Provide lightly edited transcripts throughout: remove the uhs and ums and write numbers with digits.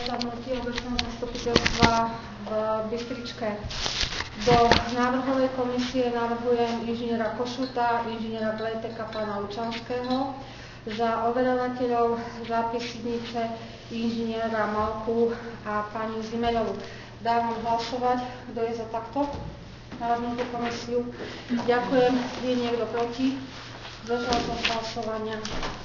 zasadnutí obecného zastupiteľstva v Bystričke. Do návrhovej komisie navrhujem inžiniera Košuta, inžiniera Blejteka, pána Lučanského, za overovateľov zápisnice inžiniera Malku a pani Zimeľovú. Dávam hlasovať, kto je za takto navrhnutú komisiu. Ďakujem. Je niekto proti? Zdržal som hlasovania.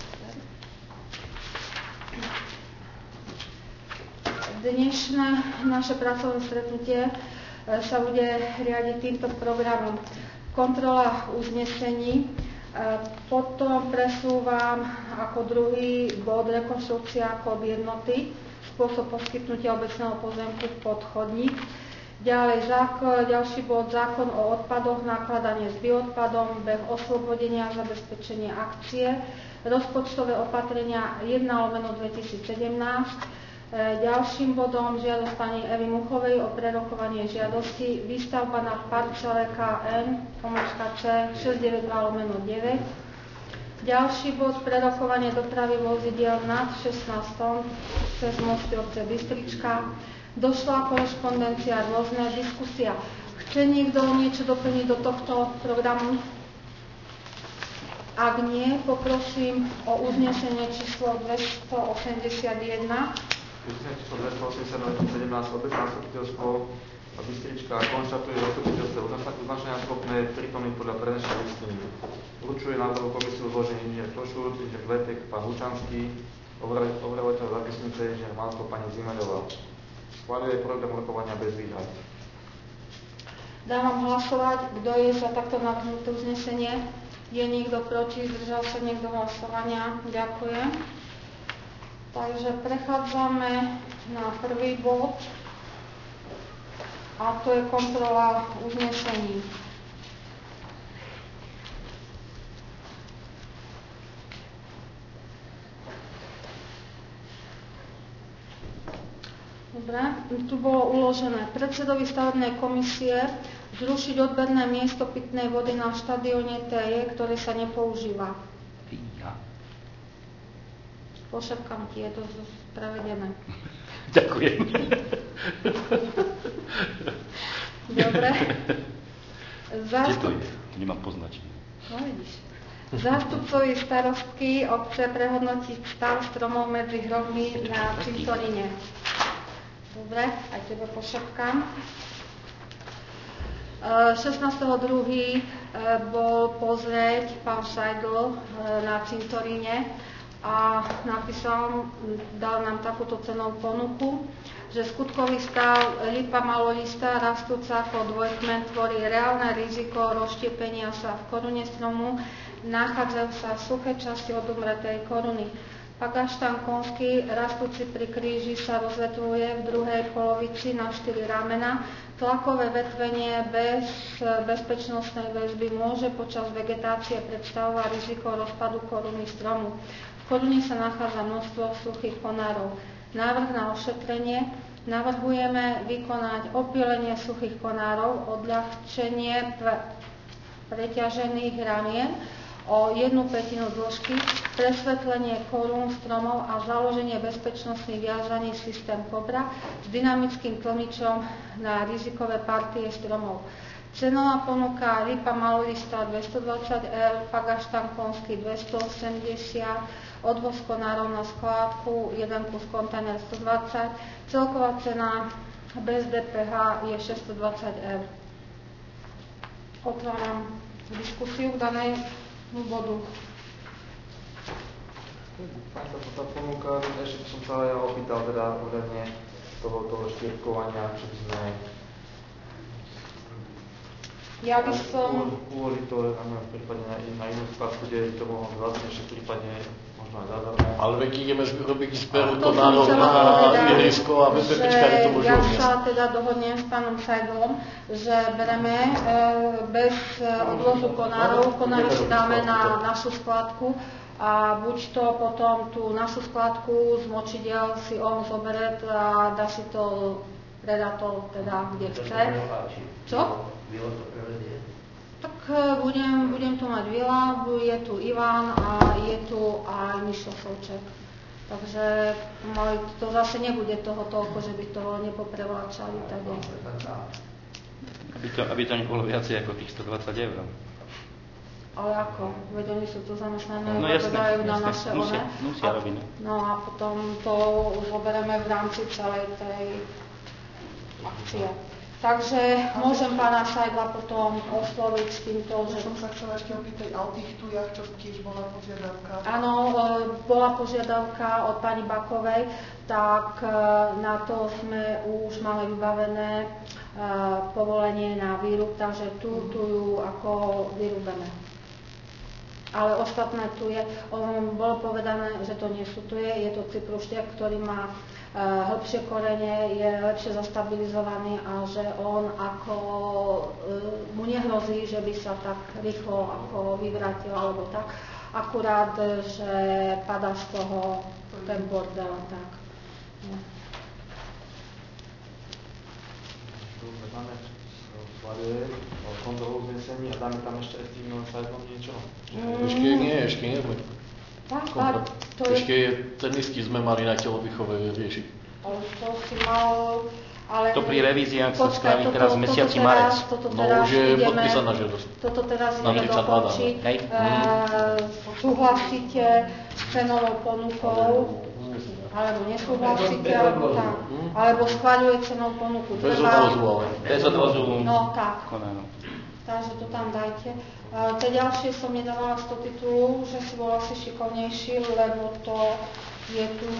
Dnešné naše pracovné stretnutie sa bude riadiť týmto programom. Kontrola uznesení, potom presúvam ako druhý bod rekonštrukcia kód jednoty, spôsob poskytnutia obecného pozemku pod chodník. Ďalej ďalší bod zákon o odpadoch, nakladanie s bioodpadom, beh oslobodenia, zabezpečenie akcie, rozpočtové opatrenia 1/2017. Ďalším bodom žiadosť pani Evy Muchovej o prerokovanie žiadosti výstavba na parcele KN-C 692/9. Ďalší bod prerokovanie dopravy vozidiel nad 16 tón cez mosty obce Bystrička. Došla korešpondencia, rôzne diskusia. Chce niekto niečo doplniť do tohto programu? Ak nie, poprosím o uznesenie číslo 281. Uznesenie číslo 281/17 obecné zastupiteľstvo Bystrička konštatuje zastupiteľstvo uznašania schopné prítomných podľa prenesenej listiny. Určuje návrhu komisiu zložený inžinier Košut, inžinier Bletek, pán Lučanský, overovateľ zápisnice inžinier Malko, pani Zimeľová. Schváľuje program rokovania bez výhrad. Dávam hlasovať, kto je za takto navrhnuté uznesenie. Je niekto proti? Zdržal sa niekto hlasovania? Ďakujem. Takže prechádzame na prvý bod a to je kontrola uznesení. Dobre, tu bolo uložené predsedovi stavebnej komisie zrušiť odberné miesto pitnej vody na štadióne TJ, ktoré sa nepoužíva. Pošepkám ti, je to spravedené. Ďakujem. Dobre. Nemám poznačenie. No vidíš. Zástupcovi starostky obce prehodnotiť stav stromov medzi hrobmi na cintoríne. Dobre, aj tebe pošepkám. 16.2. bol pozrieť pán Seidl na cintoríne a dal nám takúto cenovú ponuku, že skutkový stav lipa malolistá rastúca ako dvojkmen tvorí reálne riziko rozštiepenia sa v korune stromu, nachádzajú sa suché časti odumretej koruny. Pagaštan konský, rastúci pri kríži, sa rozvetvuje v druhej polovici na 4 ramena. Tlakové vetvenie bez bezpečnostnej väzby môže počas vegetácie predstavovať riziko rozpadu koruny stromu. V korune sa nachádza množstvo suchých konárov. Návrh na ošetrenie. Navrhujeme vykonať opylenie suchých konárov, odľahčenie preťažených ramien o 1/5 dĺžky, presvetlenie korún stromov a založenie bezpečnostných viazaní systém Cobra s dynamickým tlmičom na rizikové partie stromov. Cenová ponuka lipa malolistá 220 eur, pagaštan konský 280, odvoz konárov na skládku, jeden kus kontajner 120, celková cena bez DPH je 620 eur. Otváram diskusiu k danej bodu. Fajn tá ponuka, ešte som sa ja opýtal teda ohľadne toho štiepkovania, či by sme Ja by som uložiť to v prípade na inú skladku, kde to mohlo vlastnejšie, prípadne možno aj zadarmo. Ale veď ideme robiť zber konárov na ihrisko a bezpečkári to môžu ja odniesť. sa teda dohodnem s pánom Seidlom, že bereme bez odvozu konárov, konáre si dáme na našu skladku a buď to potom tú našu skladku z močidiel si on zoberie a dá si to, predá to teda kde chce. Čo? Tak budem tu mať Vila, je tu Ivan a je tu aj Mišo Solček. Takže to zase nebude toho toľko, že by toho nepoprevláčali. Aby to nebolo viacej ako tých 120 eur. Ale ako? Veď oni sú tu zamestnané, jasné, na naše one. Musia robiť. No a potom to zoberieme v rámci celej tej akcie. Takže môžem pána Sajdla potom osloviť s týmto, že... Som sa chcela ešte opýtať, a o tých tujach, čo tiež bola požiadavka? Áno, bola požiadavka od pani Bakovej, tak na to sme už máme vybavené povolenie na výrub, takže tu ju ako vyrúbeme. Ale ostatné tuje, bolo povedané, že to nie sú tuje, je to cypruštiak, ktorý má hĺbšie korene, je lepšie zastabilizovaný a že on ako mu nehrozí, že by sa tak rýchlo ako vyvrátil alebo tak. Akurát, že padá z toho ten bordel tak. Máme schváľuje kontrolu uznesení a dáme tam ešte aj s tým Sajdlom niečo? Ešte nie. Ešte ten istý sme mali na telovýchove riešiť. Ale to si mal... Ale to pri revíziách sa spraví teraz v mesiaci marec. No už je podpísaná žiadosť. Toto teraz ideme dokončiť. Súhlasíte s cenovou ponukou, alebo nesúhlasíte, alebo schváľuje cenovú ponuku. Bez odvozu, ale. Bez odvozu. No tak. Takže to tam dajte. Tie ďalšie som nedávala z toho titulu, že si bol asi šikovnejší, lebo to je tu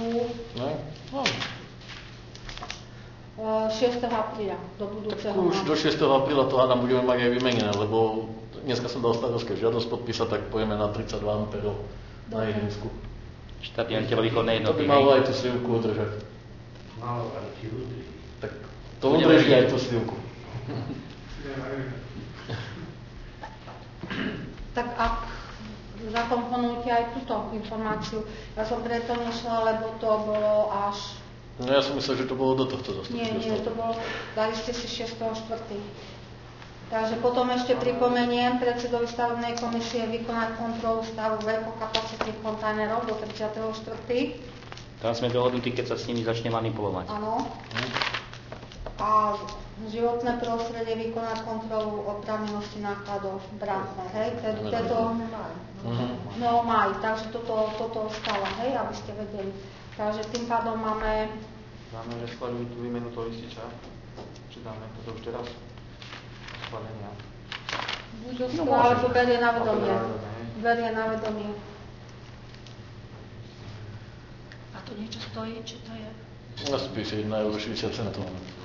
6. apríla do budúceho. Už do 6. apríla to hádam budeme mať aj vymenené, lebo dneska som dal starovské žiadosť podpísať, tak pojeme na 32 amperov na ihrisku. Štadión telovýchodnej jednoty. To by malo aj tú slivku udržať. Malo aj ti udrží. Tak to udrží aj tú slivku. Tak ak zakomponujete aj túto informáciu. Ja som preto nešla, lebo to bolo až... No ja som myslel, že to bolo do tohto zastupiteľstva. Nie, to bolo, dali ste si 6.4. Takže potom ešte pripomeniem predsedovi stavebnej komisie vykonať kontrolu stavu veľkokapacitných kontajnerov do 34. Tam sme dohodnutí, keď sa s nimi začne manipulovať. Áno. A životné prostredie vykonať kontrolu oprávnenosti nákladov bránne, hej? No maj, takže toto stále, hej, aby ste vedeli. Takže tým pádom máme... Dáme, že schváľujú tú výmenu toho lističa. Či dáme toto už teraz? Schválenia. Alebo berie na vedomie. Berie na vedomie. A to niečo stojí, či to je? Asi 51 € 60 centov.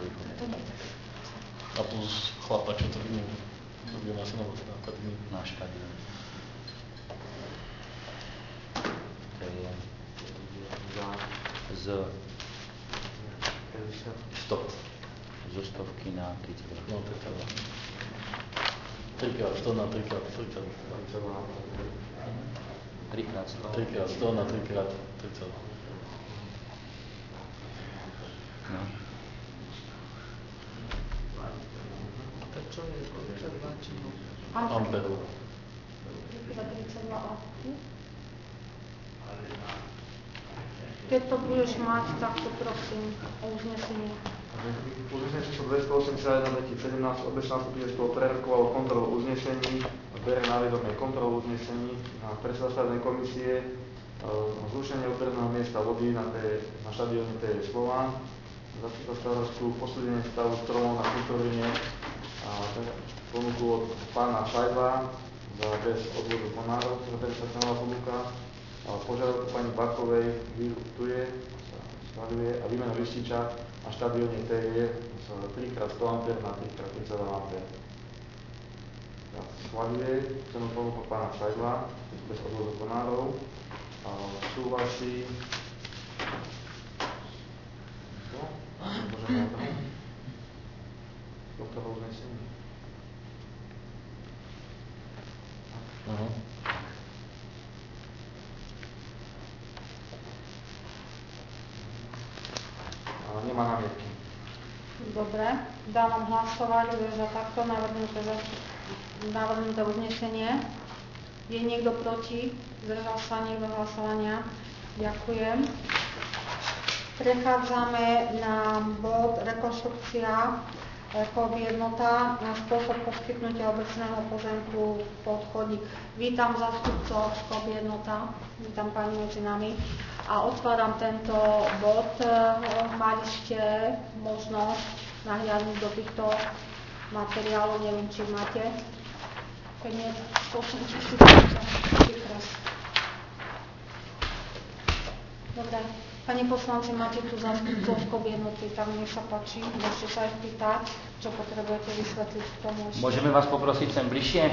A plus chlapa, čo to robí na synovu akadémii. Na štadión. To je z 100. Zo 100 na 32. No, 32. 3x100 na 3x32. 3x100. 3x100 na 3x32. No. Tak čo je 32 či no? Amperov. 32 amperov. Keď to budeš mať, tak to prosím o uznesenie. Uznesenie číslo 281 2017 obec zastupiteľstvo prerokovalo kontrolu uznesení, bere na vedomie kontrolu uznesení na predseda stavebnej komisie, zrušenie odberného miesta vody na štadióne TJ Slován, za starostku posúdenie stavu stromov na cintoríne a ponuku od pána Sajdla za bez odvodu konárov, ktorá sa cenová ponuka. Požiadavku pani Bakovej vyrúbtuje, schváľuje a výmenu lističa na štadióne TJ z 3x100 A na 3x32 A. Schváľuje cenu ponuku pána Sajdla bez odvodu konárov. Súhlasí doktorov uznesení. Nemá námietky. Dobre, dávam hlasovať za takto navrhnuté uznesenie. Je niekto proti? Zdržal sa niekto hlasovania? Ďakujem. Prechádzame na bod rekonštrukcia Rekov jednota na spôsob poskytnutia obecného pozemku pod chodník. Vítam zástupcov Škob jednota, vítam pani medzi nami a otváram tento bod. Mali ste možnosť nahliadnúť do týchto materiálov, neviem, či máte. Keď nie, prosím, či si dobre. Pani poslanci, máte tu zástupcov Škob jednoty, tam nech sa páči, môžete sa aj pýtať, čo potrebujete vysvetliť k tomu ešte. Môžeme vás poprosiť sem bližšie?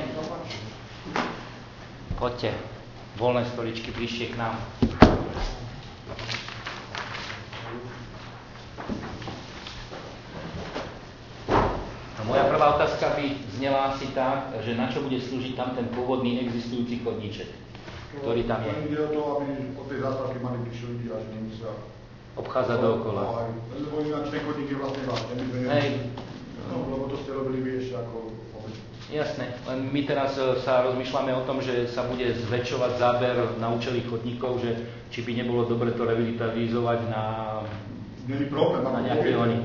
Poďte, voľné stoličky bližšie k nám. A moja prvá otázka by znela asi tak, že na čo bude slúžiť tam ten pôvodný existujúci chodníček, ktorý tam je. Ide o to, aby od tej zástavky mali bližšie ľudí a že nemusia obchádzať dookola. Lebo ináč ten chodník je vlastne váš. Lebo to ste robili vy ešte ako obec. Jasné, len my teraz sa rozmýšľame o tom, že sa bude zväčšovať záber na účely chodníkov, že či by nebolo dobre to revitalizovať na nejaké oni.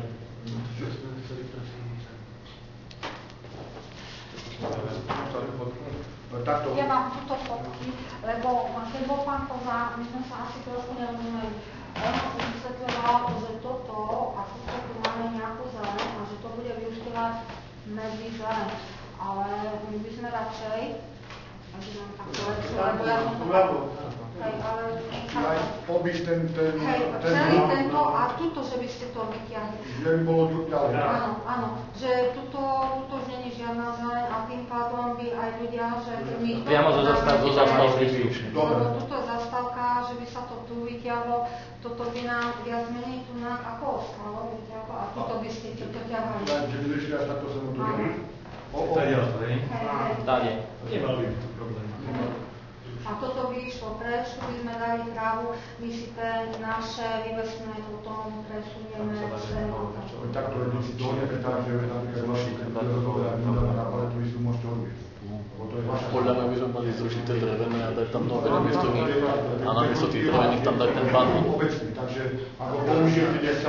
Ja mám túto fotky, lebo keď bol pán Kozák, my sme sa asi trošku nerozumeli. On vysvetľoval, že toto, a tu máme nejakú zeleň a že to bude využívať medzi zeleň. Ale my by sme radšej, aby nám tak povedali, lebo ja som to... Hej, ale... celý tento a tuto, že by ste to vyťahli. Že by bolo ďalej. Áno, že tuto už není žiadna zeleň a tým pádom by aj ľudia, že my... Priamo zo zastávky. Lebo tuto je zastávka, že by sa to tu vyťahlo, toto by nám viac menej tu ako ostalo vyťahlo a tuto by ste to ťahali. Že by išli až takto sem to ďalej. Tady. Nemal by to problém. A toto by išlo preč, tu by sme dali trávu, my si tie naše vyvesné potom presunieme sem. Takto je, si dohodneme tak, že napríklad vaši, keď na paletu výslu môžete odviesť. Podľa mňa by sme mali zrušiť tie drevené a dať tam nové namiesto nich a namiesto tých drevených tam dať ten panel. Takže ako použijete dneska...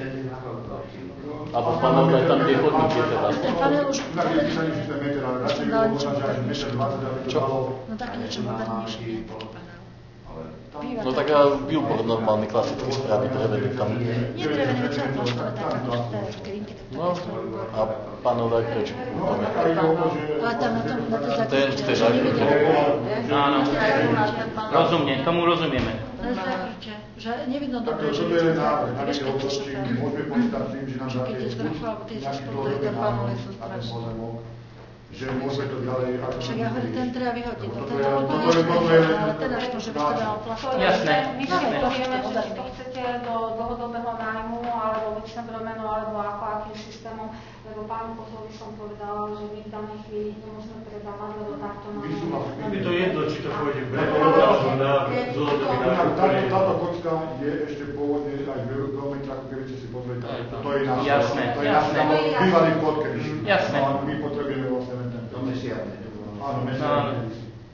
Alebo panel dať tam tie chodníky teda. Ten panel už... Tak je písaný systém meter, ale radšej by bolo možno, že až meter 20, aby to dalo... No taký niečo modernejší, nie taký panel. No tak a billboard normálny, klasický správny drevený tam. Nie drevený, veď celé plastové, tak ako tie skrinky, tak No a panel dať preč. ale tam na to Ten chceš aj Áno, rozumne, tomu rozumieme. len zakryte, že nevidno dobre, že Toto je návrh, na vieš, keď nejakého to čím šofér. môžeme počítať s tým, že nám dáte Keď je zvrchu, alebo tie sa športuje, ten panel sú strašné. že môžeme to ďalej... Však ja hovorím, ten treba vyhodiť, Toto ten je- ale toto je- ale teraz to, že by sa dalo plastové. Jasné. My si povieme, že či to chcete do dlhodobého nájmu, alebo väčšie bremeno, alebo ako, akým systémom, lebo pánu Kozovi som povedala, že my v danej chvíli to môžeme predávať, lebo takto máme. Je to jedno, či to pôjde beton alebo na zónový nákup. Táto kocka je ešte pôvodne aj v geometrii, ako keby ste si pozreli, to je náš, Jasné, to je náš bývalý vchod, kedysi. Jasné. No a my potrebujeme vlastne len ten. Áno, mesiac.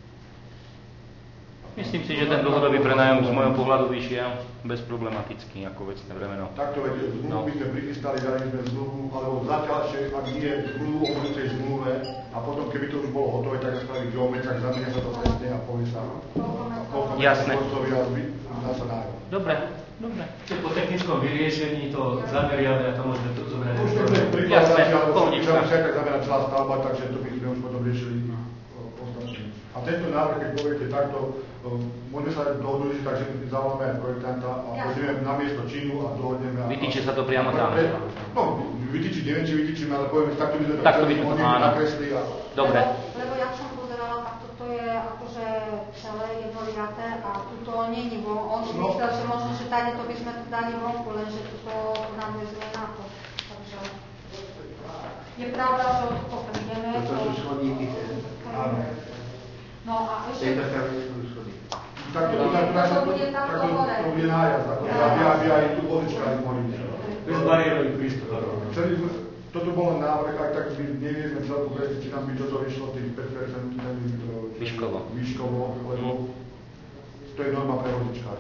Myslím si, že ten dlhodobý prenájom z môjho pohľadu vyšiel bezproblematicky ako vecné bremeno. Takto veď zmluvu by sme prichystali, dali sme zmluvu, alebo zatiaľ ešte, ak nie zmluvu o budúcej zmluve, a potom, keby to už bolo hotové, tak spraví geometrii, zamenia sa to presne a povie sa, Jasné. dá sa nájom. Dobre, dobre. Po technickom vyriešení to zameriame a to môžeme to zobrať. Už to je Jasné, príklad, pohodička. že sa zamerá celá stavba, takže to by sme už potom riešili ostatní. A tento návrh, keď poviete takto, môžeme sa dohodnúť, takže zavoláme aj projektanta a pôjdeme na miesto činu a dohodneme. Vytýči sa to priamo tam. No, vytýčiť, neviem, či vytýčime, ale povieme, takto by sme to Takto by sme to, oni áno. nakresli a... Dobre. Lebo ja som pozerala, tak toto je akože celé jednoliaté a tuto není von. On si myslel, že možno, že tady to by sme tu dali vonku, lenže tuto nadvezuje na to. Takže je pravda, že od toho prídeme. To sú schodníky. Áno. No a ešte... Tak to bude nájazd, aby aj tu vozičkári mohli byť. Bezbariérový prístup. Toto bol návrh, aj tak nevieme celku presne, či nám by toto vyšlo tých 5% Výškovo. výškovo, lebo to je norma pre vozičkárov.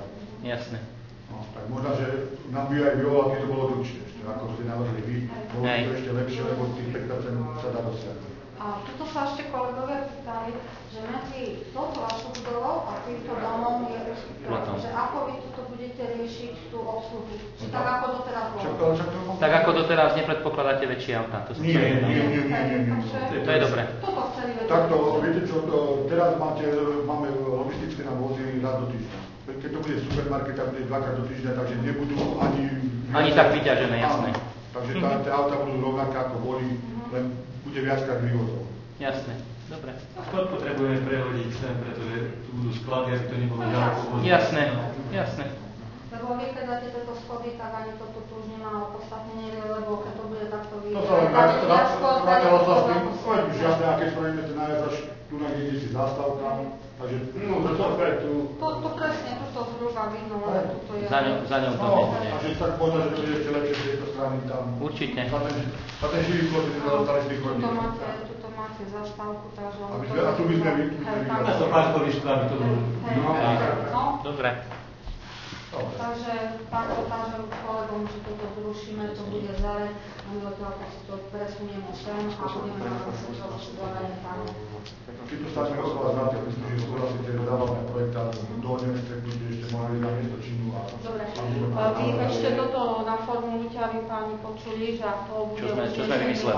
Jasné. No, tak možno, že nám by aj vyvolal, keď to bolo dlhšie ešte, ako ste navrhli vy, bolo by to ešte lepšie, lebo tých 5% sa dá dosiahnuť. A tuto sa ešte kolegovia pýtali, že medzi touto vašou budovou a týmto domom je úzky, že ako vy tuto budete riešiť tú obsluhu? Či tak ako doteraz bolo? Tak ako doteraz nepredpokladáte väčšie autá? To som Nie. To je dobré. Toto chceli vedieť. Takto, viete čo, teraz máme logistické návozy raz do týždňa. Keď to bude supermarket, tak bude 2-krát do týždňa, takže nebudú ani tak vyťažené, jasné. Takže tie auta budú rovnaké ako boli, len bude viackrát vývozov. Jasné, dobre. Skôr potrebujeme prehodiť sem, pretože tu budú sklady, aby to nebolo ďaleko. Jasné. Lebo vy keď dáte tieto schody, tak ani toto tu už nemá opodstatnenie, lebo keď to bude takto To sa len vrátilo sa s tým, už jasné, aké spravíme ten nájazd až tu na kde si zastávkam, takže tu presne, tu to zhruba vidno, ale tuto je... Za ňou to nebude. takže tak možno, že to bude ešte lepšie z tejto strany tam. Určite. Za ten živý chod, že sme dostali z tých chodník. Tuto máte zastávku, takže... A tu by sme A to parkovisko, aby to bolo. Dobre. Takže pán otážem kolegom, že toto zrušíme, to bude zare a my odtiaľ si to presunieme sem a budeme mať zase trošku doľanie tam. Keď tu stáčme rozhovať na tým, myslím, že súhlasíte, dodávame projekta, dohodneme stretnutie, ešte mohli na miesto činu a... Dobre. Vy ešte toto na formu ľuďaví páni počuli, že ak to bude... Čo sme vymysleli?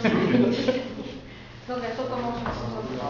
Dobre, toto môžem sa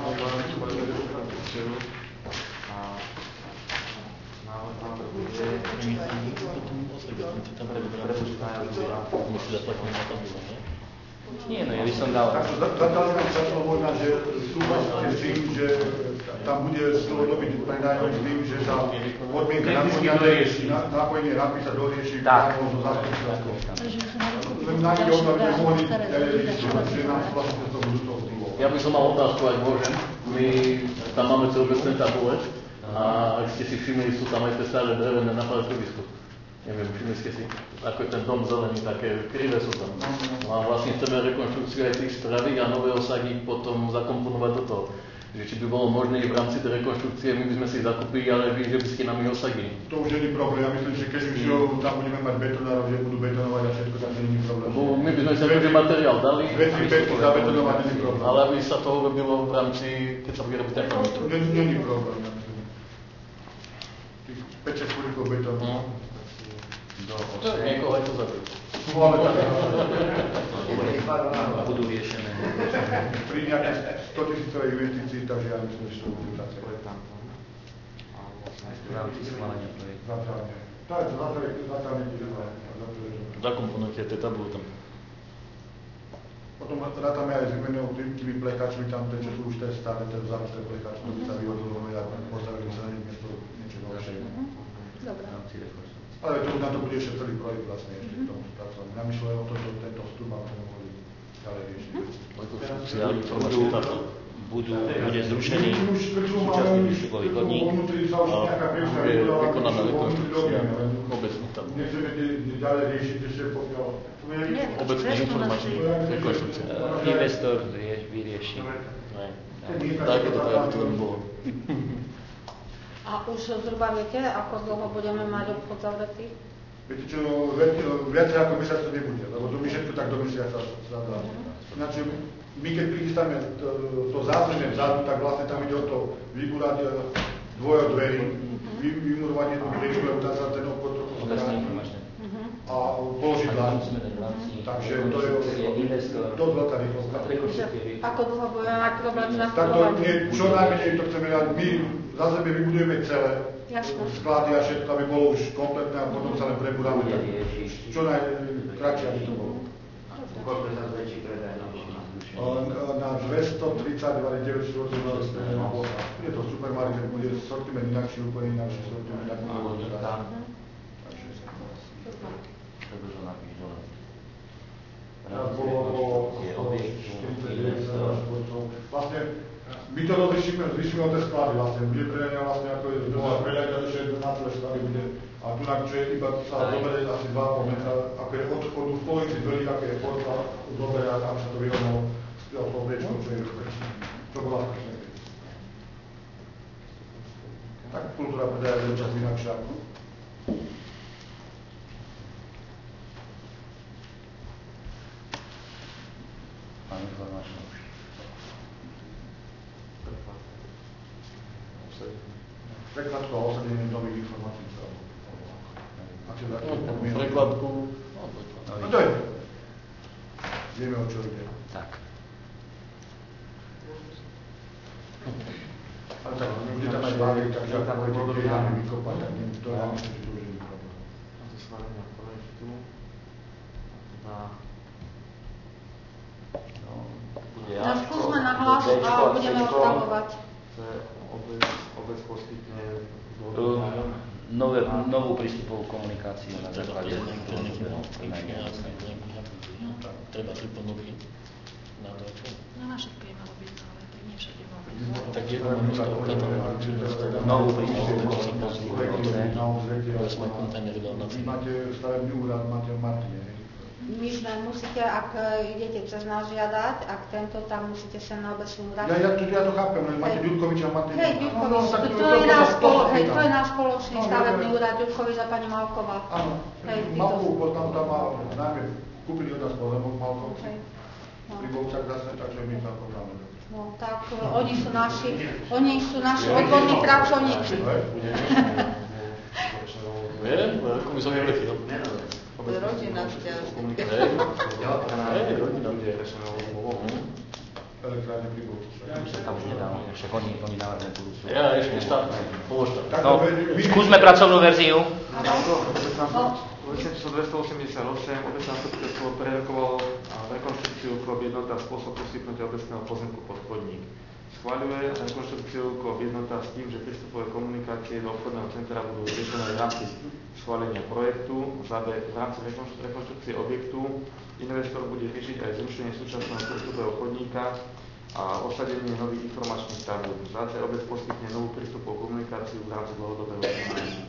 Nie, no ja by som dal... Zatiaľ nám začalo možno, že súhlasíte s tým, že tam bude dlhodobý prenájom s tým, že sa podmienka napojenie rampy sa dorieši právom zo zástupcov. Len nám ide o to, aby sme mohli že nám súhlasíte s tou budúcou vplyvom. Ja by som mal otázku, ak môžem. My tam máme celobecné tabule a ak ste si všimli, sú tam aj tie staré drevené na parkovisku. Neviem, všimli ste si, ako je ten dom zelený, také krivé sú tam. A vlastne chceme rekonštrukciu aj tých stravík a nové osadík potom zakomponovať do toho. Že či by bolo možné v rámci tej rekonštrukcie, my by sme si zakúpili, ale vy, že by ste nám ich osadili. To už nie je problém, ja myslím, že keď už tam budeme mať betonárov, že budú betonovať a všetko, tam nie je problém. Lebo my by sme sa ten materiál dali, veci zabetonovať nie je problém. ale aby sa toho robilo v rámci, keď sa bude robiť ten permit. Nie je problém, ja myslím. Tých 5-6 kulikov betónu. Niekoho aj to zabiť. Budú riešené. Pri nejakých 100 000 investícií, takže ja myslím, že to bude práce. V rámci schválenia projektu. Zatiaľ Zakomponujte tie tabule tam. Potom rátame aj s tými plekačmi tam, čo sú už tie staré, tie zaručné plekačky, ktoré sa vyhodili a postavili sa na nich miesto niečo ďalšie. Dobre. Ale na to bude ešte celý projekt vlastne ešte k tomu spracovaný. Namýšľajú o to, že tento vstup a to mohli ďalej riešiť. Bude zrušený súčasný výstupový chodník. Bude vykonaná rekonštrukcia obecných tabul. Nechceme ďalej riešiť ešte pokiaľ... Obecné informácie, rekonštrukcia. Investor vyrieši. Tak je to tak, aby to tam bolo. A už zhruba viete, ako dlho budeme mať obchod zavretý? Viete čo, viacej ako mesiac to nebude, lebo to my všetko tak do mesiaca sa dá. Ináč, my keď prichystáme to zázemie vzadu, tak vlastne tam ide o to vybúrať dvoje dverí, vymurovať jednu dveričku, lebo tam sa ten obchod trochu zráni a položiť lánu. Takže to je dosť veľká rýchlosť. Ako dlho budeme mať problém s Tak to nie, čo najmenej to chceme mať, my za sebe vybudujeme celé sklady a všetko, aby bolo už kompletné a potom sa len prebúrame. Čo najkratšie, aby to bolo. Koľko sa zväčší predaj na Na 232 9 je to supermarket, bude sortiment inakší, úplne inakší sortiment, ako bolo teraz. Teraz bolo okolo 149 štvorcov. Vlastne my to zvyšíme od tej sklady vlastne. Bude predania vlastne ako je druhá predania, že na celé sklady bude. A tu na čo je iba sa zoberie asi 2,5 metra, ako je od chodu v polovici dverí, ako je chod a zoberie a tam sa to vyrovnalo s popriečkou, čo je čo bola tak kultúra predaja je čas inakšia. informačná už. Prekladku a osadenie nových informácií. Prekladku. No to je. Vieme, o čo ide. Tak. Ale tak, bude tam aj báli, takže ak budete grejami vykopať, tak to ja myslím, že to už nie je problém. A to schválenia projektu. No skúsme na hlas a budeme opravovať. Obec poskytne Novú prístupovú komunikáciu na základe Treba 3 ponuky na to, čo? No na všetko je malo byť, ale tak nie všade malo byť. Tak jedno stovka tam novú prístupovú komunikáciu to sme kontajnery dal na Vy máte stavebný úrad, máte v Martine. My sme musíte, ak idete cez nás žiadať, ak tento, tam musíte sa na obecnú úrad. Ja to chápem, len máte Ďurkoviča a Martina. Hej, Ďurkovič, to je náš spoločný stavebný úrad, Ďurkovič a pani Malková. Áno, Malkovú poznám, tam má najmä kúpili od nás pozemok Malkovú. Pri Bovcach zase, takže my tam poznáme. No tak, oni sú naši odborní pracovníci. Viem, ako my som nevleký, no. Rodina šťastný. Hej, rodina. Elektrárne pri Bovcach. Tam už nedá, však oni navrhne budúcu. Ja ešte štátne, položta. No, skúsme pracovnú verziu. Vecne číslo 288, obecné zastupiteľstvo prerokovalo rekonštrukciu KOB jednota spôsob poskytnutia obecného pozemku pod chodník. Schváľuje rekonštrukciu KOB jednota s tým, že prístupové komunikácie do obchodného centra budú riešené v rámci schválenia projektu. V rámci rekonštrukcie objektu investor bude riešiť aj zrušenie súčasného prístupového chodníka a osadenie nových informačných tabúr. Zároveň obec poskytne novú prístupovú komunikáciu v rámci dlhodobého plánu.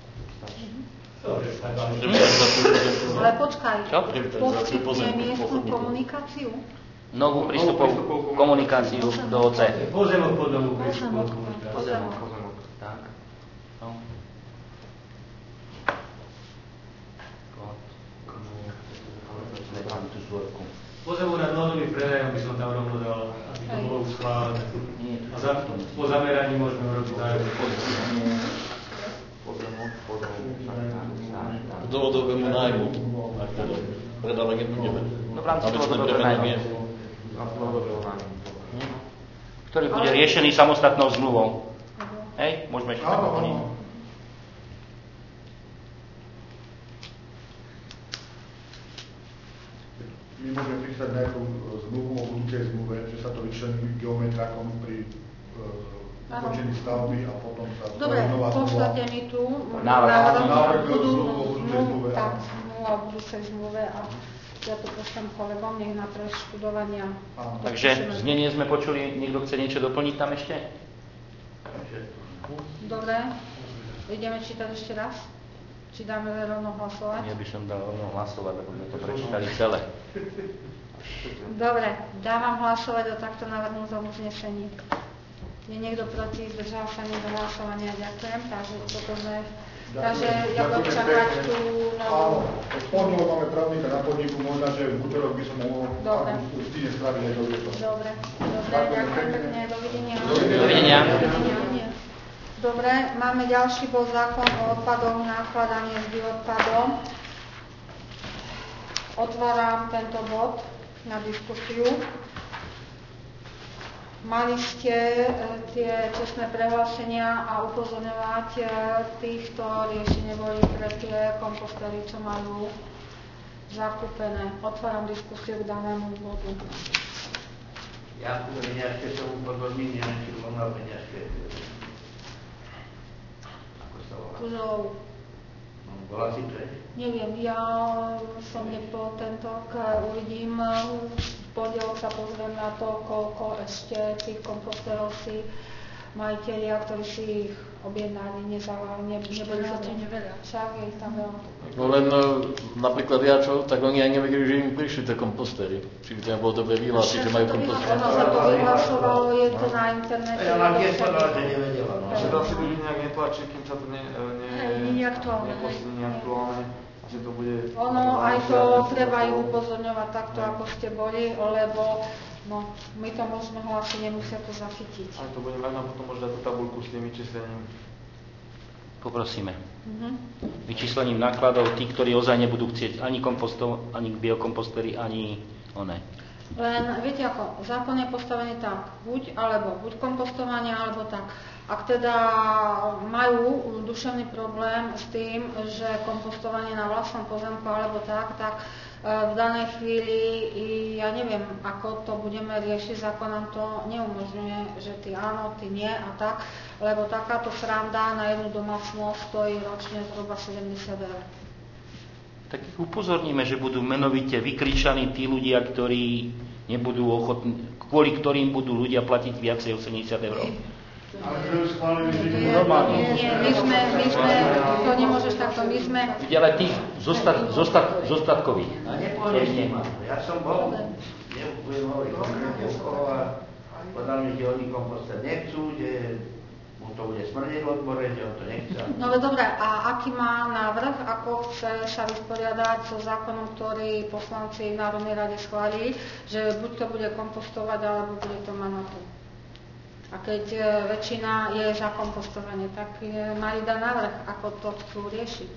Ale počkaj, poskytne miestnú komunikáciu? Novú prístupovú komunikáciu do OC. Pozemok pod novú prístupovú komunikáciu. Pozemok. Tak. No. Pozemok na dlhodobý prenajom by som tam rovno dal, aby to bolo už schválené. A po zameraní môžeme urobiť nájomný K dlhodobému nájmu, ak teda predávať nebudeme. No v rámci dlhodobého nájmu. Ktorý bude riešený samostatnou zmluvou. Hej, môžeme ešte tak doplniť. My môžeme písať nejakú zmluvu o budúcej zmluve, že sa to vyčlení geometrakom pri ukončení stavby a potom sa dobre, pošlete mi tu návrh zmluvu o budúcej zmluve a ja to pošlem kolegom, nech na preštudovania. Takže znenie sme počuli, niekto chce niečo doplniť tam ešte? Dobre, ideme čítať ešte raz? Či dáme rovno hlasovať? Ja by som dal rovno hlasovať, lebo sme to prečítali celé. Dobre, dávam hlasovať o takto navrhnutom uznesení. Je niekto proti, zdržal sa niekto hlasovania, ďakujem. Takže ja budem čakať tú novú... V pondelok máme právnika na podniku, možno, že v útorok by som mohol v týne spraviť aj do Dobre, ďakujem pekne, dovidenia. Dovidenia. Dobre, máme ďalší bod, zákon o odpadoch, nakladanie s bioodpadom. Otváram tento bod na diskusiu. Mali ste tie čestné prehlásenia a upozorňovať tých, ktorí ešte neboli pre tie kompostery, čo majú zakúpené. Otváram diskusiu k danému bodu. Ja peňažke som upozorním, neviem, či mám peňažke. Ako sa volá? Tužou. Bola si preč? Neviem, ja som nebol tento, uvidím, v pondelok sa pozriem na to, koľko ešte tých komposterov si majitelia, ktorí si ich objednali, neboli zatene veľa. Však je ich tam veľa. No len napríklad ja čo, tak oni aj nevedeli, že im prišli tie kompostery. Čiže to bolo dobre vyhlásiť, že majú kompostery. Ono sa to vyhlasovalo, je to na internete. Ja mám tiež povedala, že nevedela. Že to asi ľudí nejak netlačí, kým sa to neaktuálne. neaktuálne, že to bude... Ono aj to treba ich upozorňovať takto, ako ste boli, lebo No, my to môžeme hlásiť, nemusia to zachytiť. Aj to budeme mať, nám potom možno tú tabuľku s tým vyčíslením. Poprosíme. Vyčíslením nákladov, tí, ktorí ozaj nebudú chcieť ani kompostov, ani biokompostery, ani oné. Len viete ako, zákon je postavený tak, buď kompostovanie, alebo tak. Ak teda majú duševný problém s tým, že kompostovanie na vlastnom pozemku alebo tak v danej chvíli, ja neviem, ako to budeme riešiť, zákon nám to neumožňuje, že ty áno, ty nie a tak, lebo takáto sranda na jednu domácnosť stojí ročne zhruba 70 €. Tak ich upozorníme, že budú menovite vykričaní tí ľudia, ktorí nebudú ochotní, kvôli ktorým budú ľudia platiť viacej 80 €. Ale to je schválený Nie, my sme, to nemôžeš takto, my sme... Ale tých zostatkových. A nepôjdeš s nima. Ja som bol, nebudem hovoriť konkrétne okolo a podľa mňa, že oni komposter nechcú, že mu to bude smrdeť v odbore, že on to nechce. No dobre, a aký má návrh, ako chce sa vysporiadať so zákonom, ktorý poslanci v Národnej rade schválili, že buď to bude kompostovať, alebo bude to mať na to. A keď väčšina je za kompostovanie, tak mali dať návrh, ako to chcú riešiť.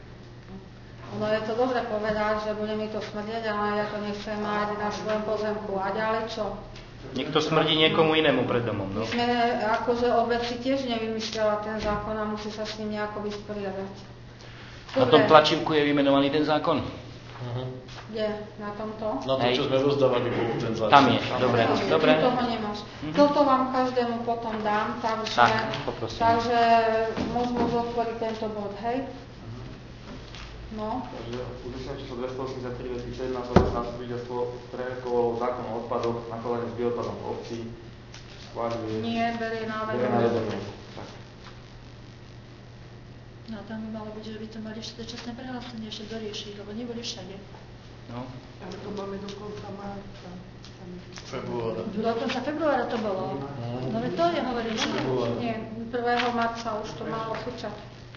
Ono je to dobre povedať, že bude mi to smrdeť, ale ja to nechcem mať na svojom pozemku. A ďalej čo? Niekto smrdí niekomu inému pred domom. No. My sme akože od veci tiež nevymyslela ten zákon a musí sa s ním nejako vysporiadať. Na tom tlačívku je vymenovaný ten zákon? Kde? Na tomto? Na to, čo sme rozdávali, bol ten zákon. Tam je, dobre. Tu toho nemáš. Toto vám každému potom dám, takže môžeme otvoriť tento bod, hej? No. Takže uznesenie číslo 283 2017 zastupiteľstvo prerokovalo zákon o odpadoch, nakladanie s bioodpadom v obci, schváľuje... Nie, berie na vedomie. No tam by malo byť, že by to mali ešte dočasné prehlásenie ešte doriešiť, lebo neboli všade. No. Ale to máme do konca marca. Do konca februára to bolo. No veď to ja hovorím, že nie. 1. marca už to malo fičať.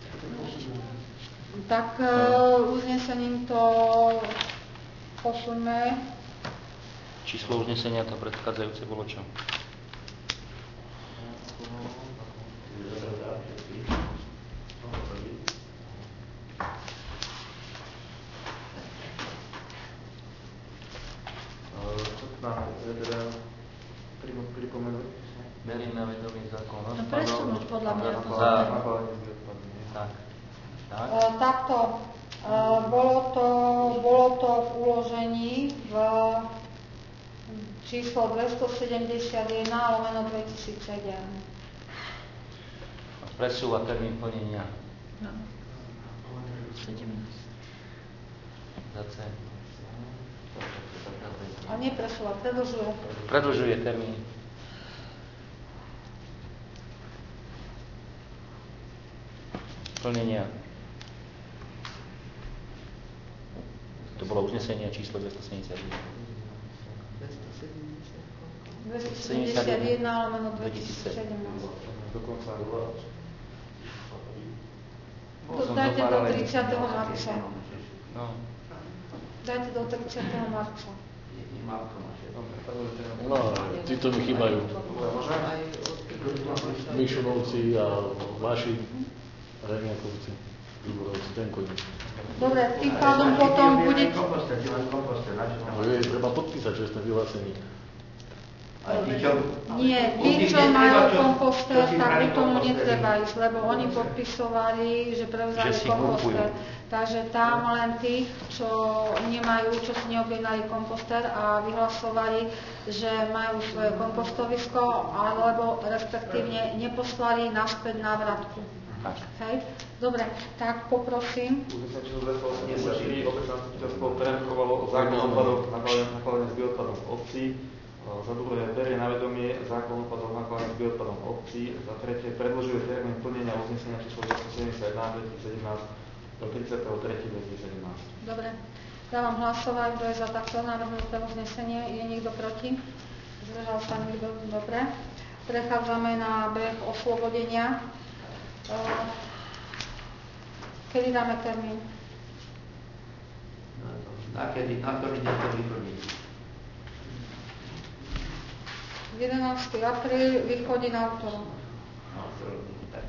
Tak uznesením to posuňme. Číslo uznesenia to predchádzajúce bolo čo? Beriem na vedomie zákon o odpadoch. presunúť podľa mňa. Takto. Bolo to v uložení v číslo 271/2007. Presúva termín plnenia. No. 17. Zase. A nepresúva, predlžuje. Predlžuje termín. Plnenia. To bolo uznesenie číslo 271. 271/2017. Dokonca Dajte do 30. marca. No. Dajte do 30. marca. No, títo mi chýbajú. Mišunovci a vaši Remiakovci, Výborovci, ten koniec. Dobre, tým pádom potom bude... Treba podpísať, že sme vyhlásení. Nie, tí, čo majú komposter, tak k tomu netreba ísť, lebo oni podpisovali, že prevzali komposter. Takže tam len tí, čo nemajú, čo si neobjednali komposter a vyhlasovali, že majú svoje kompostovisko, alebo respektívne neposlali naspäť návratku. Hej? Dobre, tak poprosím. Uznesenie číslo 283 obecné zastupiteľstvo prerokovalo zákon o odpadoch, nakladanie s bioodpadom v obci. Za druhé, berie na vedomie zákon o odpadoch, nakladanie s bioodpadom v obci. Za tretie, predĺžuje termín plnenia uznesenia číslo 271/2017 do 33.2017. Dobre, dávam hlasovať, kto je za takto navrhnuté uznesenie. Je niekto proti? Zdržal sa niekto? Dobre. Prechádzame na beh oslobodenia. Kedy dáme termín? Na ktorý deň to vyplní? 11. apríl vychodí na útorok. No, tak.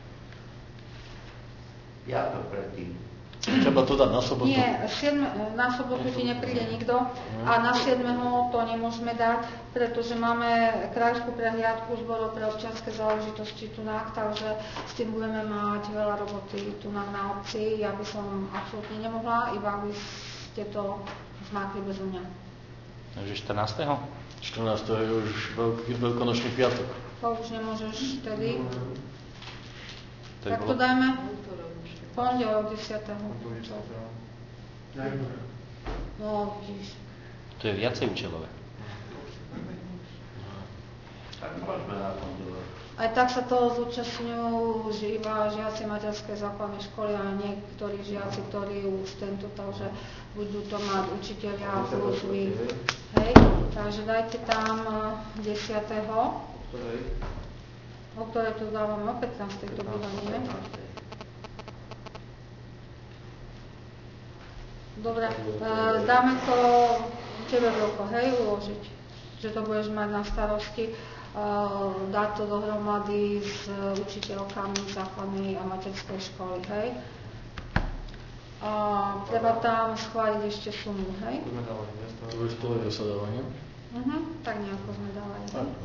Piatok predtým. Treba to dať na sobotu. Nie, na sobotu ti nepríde nikto a na 7. to nemôžeme dať, pretože máme krajskú prehliadku zborov pre občianske záležitosti tu na, takže s tým budeme mať veľa roboty tu na obci. Ja by som absolútne nemohla, iba aby ste to zmákli bez mňa. Takže 14. 14. je už veľkonočný piatok. To už nemôžeš vtedy. Tak bolo... to dajme pondelok 10. No, vidíš. To je viacej účelové. Tak môžeme na pondelok. Aj tak sa toho zúčastňujú iba žiaci materskej základnej školy a niektorí žiaci, ktorí už tento, takže budú to mať učiteľia plus vy. Hej, takže dajte tam 10. O ktorej tu dávame o 15. to býva, nie? Dobre, dáme to tebe veľko, hej, uložiť, že to budeš mať na starosti, dať to dohromady s učiteľkami základnej a materskej školy, hej. A treba tam schváliť ešte sumu, hej. Už to je sa dáva, nie? Tak nejako sme dávali.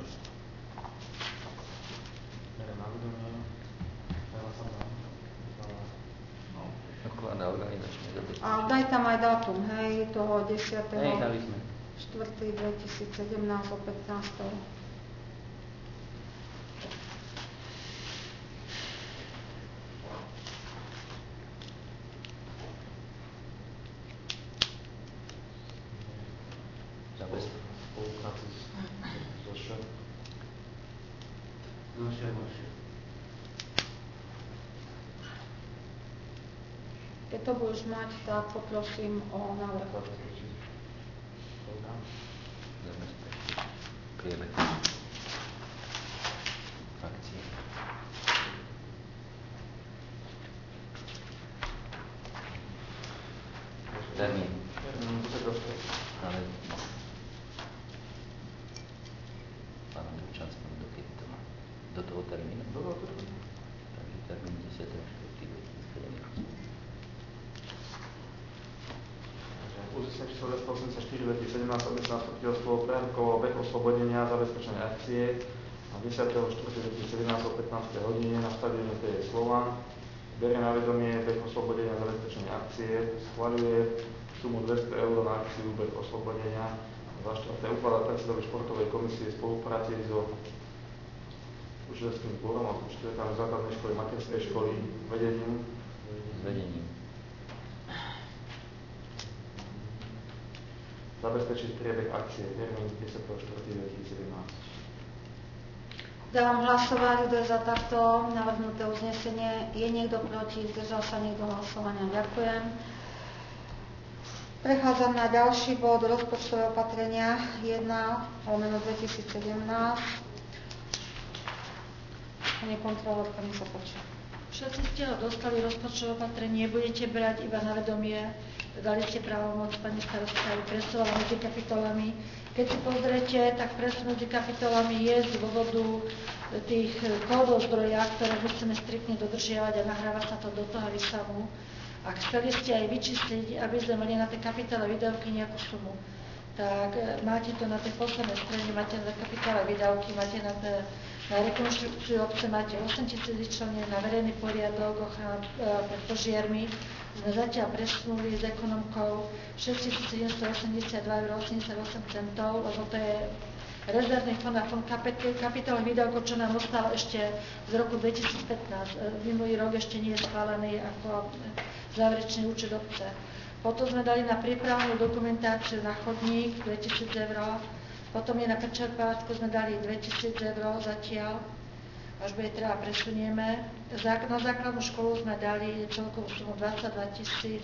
A daj tam aj dátum, hej, toho 10. Hej, dali sme. 4. 2017 o 15. Keď to budeš mať, tak poprosím o návrh. Priebeh akcie. Termín. Ale pána Lučanského dokedy to má? Do toho termínu? Takže termín 10. 4. 2017. Uznesenie číslo 284 2017 obecné zastupiteľstvo prerokovalo beh oslobodenia zabezpečenej akcie a 10.4.2017 o 15. hodine na štadióne TJ Slovan. Berie na vedomie beh oslobodenia zabezpečenej akcie, schvaľuje sumu 200 eur na akciu beh oslobodenia. Za štvrté ukladá predsedovi športovej komisie spolupráci so učiteľským zborom a učiteľkami základnej školy, materskej školy, vedením. Zabezpečiť priebeh akcie, termín 10.4.2017. Dávam hlasovať, kto je za takto navrhnuté uznesenie. Je niekto proti? Zdržal sa niekto hlasovania? Ďakujem. Prechádzam na ďalší bod rozpočtové opatrenia 1/2017. Pani kontrolórka, mi sa páči. Všetci ste ho dostali rozpočtové opatrenie, budete brať iba na vedomie. Dali ste právomoc pani starostka, aby presúvala medzi kapitolami. Keď si pozriete, tak presun medzi kapitolami je z dôvodu tých kódov zdroja, ktoré musíme striktne dodržiavať a nahráva sa to do toho výsavu. A chceli ste aj vyčistiť, aby sme mali na tej kapitole výdavky nejakú sumu, tak máte to na tej poslednej strane, máte na kapitole výdavky, máte na rekonštrukciu obce, máte 8 000 vyčlenie na verejný poriadok, ochranu pred požiarmi. Sme zatiaľ presunuli s ekonomkou 6 782,88 €, lebo to je rezervný fond a fond kapitálnych výdavkov, čo nám ostalo ešte z roku 2015. Minulý rok ešte nie je schválený ako záverečný účet obce. Potom sme dali na prípravnú dokumentáciu na chodník 2000 €, potom je na prečerpávačku sme dali 2000 € zatiaľ, až bude treba presunieme. Na základnú školu sme dali celkovú sumu 22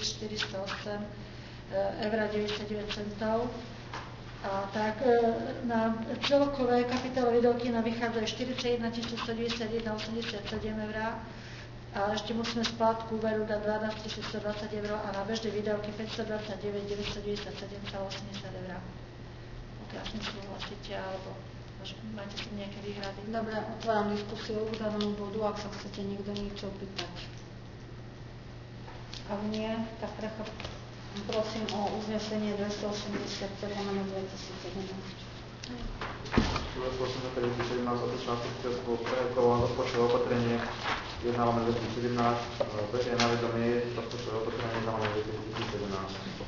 408,99 €. A tak na celkové kapitálové výdavky nám vychádzajú 41 191,87 € a ešte musíme splátku úveru dať 12 120 € a na bežné výdavky 529 997,80 €. Pokiaľ s tým súhlasíte, alebo máte s tým nejaké výhrady? Dobre, otváram diskusiu k danému bodu, ak sa chcete niekto niečo pýtať. Ak nie, tak prosím o uznesenie 287/2017. Súhlasím, že 2017 obecné zastupiteľstvo prerokovalo rozpočtové opatrenie 1/2017, berie na vedomie rozpočtové opatrenie 1/2017.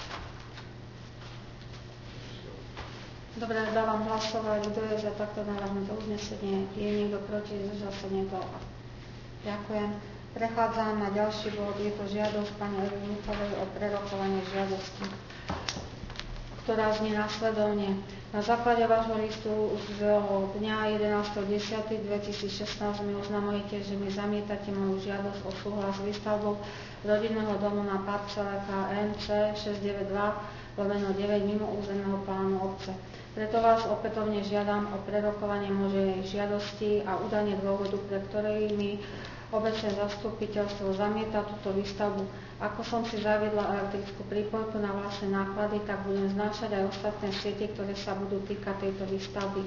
Dobre, dávam hlasovať, kto je za takto navrhnuté uznesenie. Je niekto proti, zdržal sa niekto? Ďakujem. Prechádzam na ďalší bod. Je to žiadosť pani Evy Muchovej o prerokovanie žiadosti, ktorá znie následovne. Na základe vášho listu z dňa 11.10.2016 mi oznamujete, že mi zamietate moju žiadosť o súhlas s výstavbou rodinného domu na parcele KMC 692/9 mimo územného plánu obce. Preto vás opätovne žiadam o prerokovanie mojej žiadosti a udanie dôvodu, pre ktorý mi obecné zastupiteľstvo zamieta túto výstavbu. Ako som si zaviedla elektrickú prípojku na vlastné náklady, tak budem znášať aj ostatné siete, ktoré sa budú týkať tejto výstavby.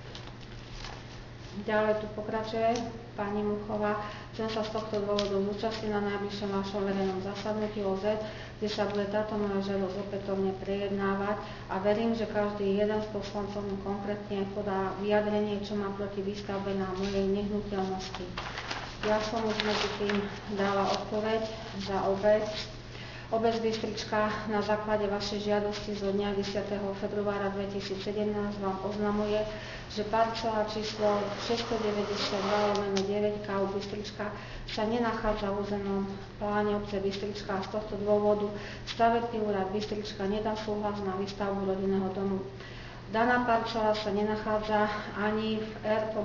Ďalej tu pokračuje pani Muchová. Chcem sa z tohto dôvodu zúčastniť na najbližšom vašom verejnom zasadnutí OZ, kde sa bude táto moja žiadosť opätovne prejednávať a verím, že každý jeden z poslancov mi konkrétne podá vyjadrenie, čo má proti výstavbe na mojej nehnuteľnosti. Ja som už medzi tým dala odpoveď za obec. Obec Bystrička na základe vašej žiadosti zo dňa 10. februára 2017 vám oznamuje, že parcela číslo 692/9 KU Bystrička sa nenachádza v územnom pláne obce Bystrička a z tohto dôvodu stavebný úrad Bystrička nedá súhlas na výstavbu rodinného domu. Daná parcela sa nenachádza ani v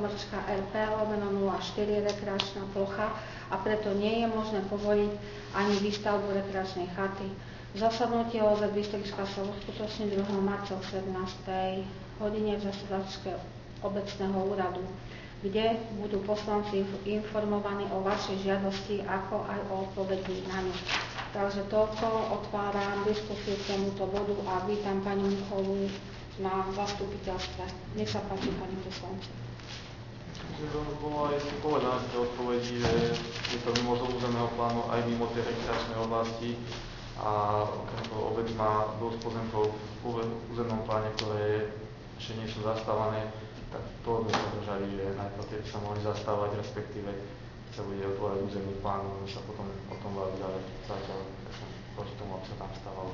R/RP/04 rekreačná plocha a preto nie je možné povoliť ani výstavbu rekreačnej chaty. Zasadnutie OZ Bystrička sa uskutoční 2. marca o 17. hodine v zasedačke obecného úradu, kde budú poslanci informovaní o vašej žiadosti, ako aj o odpovedi na ňu. Takže toľko, otváram diskusiu k tomuto bodu a vítam pani Muchovú na zastupiteľstve. Nech sa páči, pani poslanci. Bolo aj povedané v tej odpovedi, že je to mimo územného plánu aj mimo tej rekreačnej oblasti a okrem toho obec má dosť pozemkov v územnom pláne, ktoré ešte nie sú zastávané, tak to by sa držali, že najprv tie by sa mohli zastávať, respektíve keď sa bude otvárať územný plán, sa potom o tom baviť, ale zatiaľ som proti tomu, aby sa tam stávalo.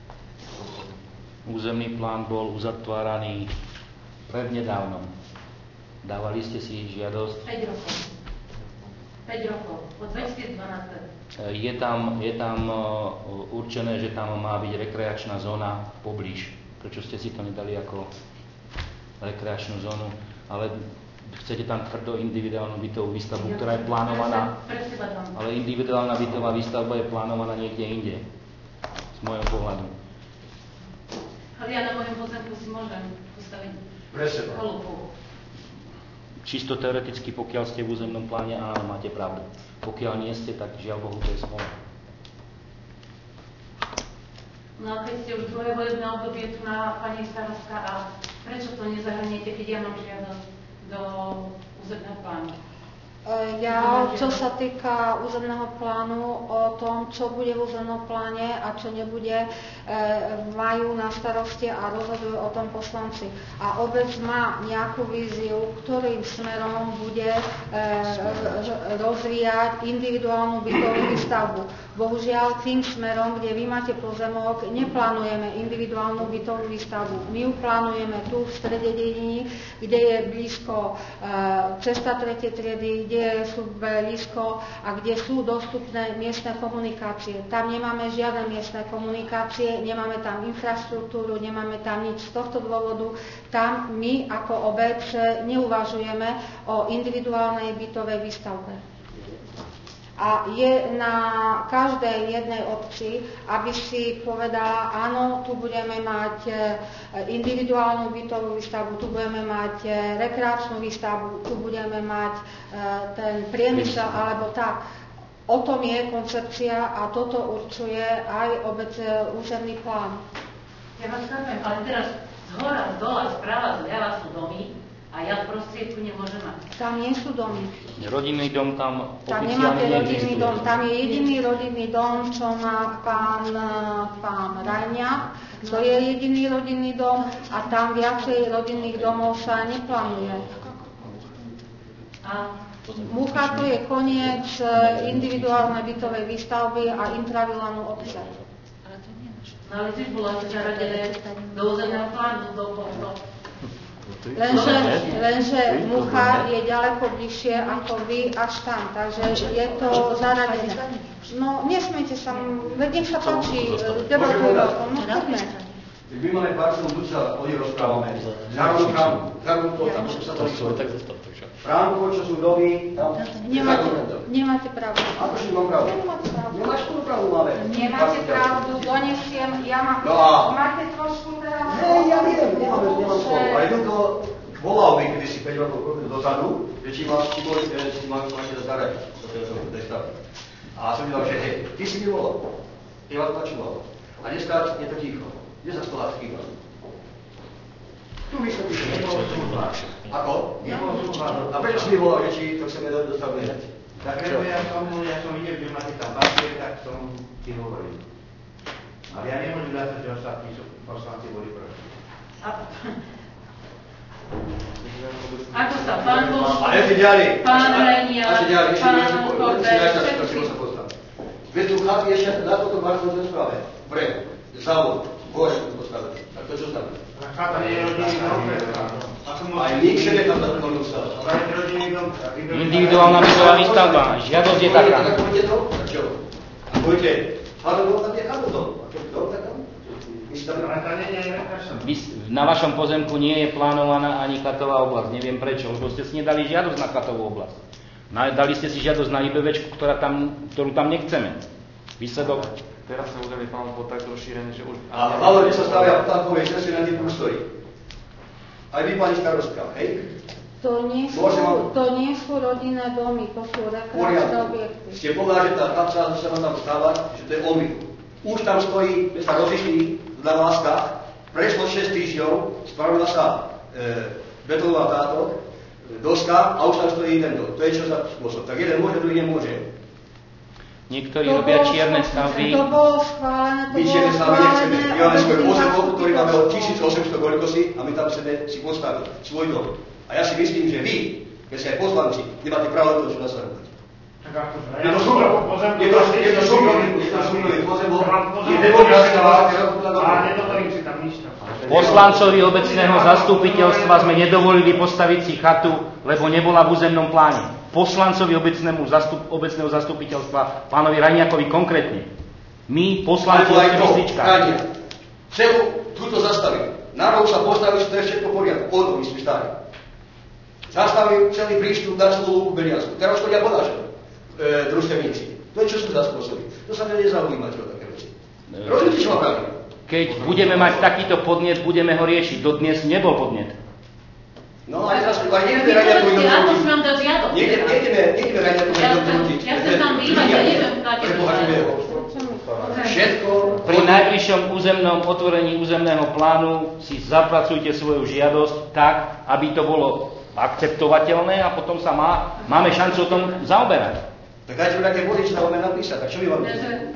Územný plán bol uzatváraný prednedávnom. Dávali ste si žiadosť? 5 rokov. 5 rokov, od 2012. Je tam určené, že tam má byť rekreačná zóna poblíž. Prečo ste si to nedali ako rekreačnú zónu? Ale chcete tam tvrdo individuálnu bytovú výstavbu, ktorá je plánovaná, ale individuálna bytová výstavba je plánovaná niekde inde, z môjho pohľadu. Ale ja na mojom pozemku si môžem postaviť chalupu. Čisto teoreticky, pokiaľ ste v územnom pláne, áno, máte pravdu. Pokiaľ nie ste, tak žiaľ Bohu, to je smola. No a keď ste už druhé volebné obdobie tu na pani starostka, a prečo to nezahrniete, keď ja mám žiadosť do územného plánu? Ja, čo sa týka územného plánu, o tom, čo bude v územnom pláne a čo nebude, majú na starosti a rozhodujú o tom poslanci. A obec má nejakú víziu, ktorým smerom bude rozvíjať individuálnu bytovú výstavbu. Bohužiaľ, tým smerom, kde vy máte pozemok, neplánujeme individuálnu bytovú výstavbu. My ju plánujeme tu v strede dediny, kde je blízko cesta 3. triedy, kde sú blízko a kde sú dostupné miestne komunikácie. Tam nemáme žiadne miestne komunikácie, nemáme tam infraštruktúru, nemáme tam nič. Z tohto dôvodu tam my ako obec neuvažujeme o individuálnej bytovej výstavbe. A je na každej jednej obci, aby si povedala, áno, tu budeme mať individuálnu bytovú výstavbu, tu budeme mať rekreačnú výstavbu, tu budeme mať ten priemysel, alebo tak. O tom je koncepcia a toto určuje aj územný plán. Ja vás chápem, ale teraz z hora, z dola, z práva, zľava sú domy, A ja v prostriedku nemôžem mať. Tam nie sú domy. Rodinný dom tam Tam oficiálne nemáte rodinný neexistuje. dom. Tam je jediný rodinný dom, čo má pán Rajňák. To je jediný rodinný dom a tam viacej rodinných domov sa neplánuje. A Mucha to je koniec individuálnej bytovej výstavby a intravilánu obce. no ale tiež bolo asi zaradené do územného plánu, do Lenže Mucha je ďaleko bližšie ako vy až tam, takže je to zaradené. No, nesmiete sa, nech sa páči, debatujeme o tom, no poďme. My máme parcelu, tu sa o nej rozprávame. Zároveň to sa to Fránko, čo sú domy, tam... Nemáte pravdu. Ako si mám pravdu? Nemáte pravdu. Nemáš tú pravdu, máme. Nemáte pravdu, donesiem, ja mám... No a... Máte trošku teraz... Hej, ja viem, nemám slovo. Ale jednoducho volal by kedysi 5 rokov dozadu, že či mám zaradiť do tej stavby. A som videl, že hej, ty si mi volal. Ja vás počúval. A dneska je to ticho. Kde sa stolá chýba? Tu vysvetlíš, že nebolo súhlas. Ako? A prečo si mi volal, že či to chceme dostavovať? Tak lebo ja som videl, že máte tam papier, tak som ti hovoril. Ale ja nemôžem za to, že ostatní poslanci boli proti. Ako sa pán Bož, A ešte ďalej. pán Renia, pán Kobe. Veď tu chápi ešte na toto marcu rozpráve. Pre závod, hore postavený. Tak to čo znamená? Chata nie je rodinný dom. Aj my chceme tam na to dostať. Individuálna bytová výstavba, žiadosť je taká. Tak poďte to? Tak čo? A poďte, Chadodom, tam je Chadodom. A čo dom, tak tam? Na vašom pozemku nie je plánovaná ani chatová oblasť. Neviem prečo, lebo ste si nedali žiadosť na chatovú oblasť. Dali ste si žiadosť na IBVčku, ktorú tam nechceme. Výsledok? Teraz sa územný plán bol tak rozšírený, že už... A hlavne sa stavia tankové cesty na tých ústorí. Aj vy, pani starostka, hej? To nie sú rodinné domy, to sú rekreačné objekty. Ste povedali, že tá kapsa sa má tam stávať, že to je omyl. Už tam stojí, my sa rozišli na láskach, prešlo 6 týždňov, spravila sa betonová táto doska a už tam stojí jeden dom. To je čo za spôsob. Tak jeden môže, druhý nemôže. Niektorí robia čierne stavby. To bolo schválené, My čierne stavby nechceme. My máme svoj pozemok, ktorý máme od 1800 koľkosy a my tam chceme si postaviť svoj dom. A ja si myslím, že vy, keď ste aj poslanci, nemáte právo to, čo nasarovať. Je to súkromný pozemok, je demokracia, Poslancovi obecného zastupiteľstva sme nedovolili postaviť si chatu, lebo nebola v územnom pláne. Poslancovi obecného zastupiteľstva, pánovi Rajniakovi konkrétne. My, poslanci Bystrička. Celú túto zastavili. Na rok sa postavili, že to je všetko v poriadku. Ono, my sme stáli. Zastavili celý prístup na celú lúku Beliansku. Teraz chodia po našom družstevníci. To je čo sú za spôsoby. To sa mňa nezaujíma, čo také veci. Rozumíte, čo ma pravím? Keď budeme mať takýto podnet, budeme ho riešiť. Dodnes nebol podnet. No aj nejdeme Rajniakovi do ako si mám dať žiadosť? Nejdeme Rajniakovi do trútiť. Ja sa tam vyjmať, ja neviem, všetko... Pri najbližšom územnom otvorení územného plánu si zapracujte svoju žiadosť tak, aby to bolo akceptovateľné a potom sa máme šancu o tom zaoberať. Tak dajte mi také body, čo tam máme napísať. Tak čo my vám myslíte?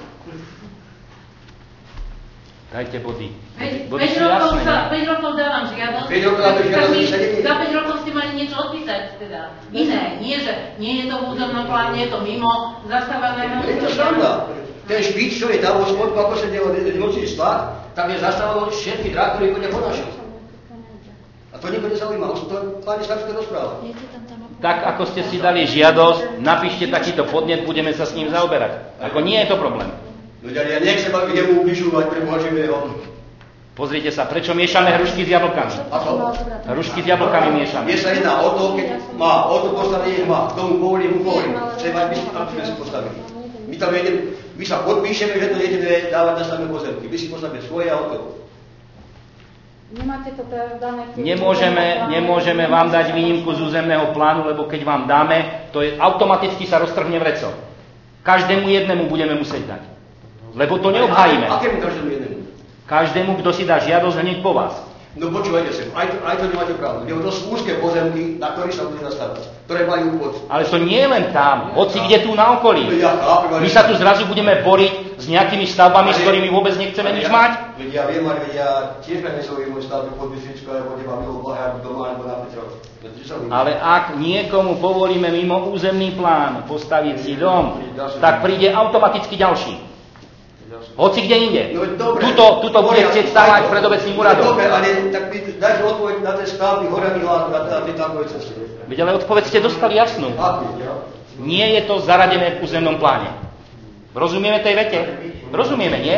Dajte body. 5 rokov dávam žiadosť. 5 rokov dávam žiadosť. Za 5 rokov ste mali niečo odpísať teda. Iné. Nie, že nie je to v územnom pláne, je to mimo zastávaného. Je to sranda. Ten špič, čo je tam vo spodku, ako sa nočný sklad, tam je zastávalo všetky dráty, ktoré chodia po našom. A to nikto nezaujíma, už to páni starostke rozpráva. Tak, ako ste si dali žiadosť, napíšte takýto podnet, budeme sa s ním zaoberať. Ako nie je to problém. No ja nechcem, aby jemu ubližovať pre Boha živého. Pozrite sa, prečo miešame hrušky s jablkami? Ako? Hrušky s jablkami miešame. Mne sa jedná o to, keď má, o to postavenie má, k tomu povolím, chcem mať myslím, aby sme si postavili. My sa podpíšeme, že to ideme dávať na samé pozemky. Vy si postavíme svoje auto. Nemáte to dané... Nemôžeme vám dať výnimku z územného plánu, lebo keď vám dáme, to je automaticky sa roztrhne vreco. Každému jednému budeme musieť dať. Lebo to neobhájime. Akému každému jednému? Každému, kto si dá žiadosť hneď po vás. No počúvajte sem, aj to nemáte pravdu. To sú úzke pozemky, na ktorých sa bude zastavať, ktoré majú pod... Ale to nie len tam, hoci kde tu na okolí. My sa tu zrazu budeme boriť s nejakými stavbami, s ktorými vôbec nechceme nič mať. Veď ja viem, ale ja tiež nezaujímujem môj stavby pod Bystričkou, alebo teba Milo Blahár doma, alebo na Petrov. Ale ak niekomu povolíme mimo územný plán postaviť si dom, tak príde automaticky ďalší. Hoci kde inde. No, tuto bude chcieť stavať pred obecným úradom. Dobre, ale tak mi dajte odpoveď na tie stavby hore Milánu, na tej tankovej ceste. Veď ale odpoveď ste dostali jasnú. Nie je to zaradené v územnom pláne. Rozumieme tej vete? Rozumieme, nie?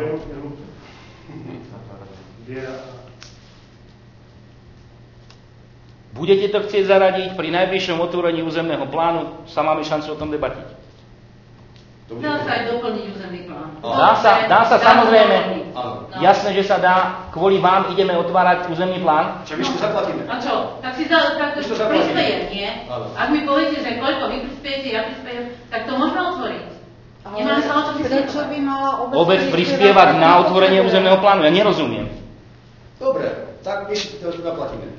Budete to chcieť zaradiť pri najbližšom otvorení územného plánu, sa máme šancu o tom debatiť. Dá sa aj doplniť územný plán. Dá sa samozrejme. Jasné, že sa dá. Kvôli vám ideme otvárať územný plán. Čo my zaplatíme? A čo? Tak si prispiejem, nie? Ak mi poviete, že koľko vy prispiejete, ja prispiejem, tak to môžeme otvoriť. Nemáme sa o čo diskutovať. Obec prispievať na otvorenie územného plánu. Ja nerozumiem. Dobre, tak my si to zaplatíme.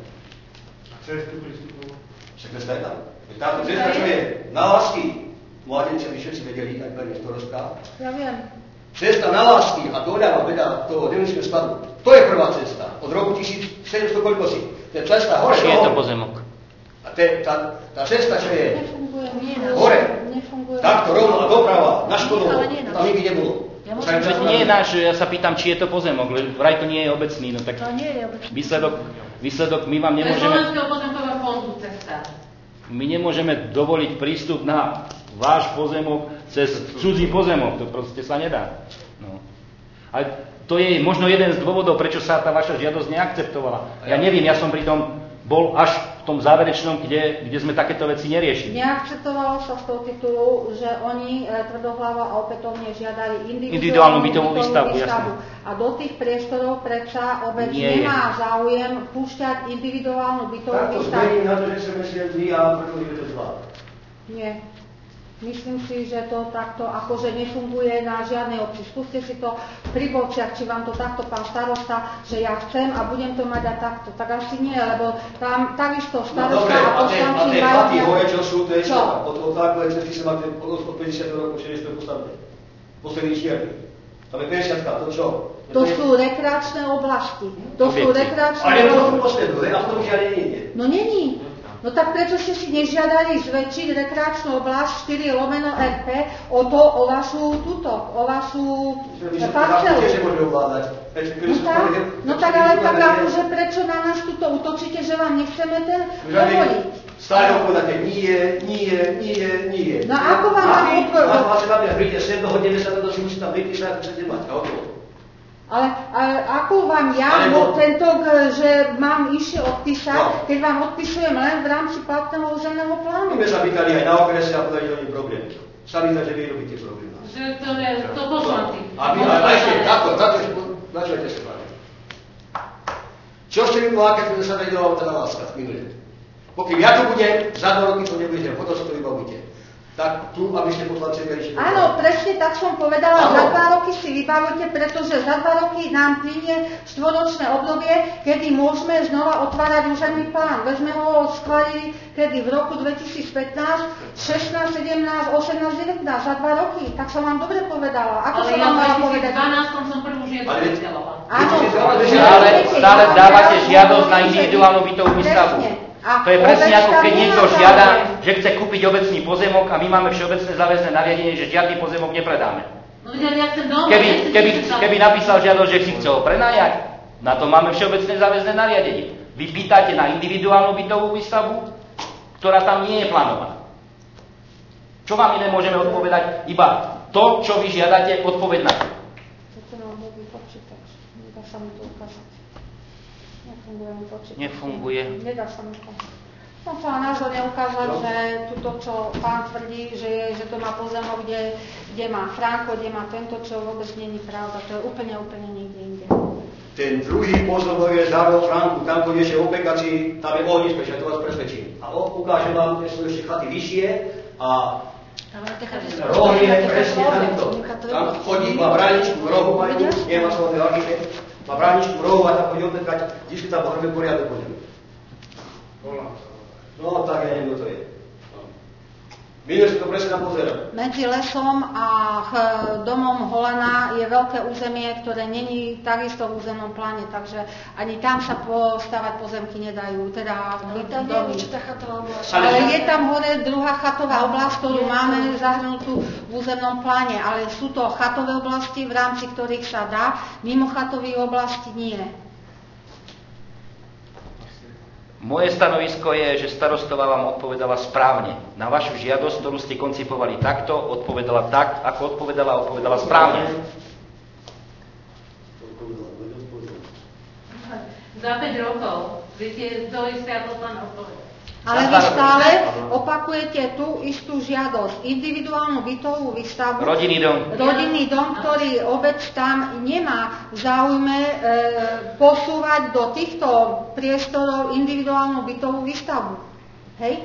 A cestu prístupu? Však cesta je tam. Táto cesta, čo je na Lásky, mladenci by všetci vedeli, aj pani starostka. Ja viem. Cesta na Lásky a doľava veda toho demoličného skladu, to je prvá cesta. Od roku 1700 koľko si. To je cesta hore. Či je to pozemok? A tá cesta, čo je Nefunguje. hore, takto rovno a doprava, na Škodovo, to tam nikdy nebolo. Nie je náš, ja sa pýtam, či je to pozemok, lebo vraj to nie je obecný. No tak To nie je obecný. výsledok my vám To je nemôžeme... Slovenského pozemkového fondu cesta. My nemôžeme dovoliť prístup na váš pozemok cez cudzí pozemok. To proste sa nedá. No. A to je možno jeden z dôvodov, prečo sa tá vaša žiadosť neakceptovala. Ja neviem, ja som pri tom bol až v tom záverečnom, kde sme takéto veci neriešili. Neakceptovalo sa z toho titulu, že oni tvrdohlavo a opätovne žiadali individuálnu bytovú výstavbu. A do tých priestorov predsa obec nemá záujem púšťať individuálnu bytovú výstavbu. Tak to zmením na to, že sa myslím vy a pretože to zvládne. Nie. Myslím si, že to takto akože nefunguje na žiadnej obci. Skúste si to pri Bočiach, či vám to takto pán starosta, že ja chcem a budem to mať a takto. Tak asi nie, lebo tam takisto starosta a poslanci majú... A tie hore, čo sú, to je čo? Od takové cesty sa máte od 50. roku, či je to postavené. Posledný čierny. Tam je 50-ka, to čo? To sú rekreačné oblasti. To sú rekreačné oblasti. Ale to sú posledné, a v tom žiadne nie je. No není. No tak prečo ste si nežiadali zväčšiť rekreačnú oblasť 4/RP o vašu parcelu? No tak ale tak akože prečo na nás tuto útočíte, že vám nechceme ten povoliť? Stále opovedáte, nie. No ako vám mám odpovedať? Vás sa vám príde sem, dohodneme sa na to, že musí tam vypísať, ako chcete mať. Ale ako vám že mám išiel odpísať, keď vám odpisujem len v rámci platného územného plánu? My sa pýtali aj na okrese a povedali, že oni problémy. Sami sa, že vy robíte problémy. Že to poslanci. A ešte, takto, načujete sa, páni. Čo ste mi povedali, keď sme sa vedeli o teda Láska minulé? Pokiaľ ja tu budem, za 2 roky to nebudete, potom sa to vybavujte. Tak tu, aby ste poslanci vedeli, áno, presne tak som povedala, za 2 roky si vybavujte, pretože za 2 roky nám príde 4-ročné obdobie, kedy môžeme znova otvárať územný plán. Veď sme ho schválili, kedy v roku 2015, 16, 17, 18, 19, za 2 roky. Tak som vám dobre povedala. Ako som vám mala povedať? Ale ja v 2012 som prvú žiadosť predstavila. Áno, stále dávate žiadosť na individuálnu bytovú výstavbu. To je presne ako keď niekto žiada, že chce kúpiť obecný pozemok a my máme všeobecné záväzné nariadenie, že žiadny pozemok nepredáme. No ja chcem dom, keby napísal žiadosť, že si chce ho prenajať, na to máme všeobecné záväzné nariadenie. Vy pýtate na individuálnu bytovú výstavbu, ktorá tam nie je plánovaná. Čo vám iné môžeme odpovedať? Iba to, čo vy žiadate, odpoveď na to. Toto nám môžu počítať. Nedá sa mi to ukázať. Nefunguje. Nedá sa mi to. Som chcela názorne ukázať, že tuto, čo pán tvrdí, že to má pozemok, kde má Franko, kde má tento, čo vôbec nie je pravda. To je úplne niekde inde. Ten druhý pozemok je zároveň Franku, tam, kde je opekací, tam je ohnisko, že to vás presvedčím. A ukážem vám, že sú ešte chaty vyššie a Roh je presne tamto. Tam chodí, má bráničku v rohu, nemá svojho architekt, má bráničku v rohu a tam chodí opäť, vždy tam robí poriadok po ňom. No tak ja neviem, kto to je. Minul si to presne tam pozerám. Medzi lesom a domom Holana je veľké územie, ktoré není takisto v územnom pláne, takže ani tam sa postavať pozemky nedajú, teda domy. Ale je tam hore druhá chatová oblasť, ktorú máme zahrnutú v územnom pláne, ale sú to chatové oblasti, v rámci ktorých sa dá, mimo chatových oblastí nie. Moje stanovisko je, že starostová vám odpovedala správne. Na vašu žiadosť, ktorú ste koncipovali takto, odpovedala tak, ako odpovedala správne. Za 5 rokov viete to isté, ako pán odpovedal. Ale vy stále opakujete tú istú žiadosť. Individuálnu bytovú výstavbu. Rodinný dom, ktorý obec tam nemá v záujme posúvať do týchto priestorov individuálnu bytovú výstavbu. Hej?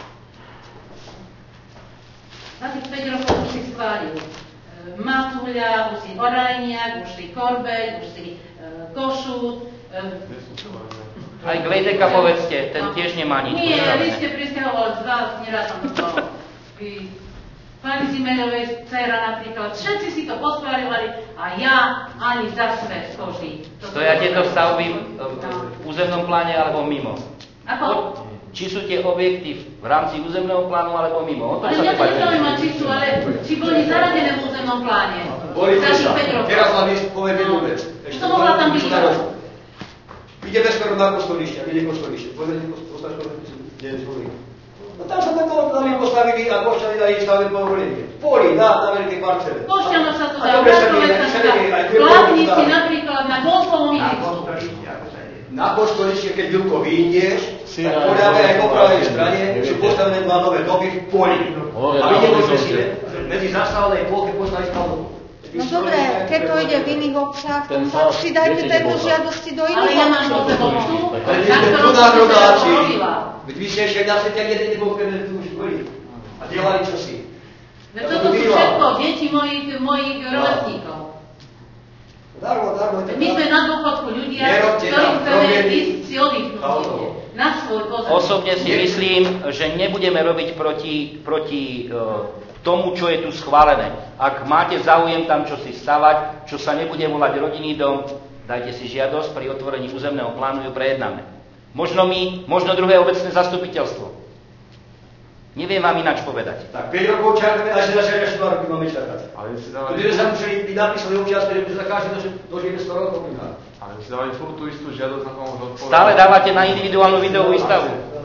Na tých 5 rokov už si schválil Matuľa, už si Orajniak, už si Korbeľ, už si Košút. Aj Glejdeka povedzte, ten tiež nemá nič. Nie, vy ste prisťahovali z vás, neraz som to povedal. Pani Zimerovej dcera napríklad, všetci si to poschváľovali a ja ani za svet koží. Stoja tieto stavby v územnom pláne alebo mimo? Ako? Či sú tie objekty v rámci územného plánu alebo mimo? Ale mňa to nezaujíma, či sú, ale či boli zaradené v územnom pláne. Boli sa. Teraz vám poviem jednu vec. To mohla tam byť. Ideme skoro na kostolište, kde je kostolište. Povedete kostolište, kde je zvolík. No tam sa to nami postavili a Košťany dali stavili po uvolenie. V poli, na veľkej parcele. Košťano sa to dá, Košťanoviec sa to dá. Plátnici napríklad na Golfovom ihrisku. Na kostolište, keď Vilko vyjdieš, tak po ľavej aj po pravej strane sú postavené dva nové domy v poli. A my nemôžeme si medzi zastavenej polke postaviť stavbu. No dobre, keď to ide v iných obsah, tak si dajte tejto žiadosti do iných obsah. Ale ja mám pozemovcu, na ktorom som sa vy ste ešte na svete jeden nebol, keď tu už boli. A delali čosi. Toto sú všetko deti mojich rovesníkov. Darmo. My sme na dôchodku ľudia, ktorí chceme ísť si oddychnúť na svoj pozemok. Osobne si myslím, že nebudeme robiť proti tomu, čo je tu schválené. Ak máte záujem tam čo si stavať, čo sa nebude volať rodinný dom, dajte si žiadosť, pri otvorení územného plánu ju prejednáme. Možno my, možno druhé obecné zastupiteľstvo. Neviem vám ináč povedať. Tak 5 rokov čakáme, až na 2 roky máme čakať. To by sa museli byť napísali občiansky, že za každý dožijeme 100 rokov. Ale si dávali furt tú istú žiadosť, na pomoc odpovedať. Stále dávate na individuálnu videovú výstavu.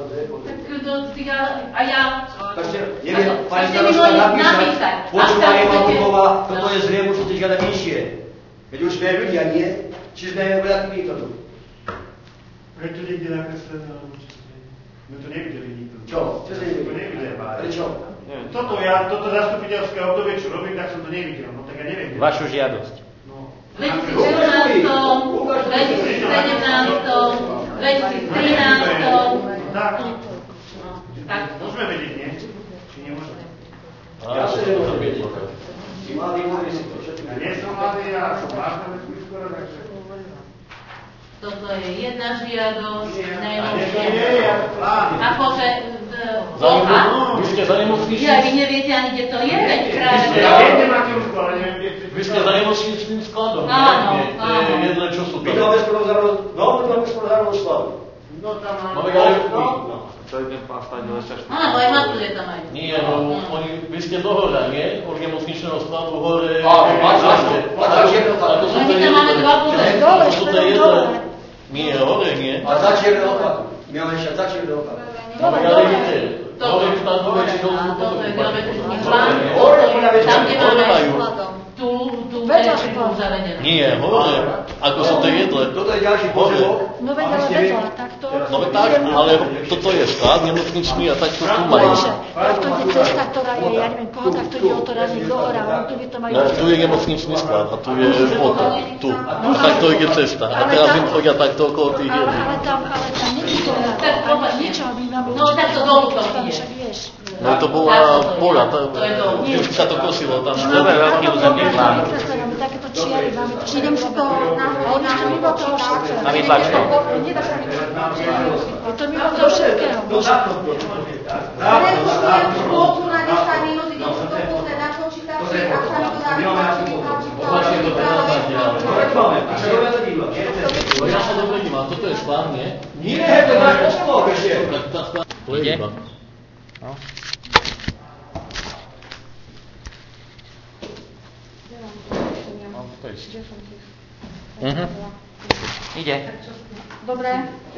A ja... Takže neviem, pani starosta napísať, počúvanie Mamuková, toto je zrejme, už ste žiadať nižšie. Veď už sme ľudia, nie? Či sme veľa týmto tu? Prečo niekde nakreslené, alebo čo sme? My to nevideli nikto. Čo? Čo ste nevideli? Prečo? Toto zastupiteľské obdobie, čo robím, tak som to nevidel. No tak ja neviem. Vašu žiadosť. V 2016, 2017, 2013. Tak. Môžeme vedieť, nie? Či nemôžeme? Ja sa nemôžem vedieť. Tí mladí môžu si to všetko. Ja nie som mladý, ja som vážna vec skoro, takže... Toto je jedna žiadosť, najnovšia. Akože... Vy ste za nemocničným... Ja, vy neviete ani, kde to je, veď kráľ. Ja viem, kde máte úzko, ale neviem, kde... Vy ste za nemocničným skladom, áno. To je jedno, čo sú tam. My máme skoro zároveň sklavu. No tam máme galeku. Celý ten pán stať ešte áno, aj Matúle tam aj. Nie, vy ste dohora, nie? Od nemocničného skladu hore... A to sú tam máme dva pozemky. To sú to jedno... Nie, hore, nie? A za čierne opaku. My máme ešte za čierne opaku. Máme galeku. Hore v táto väčšinou sú potom... Tam, kde máme tú elektriku zavedenú. Nie, hore. Ako sú to jedle. Toto je ďalší pozemok. No veď, ale vedela, takto... No tak, ale toto je sklad nemocničný a takto tu majú. Takto je cesta, ktorá je, ja neviem koho, takto ide otorazník do hora, on tu by to majú... No, tu je nemocničný sklad a tu je foto, tu. A takto ide cesta. A teraz im chodia takto okolo tých jedlí. Ale tam nie je to, ale niečo, my máme... No, takto dolu to ide. Však vieš. No to bola poľa, už sa to kosilo tam. Dobre, veľký územný plán. Takéto čiary máme. Idem si to nahrodiť Na vytlačko. Nedá sa mi to. Je to mimo toho všetkého. Prerušujem schôdzu na 10 minút, idem si to pozrieť na počítači a sa mi to dá Ja sa dobre dívam, toto je sklán, nie? Nie, to je náš poslov ešte. To je iba. Ide. Dobre.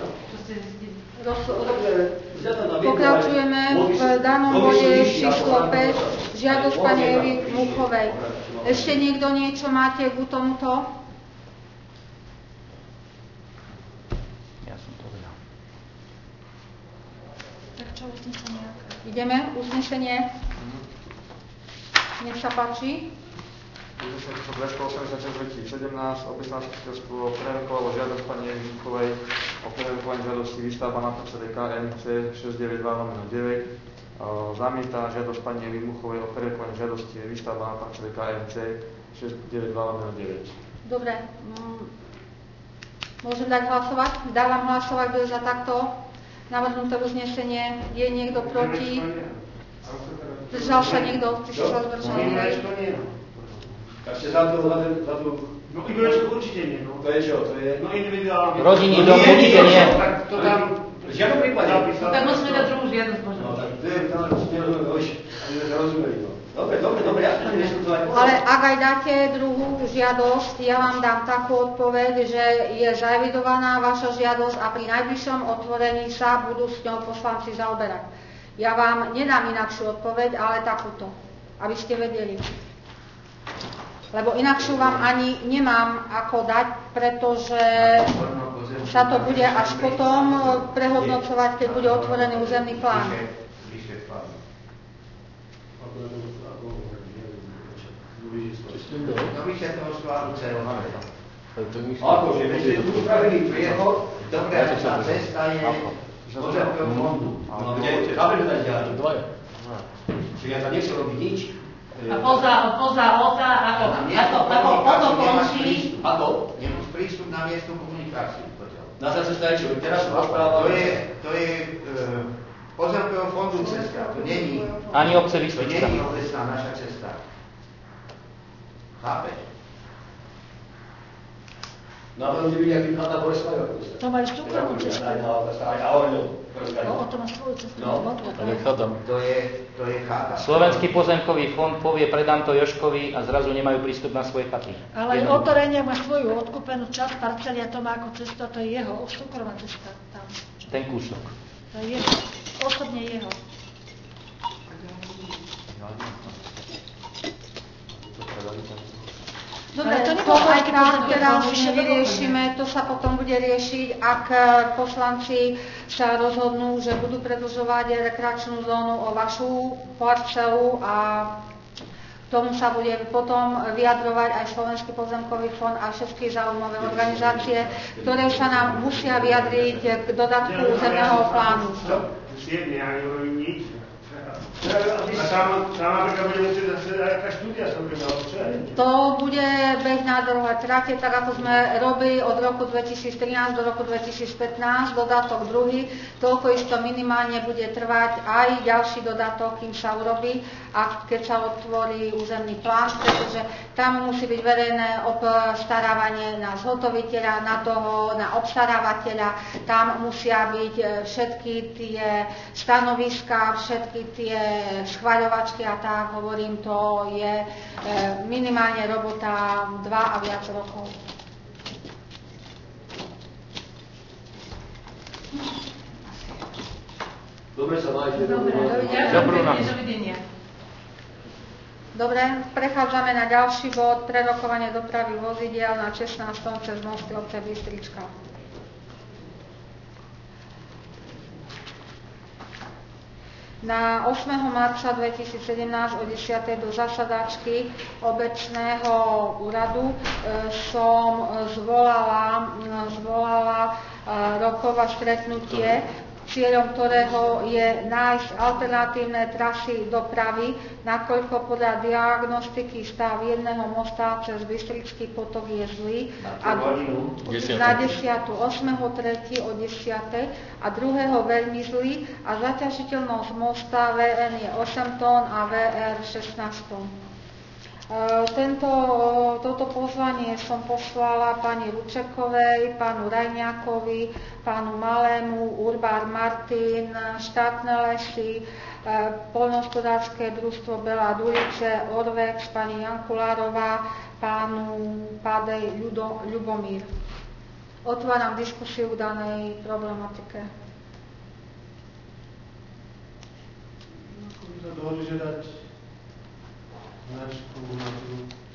Pokračujeme v danom bode číslo 5, žiadosť pani Evy Muchovej. Ešte niekto niečo máte k tomuto? Ja som to vedel. Tak čo usnesenie? Ideme, usnesenie. Nech sa páči. Uznesenie číslo 286/2017 obecné zastupiteľstvo prerokovalo žiadosť pani Evy Muchovej o prerokovaní žiadosti výstavba na parcele KMC 692/9. Zamieta žiadosť pani Evy Muchovej o prerokovaní žiadosti výstavba na parcele KMC 692/9. Dobre. Môžem dať hlasovať? Dávam hlasovať, kto je za takto navrhnuté uznesenie. Je niekto proti? Zdržal sa niekto? Ty si sa zdržal. Tak ste za tú... No individuálne určite nie, no. To je čo? To je... No individuálne. Rodinný dom určite nie. Tak to tam... V žiadnom prípade. Tak musíme dať druhú žiadosť možno. No tak to je... Nerozumeli to. Dobre, ja som nediskutovať. Ale ak aj dáte druhú žiadosť, ja vám dám takú odpoveď, že je zaevidovaná vaša žiadosť a pri najbližšom otvorení sa budú s ňou poslanci zaoberať. Ja vám nedám inakšiu odpoveď, ale takúto, aby ste vedeli. Lebo inakšiu vám ani nemám ako dať, pretože sa to bude až potom prehodnocovať, keď bude otvorený územný plán. To vyšetného skládu celého navedla. Akože, my ste tu upravili priechod, Dobrá, tá cesta je pozemkového fondu. No kde? Kábel dať ďalej. Dvaja. Čiže ja tam nechcem robiť nič. A poza oka, ako toto končí. Ako? Nemus prístup na miestnú komunikáciu. Na sa cesta je čo? Teraz som rozprával. To je pozemkového fondu cesta. To není... Ani obce To Bystrička. není obecná naša cesta. Chápeš? Na tom by nejaký chata Boleslav. To majú súkromnú cestu. O to má svoju cestu. To je chata. Slovenský pozemkový fond povie, predám to Jožkovi a zrazu nemajú prístup na svoje chaty. Ale Otoreniak má svoju odkúpenú časť parcely a to má ako cestu a to je jeho súkromná cesta tam. Ten kúsok. To je jeho. Osobne jeho. Dobre, to aj tak teraz nevyriešime, to sa potom bude riešiť, ak poslanci sa rozhodnú, že budú predĺžovať rekreačnú zónu o vašu parcelu a k tomu sa bude potom vyjadrovať aj Slovenský pozemkový fond a všetky záujmové organizácie, ktoré sa nám musia vyjadriť k dodatku územného plánu. Ja nehovorím nič. A tam napríklad bude musieť zase aká štúdia sa bude naočať. To bude beh na druhé trate, tak ako sme robili od roku 2013 do roku 2015, dodatok druhý, toľko isto minimálne bude trvať aj ďalší dodatok, kým sa urobí a keď sa otvorí územný plán, pretože tam musí byť verejné obstarávanie na zhotoviteľa, na obstarávateľa, tam musia byť všetky tie stanoviská, všetky tie schvaľovačky a tak, hovorím, to je minimálne robota 2 a viac rokov. Dobre sa majte. Dovidenia. Dobre, prechádzame na ďalší bod, prerokovanie dopravy vozidiel na 16. cez mosty obce Bystrička. Na 8. marca 2017 o 10. do zasadačky obecného úradu som zvolala rokové stretnutie cieľom ktorého je nájsť alternatívne trasy dopravy, nakoľko podľa diagnostiky stav jedného mosta cez Bystrický potok je zlý. Na 10. 8.3. o 10. a 2. veľmi zlý a zaťažiteľnosť mosta VN je 8 tón a VR 16 tón. Toto pozvanie som poslala pani Ručekovej, pánu Rajňákovi, pánu Malému, Urbár Martin, štátne lesy, poľnohospodárske družstvo Bela Durice, Orvex, pani Jankulárová, pánu Pádej Ľubomír. Otváram diskusiu v danej problematike. Ako by sa dohodli, že dať značku na tú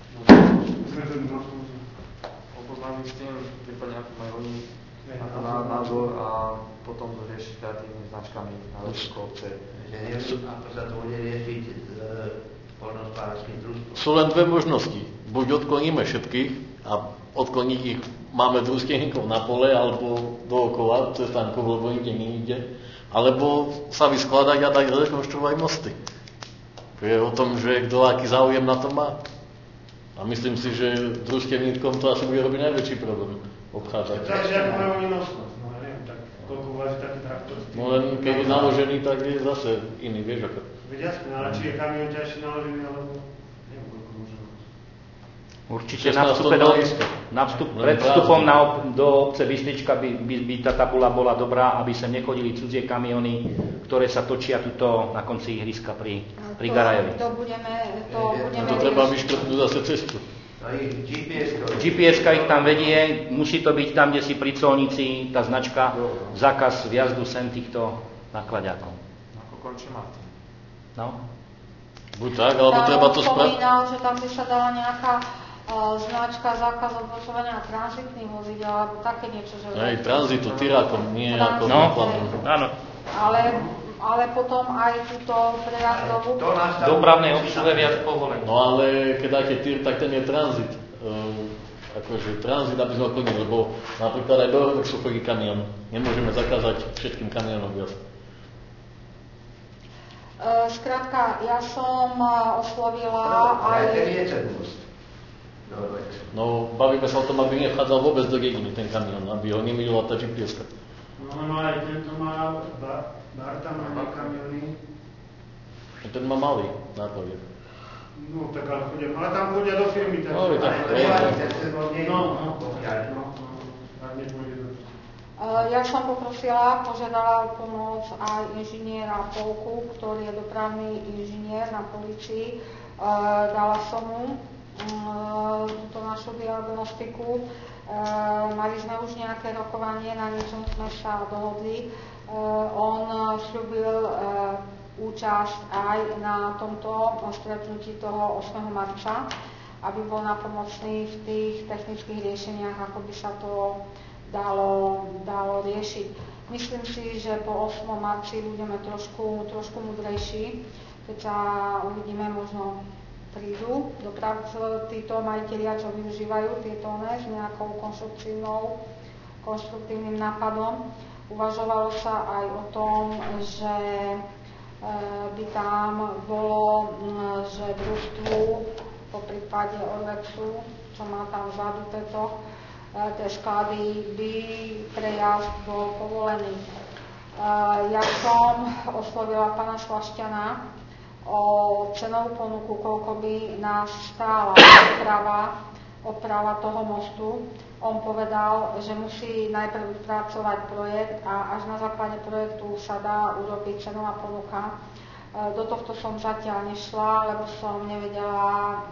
oboznámiť s tým, prípadne ako majú oni názor a potom to riešiť kreatívnymi značkami na veľkú obce. Že neviem, ako sa to bude riešiť s poľnohospodárskym družstvom. Sú len dve možnosti. Buď odkloníme všetkých a odkloniť ich máme družstevníkov na pole alebo dookola, cez tankov, lebo nikde neíde, alebo sa vyskladať a dať rekonštruovať mosty. To je o tom, že kto aký záujem na to má. A myslím si, že družstevníkom to asi bude robiť najväčší problém obchádzať. Takže ako majú oni nosnosť, no neviem, tak koľko váži taký traktor. No len keď je naložený, tak je zase iný, vieš ako. Veď jasné, ale či je kamión ťažšie naložený, alebo neviem, koľko môže mať. Určite pred vstupom do obce Bystrička by tá tabula bola dobrá, aby sem nechodili cudzie kamiony, ktoré sa točia tuto na konci ihriska pri Garajovi. To treba vyškrtnúť zase cestu. GPS-ka ich tam vedie, musí to byť tam, kde si pri colnici, tá značka, zákaz vjazdu sem týchto nakladiakov. Ako končí Martin. No? Buď tak, alebo treba to spraviť. Spomínal, že tam by sa dala nejaká značka zákaz odbočovania tranzitných vozidel, alebo také niečo, že... Aj tranzitu, tyrákom, nie ako nákladom. Áno. Ale potom aj túto prejazdovú... Dopravné obsluhe viac povolené. No ale keď dáte tyr, tak ten je tranzit. Akože tranzit, aby sme odklonili, lebo napríklad aj do Orvexu chodí kamión. Nemôžeme zakázať všetkým kamionom viac. Skrátka, ja som oslovila aj... No, bavíme sa o tom, aby nevchádzal vôbec do dediny ten kamión, aby ho nemýlila tá GPS-ka. No aj tento má... Barta má kamiony. Ten má malý náklad. No tak ale tam chodia do firmy. No, Ja som požiadala o pomoc aj inžiniera Polku, ktorý je dopravný inžinier na polícii. Dala som mu túto našu diagnostiku. Mali sme už nejaké rokovanie, na niečom sme sa dohodli. On sľúbil účasť aj na tomto stretnutí toho 8. marca, aby bol napomocný v tých technických riešeniach, ako by sa to dalo riešiť. Myslím si, že po 8. marci budeme trošku múdrejší, keď sa uvidíme, možno prídu títo majitelia, čo využívajú tieto s nejakou konštruktívnym nápadom. Uvažovalo sa aj o tom, že by tam bolo, že družstvu, po prípade Orvexu, čo má tam vzadu tie sklady, by prejazd bol povolený. Ja som oslovila pána Slašťana o cenovú ponuku, koľko by nás stála oprava toho mostu. On povedal, že musí najprv vypracovať projekt a až na základe projektu sa dá urobiť cenová ponuka. Do tohto som zatiaľ nešla, lebo som nevedela,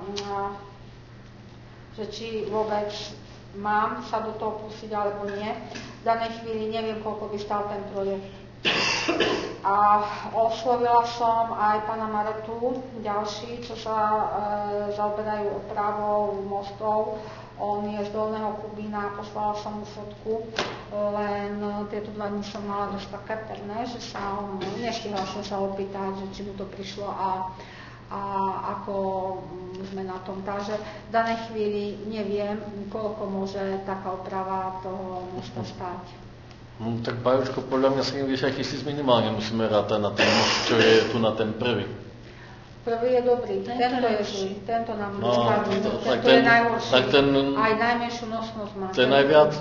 že či vôbec mám sa do toho pustiť alebo nie. V danej chvíli neviem, koľko by stál ten projekt. A oslovila som aj pána Maretu, ďalší, čo sa zaoberajú opravou mostov. On je z Dolného Kubína, poslala som mu fotku, len tieto 2 dní som mala dosť také pevné, že nestihla som sa opýtať, že či mu to prišlo a ako sme na tom. Takže v danej chvíli neviem, koľko môže taká oprava toho mosta stáť. Tak Bajučko, podľa mňa 70 000 minimálne musíme rátať na ten most, čo je tu na ten prvý. Prvý je dobrý, tento je zlý, tento nám vyskladný, tento je najhorší, aj najmenšiu nosnosť má. Ten najviac?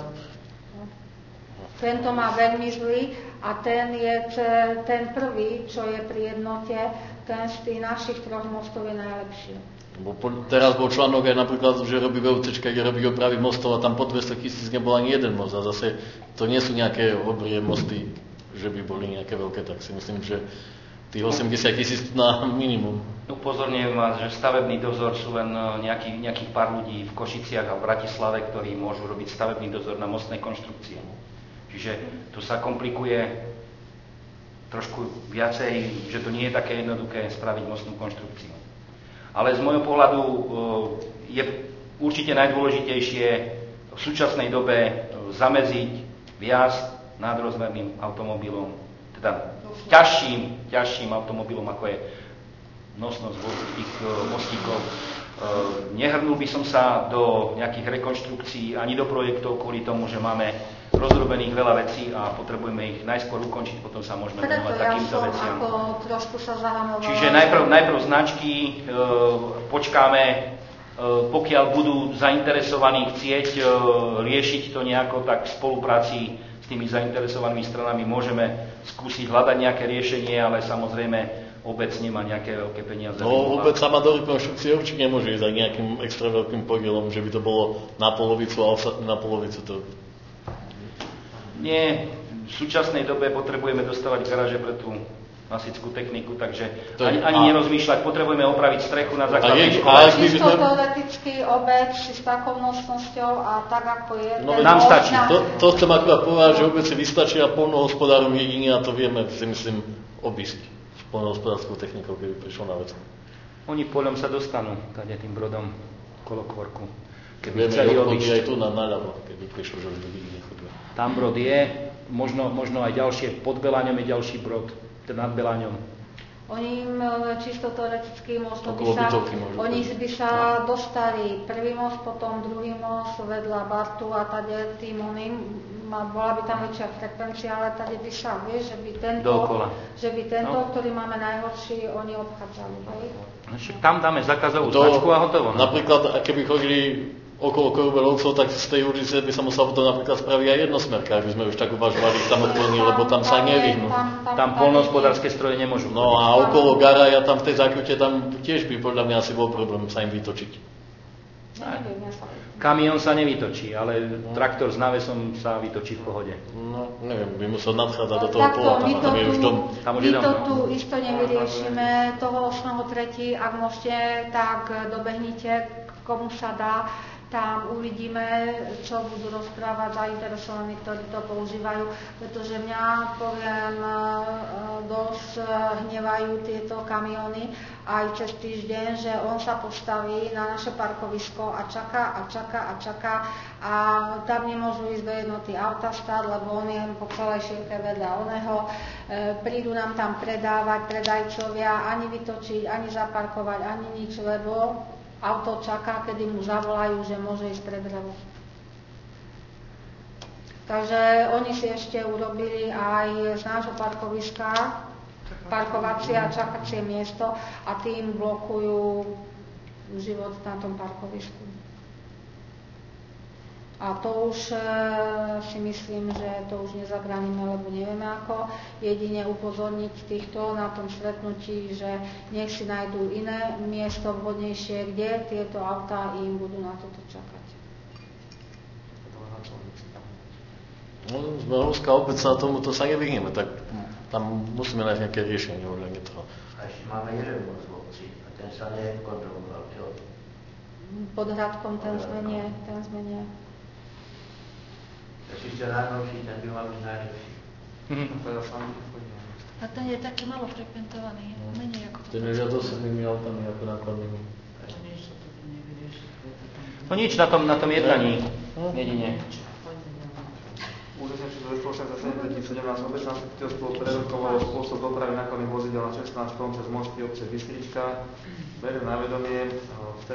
Tento má veľmi zlý a ten prvý, čo je pri jednote, ten z tých našich troch mostov je najlepší. Teraz bol článok aj napríklad, že robí VUCčka, kde robí opravy mostov a tam po 200 000 nebol ani jeden most a zase to nie sú nejaké obrie mosty, že by boli nejaké veľké, tak si myslím, že tých 80 000 na minimum. Upozorňujem vás, že stavebný dozor sú len nejakých pár ľudí v Košiciach a v Bratislave, ktorí môžu robiť stavebný dozor na mostné konštrukcie. Čiže tu sa komplikuje trošku viacej, že to nie je také jednoduché spraviť mostnú konštrukciu. Ale z môjho pohľadu je určite najdôležitejšie v súčasnej dobe zamedziť vjazd nadrozmerným automobilom, teda ťažším automobilom, ako je nosnosť tých mostíkov. Nehrnul by som sa do nejakých rekonštrukcií ani do projektov kvôli tomu, že máme rozrobených veľa vecí a potrebujeme ich najskôr ukončiť, potom sa môžeme venovať takýmto veciam. Čiže najprv značky, počkáme, pokiaľ budú zainteresovaní chcieť riešiť to nejako, tak v spolupráci s tými zainteresovanými stranami môžeme skúsiť hľadať nejaké riešenie, ale samozrejme obec nemá nejaké veľké peniaze. No, obec sama do rekonštrukcie určite nemôže ísť aj nejakým extra veľkým podielom, že by to bolo na polovicu a ostatné na polovicu to... Nie, v súčasnej dobe potrebujeme dostávať garáže pre tú klasickú techniku, takže ani nerozmýšľať, potrebujeme opraviť strechu na základnej škole. Čisto teoreticky obec s takou nosnosťou a tak ako je... No, nám stačí. To chcem akurát povedať, že obec si vystačí a poľnohospodárom jedine a to vieme, si myslím, obísť s poľnohospodárskou technikou, keby prišlo na vec. Oni poľom sa dostanú tady tým brodom okolo Kvorku. Keby chceli odísť aj tu na ľavo, keby prišlo, že už by nechodili. Tam brod je, možno aj ďalšie, pod Beláňom je ďalší brod, ten nad Beláňom. Oni čisto teoreticky možno by sa dostali prvý most, potom druhý most vedľa Bartu a tady tým oným, bola by tam väčšia frekvencia, ale tady by sa, vieš, že by tento, ktorý máme najhorší, oni obchádzali. Tam dáme zákazovú značku a hotovo. Napríklad, keby chodili okolo Korubelovcov, tak z tej ulice by sa musela potom napríklad spraviť aj jednosmerka, ak by sme už tak uvažovali samotný, lebo tam sa nevyhnú. Tam poľnohospodárske stroje nemôžu. No a okolo Garaja, tam v tej zákrute, tam tiež by podľa mňa asi bol problém sa im vytočiť. Kamión sa nevytočí, ale traktor s návesom sa vytočí v pohode. No, neviem, by musel nadchádzať do toho pola, tam je už dom. My to tu isto nevyriešime, toho 8.3., ak môžete, tak dobehnite, komu sa dá. Tam uvidíme, čo budú rozprávať zainteresovaní, ktorí to používajú, pretože mňa, poviem, dosť hnevajú tieto kamiony aj cez týždeň, že on sa postaví na naše parkovisko a čaká a tam nemôžu ísť do jednoty auta stáť, lebo on je po celej šírke vedľa oného. Prídu nám tam predávať predajcovia, ani vytočiť, ani zaparkovať, ani nič, lebo auto čaká, kedy mu zavolajú, že môže ísť pred drevo. Takže oni si ešte urobili aj z nášho parkoviska parkovacie a čakacie miesto a tým blokujú život na tom parkovisku. A to už si myslím, že to už nezabránime, lebo nevieme ako. Jedine upozorniť týchto na tom stretnutí, že nech si nájdú iné miesto vhodnejšie, kde tieto autá im budú na toto čakať. No, sme Horská obec sa tomuto sa nevyhneme, tak tam musíme nájsť nejaké riešenie ohľadne toho. A ešte máme jeden most v obci a ten sa nekontroloval, čo? Pod Hradkom ten zmenie. Síce najnovší, ten by mal byť najlepší. A ten je taký malo frekventovaný, menej ako to. Ten je za 8 autami ako nákladnými. No nič na tom jednaní, jedine. Úžasne číslo 187 2017 obecné zastupiteľstvo prerokovalo spôsob dopravy nákladných vozidel na 16 cez mosty obce Bystrička. Beriem na vedomie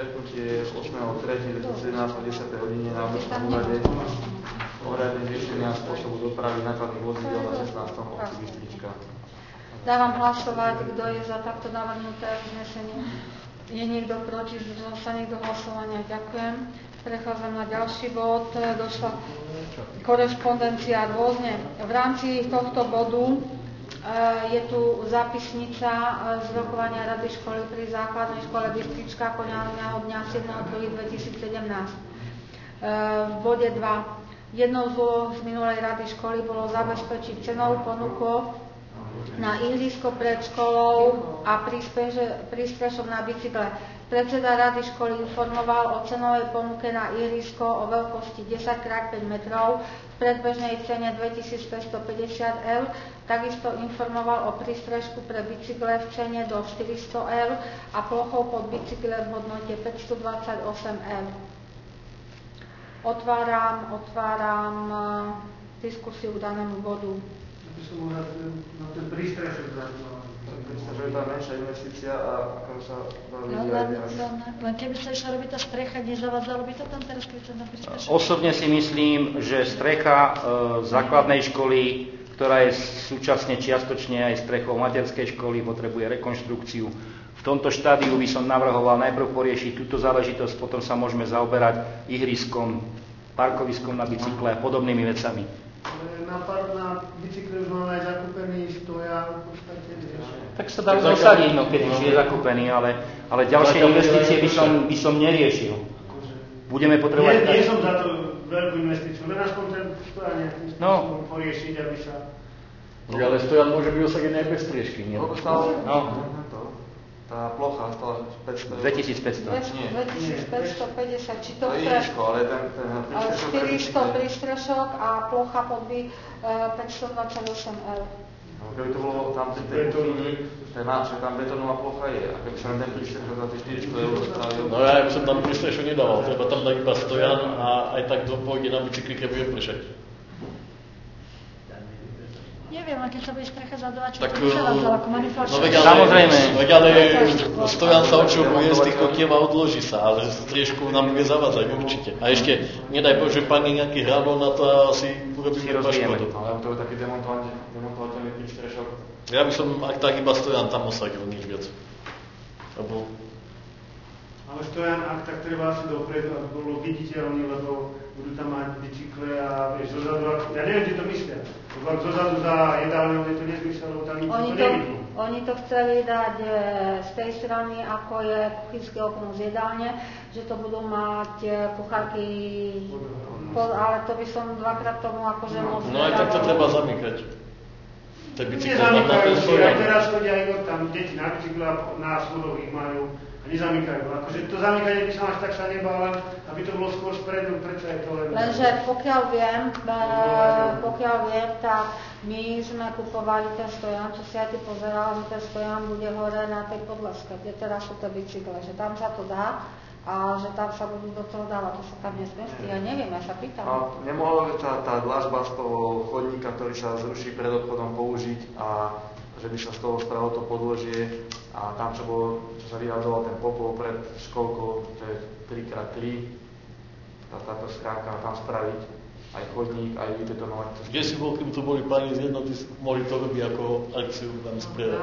stretnutie 8.3.2017 o 10. hodine na obecnom úrade ohľadne riešenia spôsobu dopravy nákladných vozidel na 16. obci Bystrička. Dávam hlasovať, kto je za takto navrhnuté uznesenie. Je niekto proti, zdržal sa niekto hlasovania? Ďakujem. Prechádzam na ďalší bod. Došla korešpondencia rôzne. V rámci tohto bodu je tu zápisnica z rokovania Rady školy pri základnej škole Bystrička konaného dňa 7.2.2017. V bode 2. Jednou z úloh z minulej Rady školy bolo zabezpečiť cenovú ponuku na ihrisko pred školou a prístrešok na bicykle. Predseda Rady školy informoval o cenovej ponuke na ihrisko o veľkosti 10x5 metrov v predbežnej cene 2550 eur. Takisto informoval o prístrežku pre bicykle v cene do 400 eur a plochou pod bicykle v hodnote 528 eur. Otváram diskusiu k danému bodu. By som mohol na ten prístrešok zaujímavý. Že je tá menšia investícia a ako sa dá vidieť. Len keby sa išla robiť tá strecha, nezavadzalo by to tam teraz, keď sa na prístrešok? Osobne si myslím, že strecha základnej školy, ktorá je súčasne čiastočne aj strechou materskej školy, potrebuje rekonštrukciu. V tomto štádiu by som navrhoval najprv poriešiť túto záležitosť, potom sa môžeme zaoberať ihriskom, parkoviskom na bicykle a podobnými vecami. Na bicykle už máme aj zakúpený stojan v podstate. Tak sa dá dosadiť, no keď už je zakúpený, ale ďalšie investície by som neriešil. Budeme potrebovať... Nie som za to veľkú investíciu, len aspoň ten stojan nejakým spôsobom poriešiť, aby sa... Ale stojan môže byť osadený aj bez striežky, nie? Koľko stále? No. Tá plocha stala 500 eur. 2500. 2550, či to je ihrisko, ale ten 400 prístrešok a plocha pod 528 eur. Keby to bolo tam tam betónová plocha je, a keby sa len ten prístrešok za tých 400 eur stavil... No ja by som tam prístrešok nedával, treba tam dať iba stojan a aj tak pôjde na bicykli, keď bude pršať. Neviem, a keď sa bude strecha zadovať, čo to nezavadzalo, ako maniflačné. Samozrejme. Ale stojan sa odšoubuje z tých kokiev a odloží sa, ale striežku nám bude zavadzať určite. A ešte, nedaj Bože, pani nejaký hranol na to a asi urobíme paškodu. Ale to je taký demontovateľný prístrešok. Ja by som, ak tak, iba stojan tam osadil, nič viac. Lebo... Ale stojan, ak tak treba asi dopredu, aby bolo viditeľné, lebo budú tam mať bicykle a vieš, zozadu, ja neviem, či to myslia. Lebo zozadu za jedálňou je to nezmysel, lebo tam nikto to nevidí. Oni to chceli dať z tej strany, ako je kuchynské okno z jedálne, že to budú mať kuchárky, ale to by som dvakrát tomu akože moc No aj tak to treba zamykať. Nezamykajú si, aj teraz chodia aj tam deti na bicykle a na schodoch ich majú. Nezamykajú. Akože to zamykanie by som až tak sa nebal, aby to bolo skôr spredu, prečo je to len... Lenže pokiaľ viem, tak my sme kupovali ten stojan, čo si aj ty pozeral, že ten stojan bude hore na tej podlažke, kde teraz sú tie bicykle, že tam sa to dá a že tam sa budú do toho dávať, to sa tam nezmestí, ja neviem, ja sa pýtam. A nemohla tá dlažba z toho chodníka, ktorý sa zruší pred obchodom, použiť a že by sa z toho spravilo to podložie a tam, čo sa vyhadzoval ten popol pred školkou, to je 3x3, táto schránka tam spraviť, aj chodník, aj vybetonovať. Kde si bol, keby tu boli pani z jednoty, mohli to robiť ako akciu tam spredu.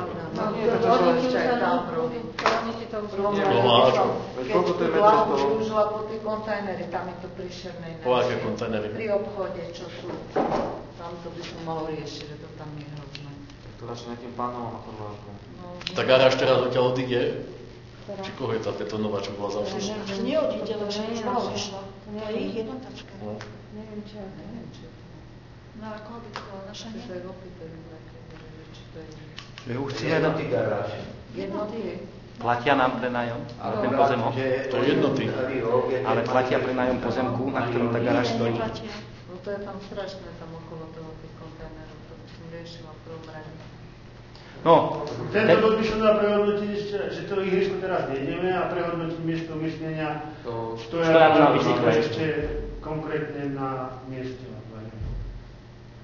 Oni ti to už robia. Koľko to je metrov z toho? Už po tie kontajnery, tam je to príšerné. Po aké kontajnery? Pri obchode, čo sú. Tam to by som malo riešiť, že to tam je hrozné. To radšej nejakým pánom na podlážbu. Tá garáž teraz odtiaľ odíde? Či koho je tá betónová, čo bola zavšená? Neodíde, lebo už bola vyšla. To je ich jednotačka. Neviem, čo je. No ale koho by to bola naša nie? Že už si jednoty garáž. Jednoty je. Platia nám prenájom ten pozemok? To je jednoty. Ale platia prenájom pozemku, na ktorom tá garáž stojí. No to je tam strašné, tam okolo toho tých kontajnerov, to by som riešila v prvom rade. No, Tento bod by som dal prehodnotiť ešte, že to ihrisko teraz nejdeme a prehodnotiť miesto umiestnenia stojanu na bicykle ešte konkrétne na mieste.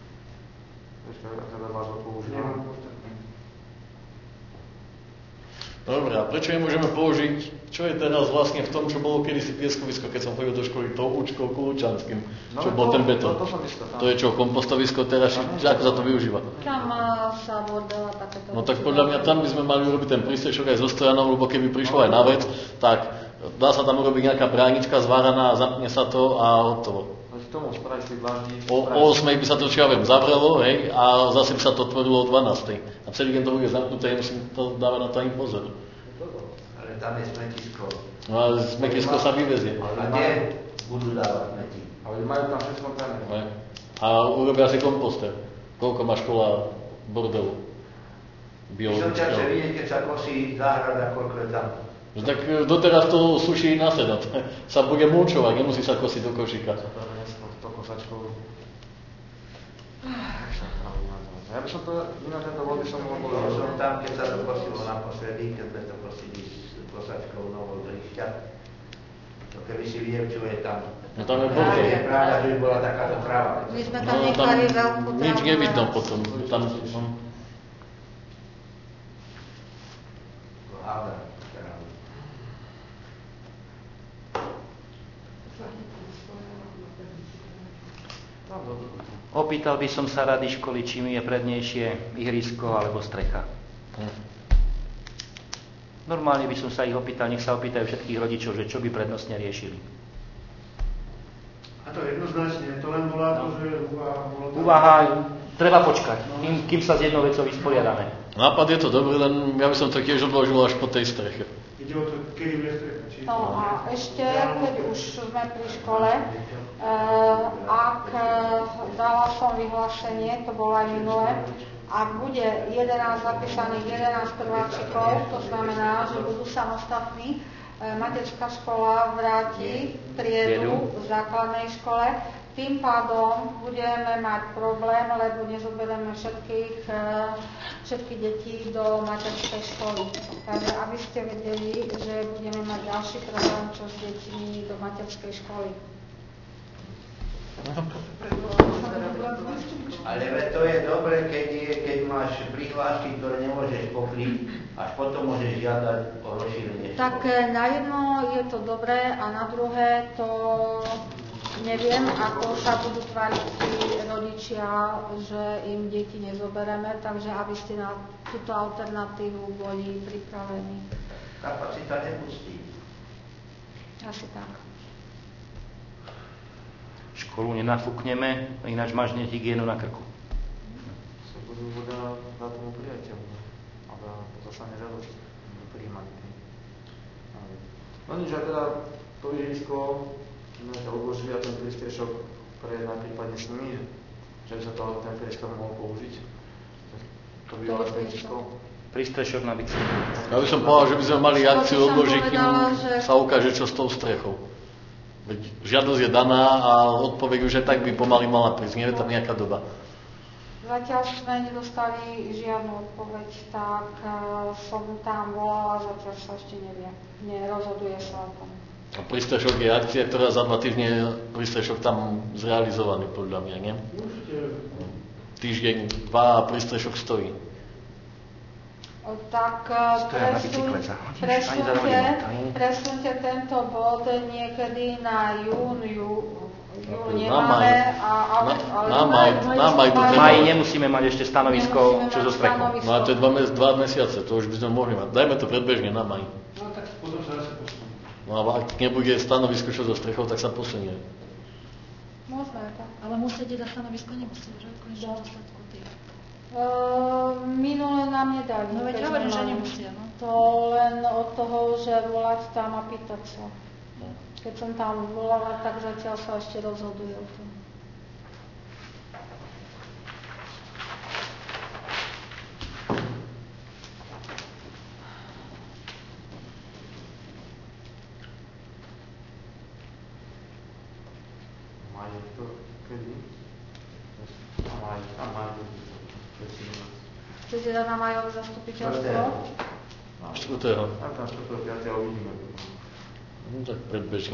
Ešte teda vážno používam. Dobre, a prečo nemôžeme použiť, čo je teraz vlastne v tom, čo bolo kedysi pieskovisko, keď som chodil do školy, tou účkou Kulučanským, čo bol ten betón. To je čo, kompostovisko teraz, ako sa to využíva? Tam sa bordela takéto. No tak podľa mňa tam by sme mali urobiť ten prístrešok aj so stojanom, lebo keby prišlo aj na vec, tak dá sa tam urobiť nejaká bránička zváraná, zapne sa to a hotovo. K tomu spraviť si vlážni. O 8 by sa to zavrelo, hej, a zase by sa to otvorilo o 12. A celý deň to bude zamknuté, nemusím to dávať na to ani pozor. Ale tam je smetisko. No a smetisko sa vyvezie. A kde budú dávať smeti? Ale majú tam všetko kontajnery. A urobia si komposter. Koľko má škola bordelu? Som ťa, že vidieť, keď sa kosí záhrada, koľko je tam. No tak doteraz to suší na sedat. Sa bude mulčovať, nemusí sa kosiť do košíka. Ja by som to, inak tento vod by som mohol povedať. Som tam, keď sa to kosilo naposledy, keď sme to kosili s kosačkou novou drišťa. To keby si videl, čo je tam. No tam je bordel. Je pravda, že bola takáto tráva. My sme tam nechali veľkú trávu. Nič nevidno potom. Tam, Opýtal by som sa rady školy, či mi je prednejšie ihrisko alebo strecha. Normálne by som sa ich opýtal, nech sa opýtajú všetkých rodičov, že čo by prednostne riešili. A to jednoznačne, to len bola to, že Úvaha, treba počkať, kým sa s jednou vecou vysporiadame. Nápad je to dobrý, len ja by som to tiež odložil až po tej streche. Ide o to, kedy bude strecha. No a ešte, keď už sme pri škole, ak dala som vyhlásenie, to bolo aj minulé, ak bude 11 zapísaných 11 prváčikov, to znamená, že budú samostatní, materská škola vráti triedu v základnej škole, tým pádom budeme mať problém, lebo nezoberieme všetky deti do materskej školy. Takže aby ste vedeli, že budeme mať ďalší problém, čo s deťmi do materskej školy. Ale to je dobre, keď máš prihlášky, ktoré nemôžeš pokryť, až potom môžeš žiadať o rozšírenie. Tak na jedno je to dobré a na druhé to neviem, ako sa budú tváriť tí rodičia, že im deti nezobereme, takže aby ste na túto alternatívu boli pripravení. Kapacita nepustí. Asi tak. Školu nenafúkneme, ináč máš hygienu na krku. Sa budú voda na tomu priateľu, ale zaslane žiadosť do príjmania. No nič, a teda to ihrisko sa odložili a ten prístrešok prejedná prípadne s nimi, že by sa ten priestor mohol použiť. To bývalé smetisko. Prístrešok na bicykli. Ja by som povedal, že by sme mali akciu odložiť, kým sa ukáže, čo s tou strechou. Veď žiadosť je daná a odpoveď už aj tak by pomaly mala prísť. Nie je tam nejaká doba. Zatiaľ sme nedostali žiadnu odpoveď, tak som tam volala, zatiaľ sa ešte nevie. Nerozhoduje sa o tom. A prístrešok je akcia, ktorá za 2 týždne prístrešok tam zrealizovaný, podľa mňa, nie? Týždeň, 2 a prístrešok stojí. Tak presunte tento bod niekedy na jún, nemáme, ale na maj v máji nemusíme mať ešte stanovisko, čo so strechou. No a to je 2 mesiace, to už by sme mohli mať. Dajme to predbežne na maj. No tak potom sa zase posunie. No a ak nebude stanovisko, čo so strechou, tak sa posunie. Môžeme tak. Ale musíte dať stanovisko, nemusíte, že? V konečnom dôsledku tým. Minule nám nedali. No veď hovorím, že nemusia, no. To len od toho, že volať tam a pýtať sa. Keď som tam volala, tak zatiaľ sa ešte rozhoduje o tom. Majú to kedy? Chcete dať na majové zastupiteľstvo? 4. A tam 4. 5. uvidíme. No tak predbežne.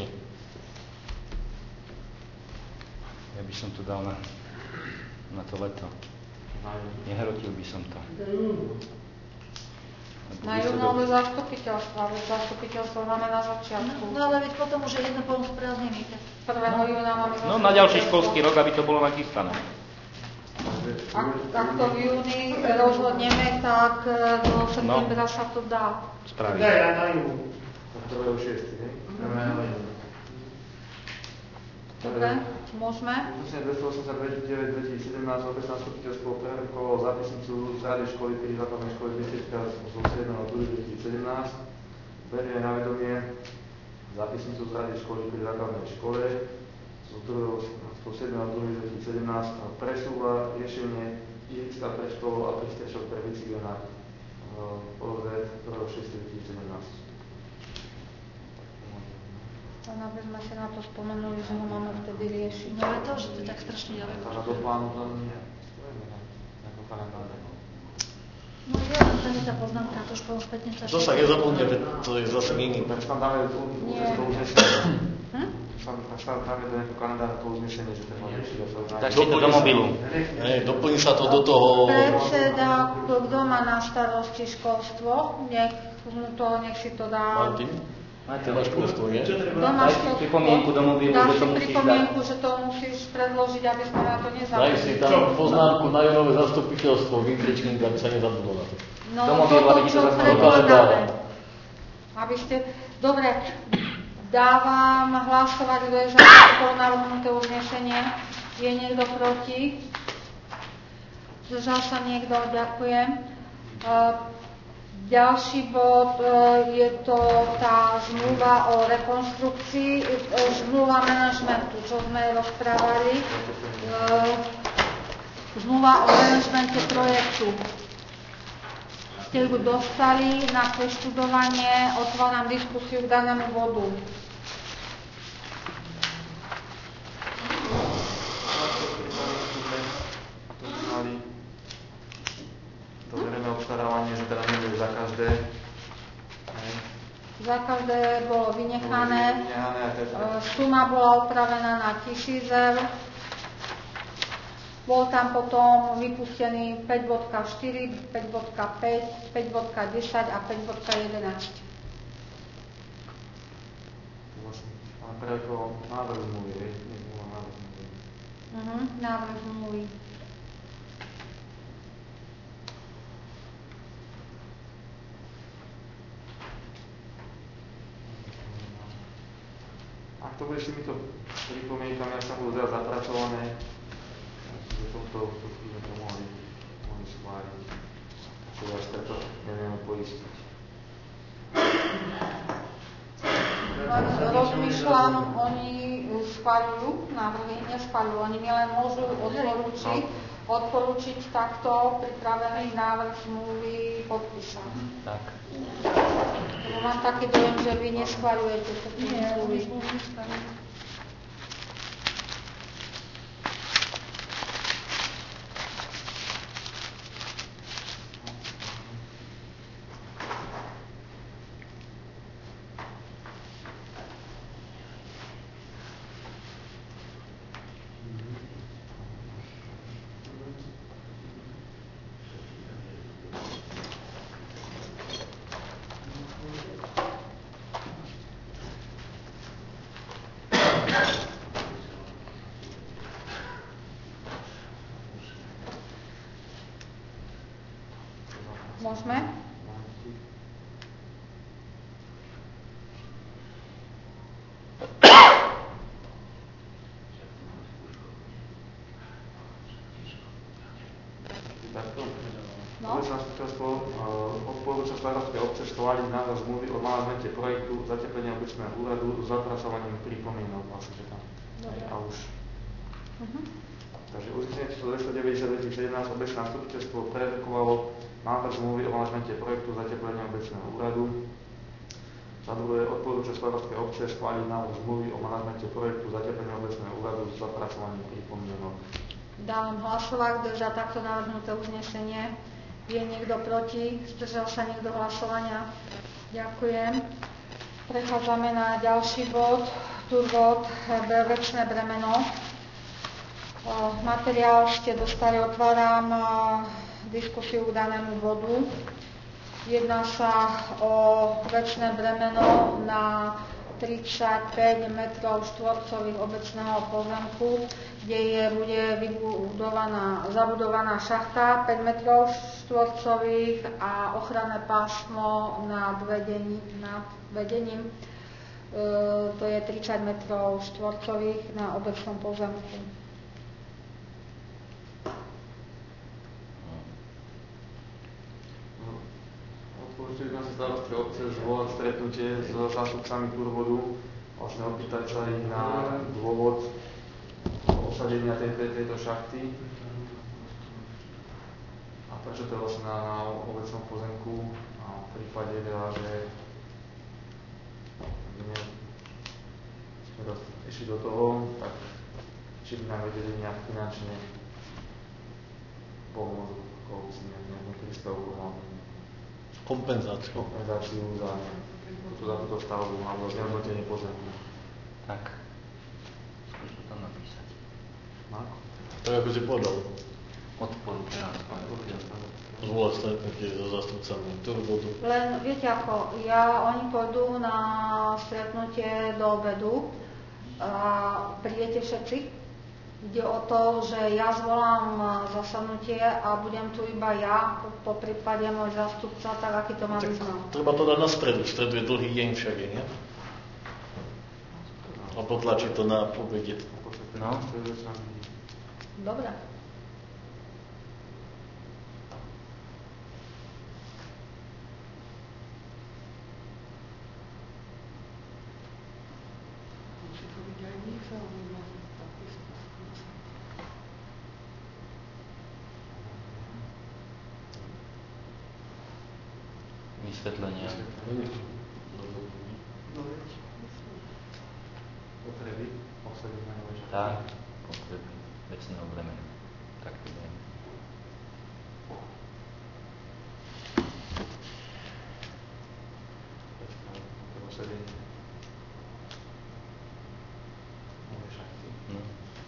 Ja by som to dal na to leto. Nehrotil by som to. Na júnové zastupiteľstvo, ale zastupiteľstvo máme na začiatku. No ale veď potom už je jedno polnospodázdniny. 1. júna máme zastupiteľstvo. No na ďalší školský rok, aby to bolo nachystané. Ak to v júni rozhodneme, tak do septembra sa to dá. Spraviť. Daj aj na júnu. 1.6., hej? Dobre, môžeme? Uznesenie 289/2017 obec zastupiteľstvo prerokovalo zápisnicu z Rady školy pri základnej škole Bystrička zo 7.2.2017. Berie na vedomie zápisnicu z Rady školy pri základnej škole zo 7.2.2017 a presúva riešenie ihriska pre školu a prístrešok pre bicykle na OZ 1.6.2017. Len aby sme si na to spomenuli, že ho máme vtedy riešiť. No ale to, že to je tak strašne ďaleko. Takže do plánu to nie. Ako kalendáre. No ja len sa poznámka, to už potom spätne sa... To sa nezaplňuje, to je zase iný. Tak tam dáme to uznesenie. Tak sa dáme do nejakého kalendára to uznesenie, že ten riešiť. Tak si to do mobilu. Doplní sa to do toho... Predseda, kto má na starosti školstvo, nech si to dá... Martin? Ty máš školstvo, nie? Daj pripomienku do mobilu, že to musíš dať. že to musíš predložiť, aby sme na to Daj nezabudli. si tam poznámku na júnové zastupiteľstvo, výkričník, aby sa nezabudlo na to. No, Do mobilu, aby ti to zase predkladáme. Aby ste... Dobre, dávam hlasovať, kto je za navrhnuté uznesenie. Je niekto proti? Zdržal sa niekto? Ďakujem. Ďalší bod je to tá zmluva o rekonštrukcii, zmluva manažmentu, čo sme rozprávali. Zmluva o manažmente projektu. Ste ju dostali na preštudovanie, otváram diskusiu k danému bodu. To verejné obstarávanie, že teda nebude za každé. Za každé bolo vynechané. Suma bola upravená na 1000 eur. Bol tam potom vypustený 5.4, 5.5, 5.10 a 5.11. Ale preko návrh zmluvy, návrh zmluvy. Ak to bude s týmito pripomienkami, ak sa budú teda zapracované, že toto chvíľu to mohli schváliť. Čo vás preto nevieme poistiť. Rozmýšľam, oni schváľujú návrhy, neschváľujú. Oni mi len môžu odporúčiť takto pripravený návrh zmluvy podpísať. Tak. Lebo mám taký dojem, že vy neschváľujete všetky zmluvy. Môžeme? Odporúča Starovskej obce schváliť návrh zmluvy o manažmente projektu zateplenia obecného úradu s zapracovaním pripomienok vlastne tam. A už. Takže uznesenie číslo 290/2017 obecné zastupiteľstvo prerokovalo návrh zmluvy o manažmente projektu zateplenia obecného úradu. Za druhé odporúča Starovskej obce schváliť návrh zmluvy o manažmente projektu zateplenia obecného úradu s zapracovaním pripomienok. Dávam hlasovať, kto je za takto navrhnuté uznesenie. Je niekto proti? Zdržal sa niekto hlasovania? Ďakujem. Prechádzame na ďalší bod. Turbot, vecné bremeno. Materiál ste dostali, otváram diskusiu k danému bodu. Jedná sa o vecné bremeno na 35 metrov štvorcových obecného pozemku, kde bude zabudovaná šachta 5 metrov štvorcových a ochranné pásmo nad vedením, to je 30 metrov štvorcových na obecnom pozemku. Určite sme sa starostli obce zvolať stretnutie s zástupcami Turvodu, vlastne opýtať sa ich na dôvod osadenia tejto šachty a prečo to je vlastne na obecnom pozemku a v prípade teda, že sme išli do toho, tak či by nám vedeli nejak finančne pomôcť obci nejakú príspevku kompenzáciu za túto stavbu alebo znehodnotenie pozemku. Tak, skúš to tam napísať. Marko? To je ako si povedal. Odporúčam. Zvolať stretnutie so zástupcami Turvodu. Len viete ako, oni pôjdu na stretnutie do obedu a prídete všetci. Ide o to, že ja zvolám zasadnutie a budem tu iba ja, po prípade môj zástupca, tak aký to má význam. Treba to dať na stredu. V stredu je dlhý deň však, nie? A potlačiť to na obede. No. Dobre. Vysvetlenia. Potreby osadenia nové šachty. Tak, potreby vecného bremena. Tak to je. Osadenie nové šachty. No.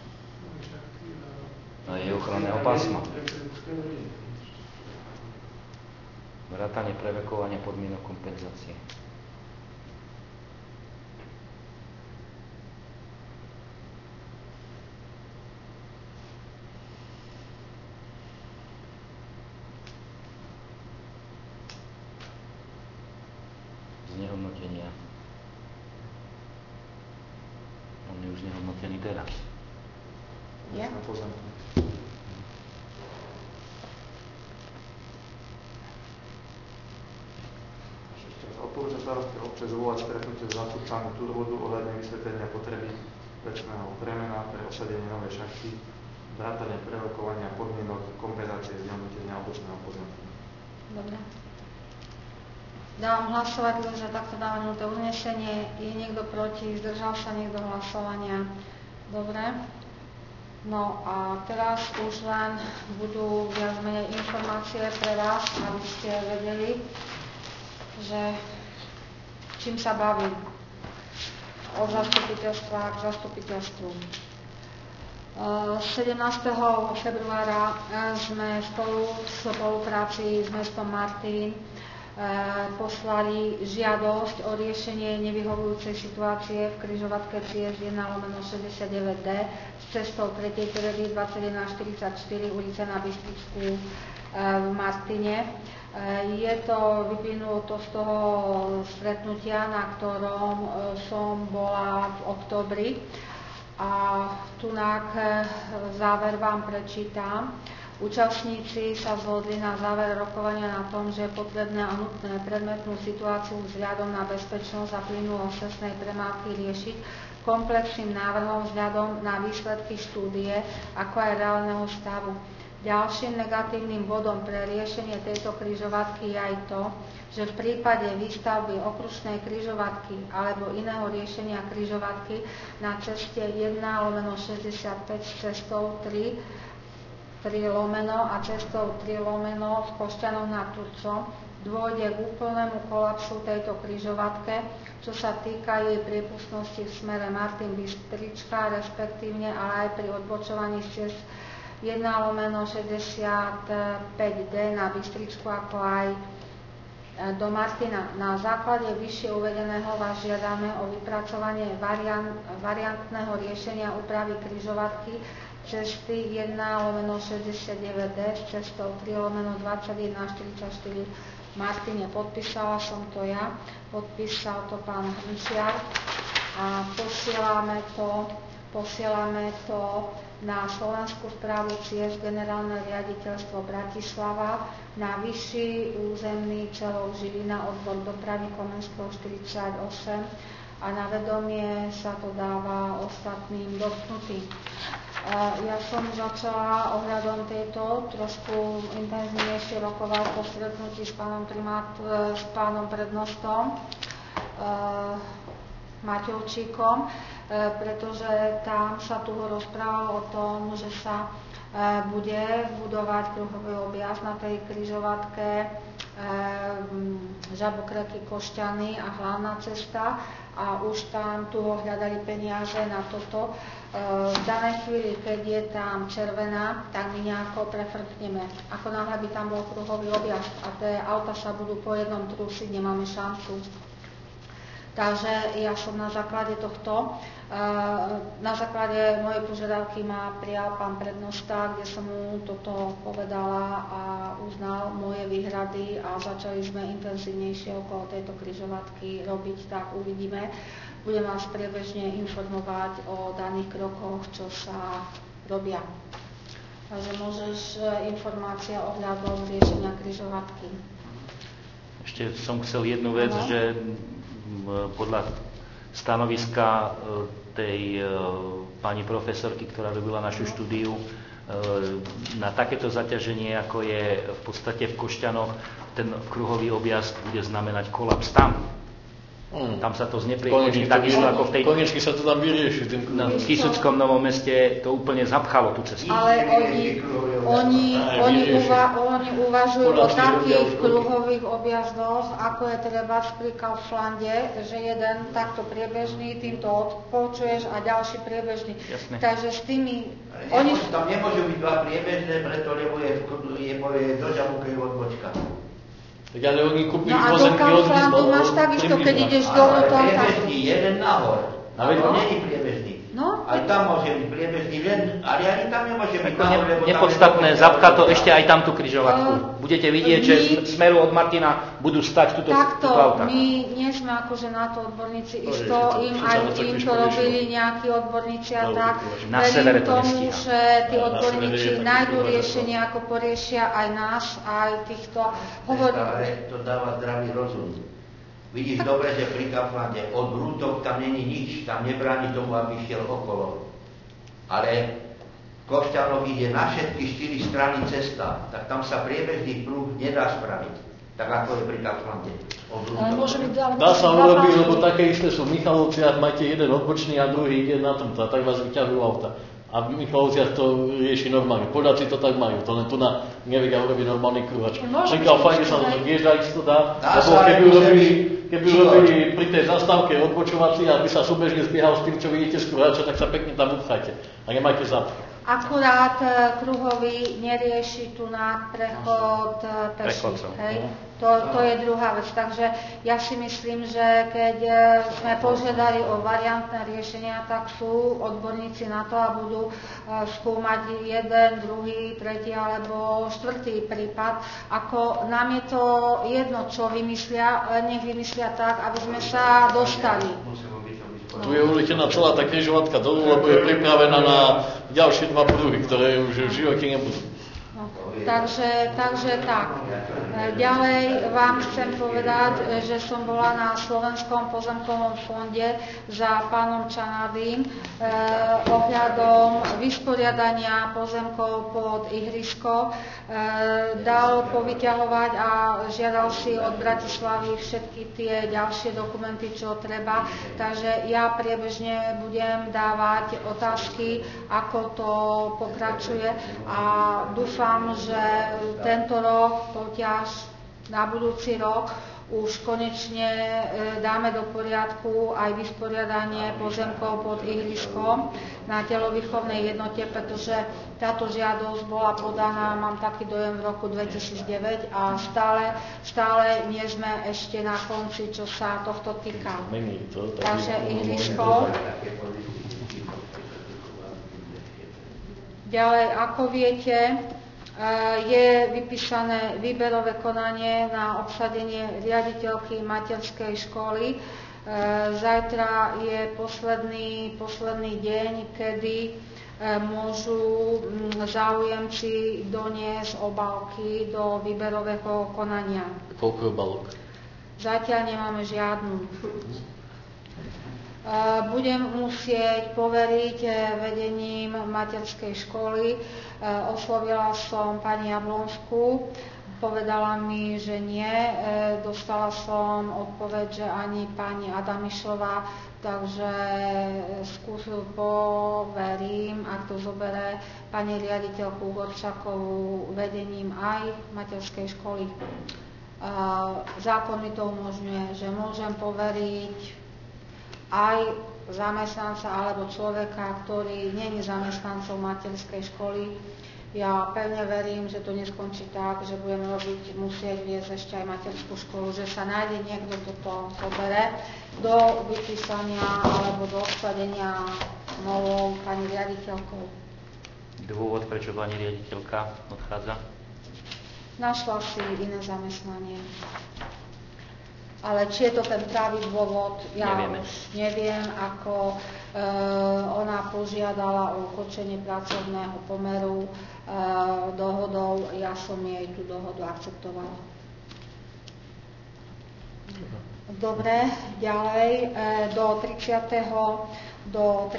A je ochranného pásma. Vrátanie prevekovania podmienok kompenzácie. Znehodnotenia. On je už znehodnotený teraz. Je? Na pozemku. Odporúča starosty obce zvolať stretnutie s zástupcami Turvodu ohľadne vysvetlenia potreby vecného bremena pre osadenie novej šachty, vrátane prerokovania podmienok kompenzácie znehodnotenia obecného pozemku. Dobre. Dávam hlasovať za takto navrhnuté uznesenie. Je niekto proti? Zdržal sa niekto hlasovania? Dobre. No a teraz už len budú viac menej informácie pre vás, aby ste vedeli, že čím sa bavím od zastupiteľstva k zastupiteľstvu. 17. februára sme v spolupráci s mestom Martin poslali žiadosť o riešenie nevyhovujúcej situácie v križovatke Triest 1/69D s cestou 3. triedy 2144 ulica na Bystrickú v Martine. Je to vyplynulo z toho stretnutia, na ktorom som bola v októbri a tunak záver vám prečítam. Účastníci sa zhodli na záver rokovania na tom, že je potrebné a nutné predmetnú situáciu vzhľadom na bezpečnosť a plynulosť cestnej premávky riešiť komplexným návrhom vzhľadom na výsledky štúdie, ako aj reálneho stavu. Ďalším negatívnym bodom pre riešenie tejto križovatky je aj to, že v prípade výstavby okružnej križovatky alebo iného riešenia križovatky na ceste 1/65 s cestou 3 a cestou 3 v Košťanoch nad Turcom dôjde k úplnému kolapsu tejto križovatke, čo sa týka jej priepustnosti v smere Martin Bystrička, respektívne ale aj pri odbočovaní z cest 1/65D na Bystričku, ako aj do Martina. Na základe vyššie uvedeného vás žiadame o vypracovanie variantného riešenia úpravy križovatky cesty 1/69D s cestou 3/2144 v Martine. Podpísala som to ja, podpísal to pán Hrnčiar a posielame to na Slovenskú správu ciest, generálne riaditeľstvo Bratislava, na vyšší územný celok Žilina, odbor dopravy Komenského 48 a na vedomie sa to dáva ostatným dotknutým. Ja som začala ohľadom tejto trošku intenzívnejšie rokovať po stretnutí s pánom prednostom Maťovčíkom, pretože tam sa tu rozprávalo o tom, že sa bude budovať kruhový objazd na tej križovatke Žabokreky, Košťany a hlavná cesta a už tam tu hľadali peniaze na toto. V danej chvíli, keď je tam červená, tak my nejako prefrkneme. Ako náhle by tam bol kruhový objazd a tie auta sa budú po jednom trúsiť, nemáme šancu. Takže ja som na základe tohto, na základe mojej požiadavky ma prijal pán prednosta, kde som mu toto povedala a uznal moje výhrady a začali sme intenzívnejšie okolo tejto križovatky robiť, tak uvidíme. Budem vás priebežne informovať o daných krokoch, čo sa robia. Takže môžeš informácia ohľadom riešenia križovatky. Ešte som chcel jednu vec, že podľa stanoviska tej pani profesorky, ktorá robila našu štúdiu, na takéto zaťaženie, ako je v podstate v Košťanoch, ten kruhový objazd bude znamenať kolaps tam. Tam sa to znepríjemní, takisto ako v tej... Konečne sa to tam vyrieši. V Kisuckom Novom Meste to úplne zapchalo tú cestu. Ale oni uvažujú o takých kruhových objazdoch, ako je treba pri Kauflande, že jeden takto priebežný, týmto odpočuješ a ďalší priebežný. Jasne. Takže s tými... Tam nemôžu byť dva priebežné, preto lebo je do Žabokej odbočka. Tak ale oni kúpili pozemky od... No a do Kauflandu máš takisto, keď ideš dolu, to aj takto. Priebežný jeden nahor, a to nie je priebežný. No? Aj tam môže byť priebežný len, ale ani tam nemôže byť nahor, lebo nepodstatné, zapcha to ešte aj tamtú križovatku. Budete vidieť, že smeru od Martina budú stať túto auta. My nie sme akože na to odborníci, isto im to robili nejakí odborníci a tak. Verím tomu, že tí odborníci nájdú riešenie, ako poriešia aj nás, aj týchto hovorníkov. To dáva zdravý rozum. Vidíš dobre, že pri Kauflande od Brútok tam není nič, tam nebráni tomu, aby šiel okolo. Ale Košťanov ide na všetky 4 strany cesta, tak tam sa priebežný pruh nedá spraviť, tak ako je pri Kauflande. Dá sa urobiť, lebo také isté sú v Michalovciach, máte jeden odbočný a druhý ide na tomto, tak vás vyťahujú auta. A v Michalovciach to rieši normálne. Poľaci to tak majú, to len tu nevedia urobiť normálny kruhač. Pri Kauflande sa to tiež isto dá, lebo keby urobili pri tej zastávke odbočovací a by sa súbežne zbiehal s tým, čo vidíte z kruhača, tak sa pekne tam upchajte a nemáte zapch. Akurát kruhový nerieši tu na prechod peších. To je druhá vec. Takže ja si myslím, že keď sme požiadali o variantné riešenia, tak sú odborníci na to a budú skúmať jeden, druhý, tretí alebo štvrtý prípad. Ako nám je to jedno, čo vymyslia, nech vymyslia tak, aby sme sa dostali. Tu je uletená celá tá križovatka dolu, lebo je pripravená na ďalšie 2 pruhy, ktoré už v živote nebudú. Takže tak. Ďalej vám chcem povedať, že som bola na Slovenskom pozemkovom fonde za pánom Čanadým ohľadom vysporiadania pozemkov pod ihrisko. Dal povyťahovať a žiadal si od Bratislavy všetky tie ďalšie dokumenty, čo treba. Takže ja priebežne budem dávať otázky, ako to pokračuje a dúfam, že tento rok, poťaž na budúci rok už konečne dáme do poriadku aj vysporiadanie pozemkov pod ihriskom na telovýchovnej jednote, pretože táto žiadosť bola podaná, mám taký dojem, v roku 2009 a stále nie sme ešte na konci, čo sa tohto týka. Takže ihrisko. Ďalej, ako viete, je vypísané výberové konanie na obsadenie riaditeľky materskej školy. Zajtra je posledný deň, kedy môžu záujemci doniesť obálky do výberového konania. Koľko obálok? Zatiaľ nemáme žiadnu. Budem musieť poveriť vedením materskej školy. Oslovila som pani Jablonskú, povedala mi, že nie. Dostala som odpoveď, že ani pani Adamišová, takže poverím, ak to zobere pani riaditeľku Gorčakovú vedením aj materskej školy. Zákon mi to umožňuje, že môžem poveriť aj zamestnanca alebo človeka, ktorý nie je zamestnancom materskej školy. Ja pevne verím, že to neskončí tak, že budeme musieť viesť ešte aj materskú školu, že sa nájde niekto, kto to pobere do vypísania alebo do obsadenia novou pani riaditeľkou. Dôvod, prečo pani riaditeľka odchádza? Našla si iné zamestnanie. Ale či je to ten pravý dôvod, ja už neviem, ako ona požiadala o ukončenie pracovného pomeru dohodou, ja som jej tú dohodu akceptovala. Dobre, ďalej, do 30.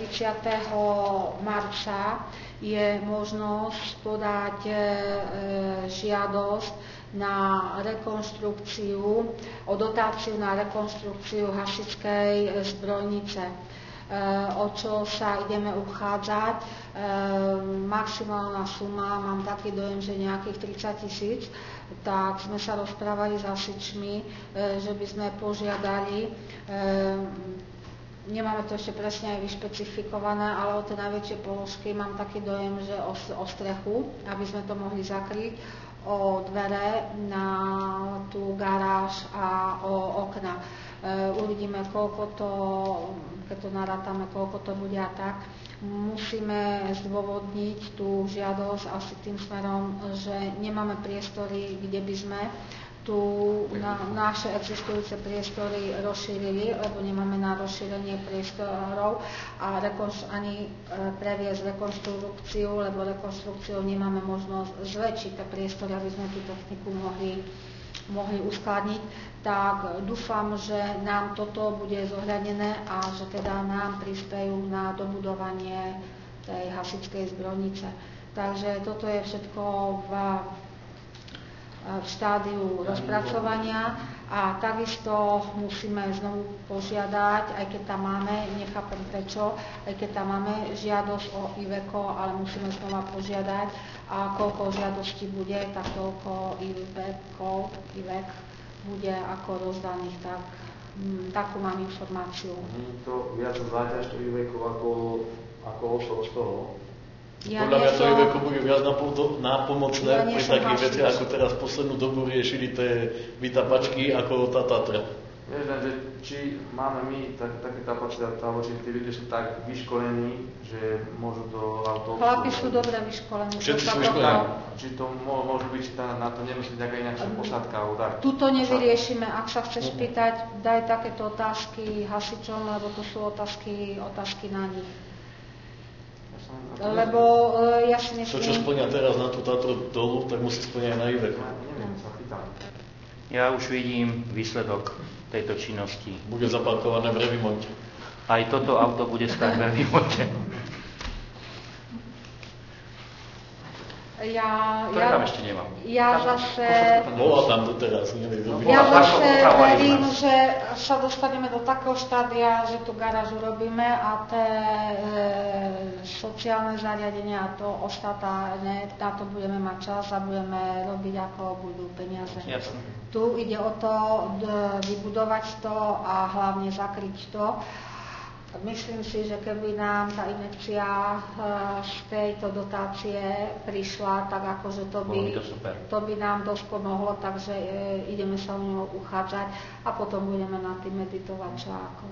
marca je možnosť podať žiadosť na rekonštrukciu, o dotáciu na rekonštrukciu hasičskej zbrojnice. O čo sa ideme uchádzať? Maximálna suma, mám taký dojem, že nejakých 30 000, tak sme sa rozprávali s hasičmi, že by sme požiadali, nemáme to ešte presne aj vyšpecifikované, ale o tie najväčšie položky mám taký dojem, že o strechu, aby sme to mohli zakryť, o dvere na tú garáž a o okna. Uvidíme, koľko to, keď to narátame, koľko to bude a tak. Musíme zdôvodniť tú žiadosť asi tým smerom, že nemáme priestory, kde by sme tu naše existujúce priestory rozšírili, lebo nemáme na rozšírenie priestorov a ani previesť rekonštrukciu, lebo rekonštrukciou nemáme možnosť zväčšiť tie priestory, aby sme tú techniku mohli uskladniť. Tak dúfam, že nám toto bude zohľadnené a že teda nám prispejú na dobudovanie tej hasičskej zbrojnice. Takže toto je všetko v štádiu rozpracovania a takisto musíme znovu požiadať, aj keď tam máme, nechápem prečo, aj keď tam máme žiadosť o IVECO, ale musíme znova požiadať a koľko žiadostí bude, tak toľko IVEC bude ako rozdaných, tak takú mám informáciu. To viac záťaž to IVECO ako ošlo z toho. Podľa mňa to IVECO bude viac nápomocné pri takých veciach, ako teraz poslednú dobu riešili tie vytapačky ako tá Tatra. Vieš len, že či máme my také kapacity, alebo či tí ľudia sú tak vyškolení, že môžu to auto obsluhovať. Chlapi sú dobre vyškolení. Všetci sú vyškolení. Či to môžu byť, či na to nemusí nejaká inakšia posádka, alebo tak. Tuto nevyriešime. Ak sa chceš pýtať, daj takéto otázky hasičom, lebo to sú otázky na nich. Lebo ja si myslím... To, čo splňa teraz na tú Tatru dolu, tak musí splňať aj na IVECO. Ja už vidím výsledok tejto činnosti. Bude zaparkované v Revimonte. Aj toto auto bude stáť v Revimonte. Ktoré tam ešte nemám. Ja zase... Bola tam doteraz, neviem. Ja zase verím, že sa dostaneme do takého štádia, že tú garážu robíme a tie sociálne zariadenia a to ostatné, na to budeme mať čas a budeme robiť, ako budú peniaze. Jasne. Tu ide o to vybudovať to a hlavne zakryť to. Myslím si, že keby nám tá injekcia z tejto dotácie prišla, tak akože to by nám dosť pomohlo, takže ideme sa o ňu uchádzať a potom budeme na tým meditovať, čo ako.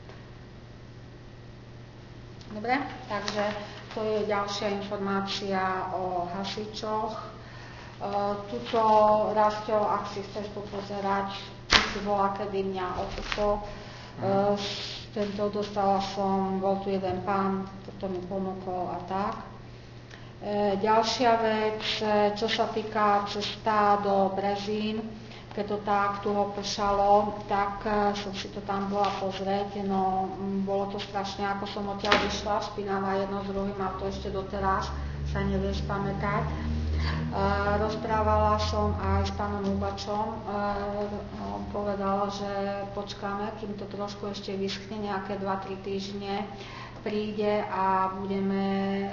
Dobre, takže to je ďalšia informácia o hasičoch. Tuto, Rasťo, ak si chceš popozerať, ty si bola, kedy mňa opusol. Tento dostala som, bol tu jeden pán, toto mi ponúkol a tak. Ďalšia vec, čo sa týka cesta do Brezín, keď to tak tuho pršalo, tak som si to tam bola pozrieť, no bolo to strašne, ako som odtiaľ vyšla, špinavá jedno s druhým a to ešte doteraz sa nevie spamätať. Rozprávala som aj s pánom Hubačom, on povedal, že počkáme, kým to trošku ešte vyschne, nejaké 2-3 týždne príde a budeme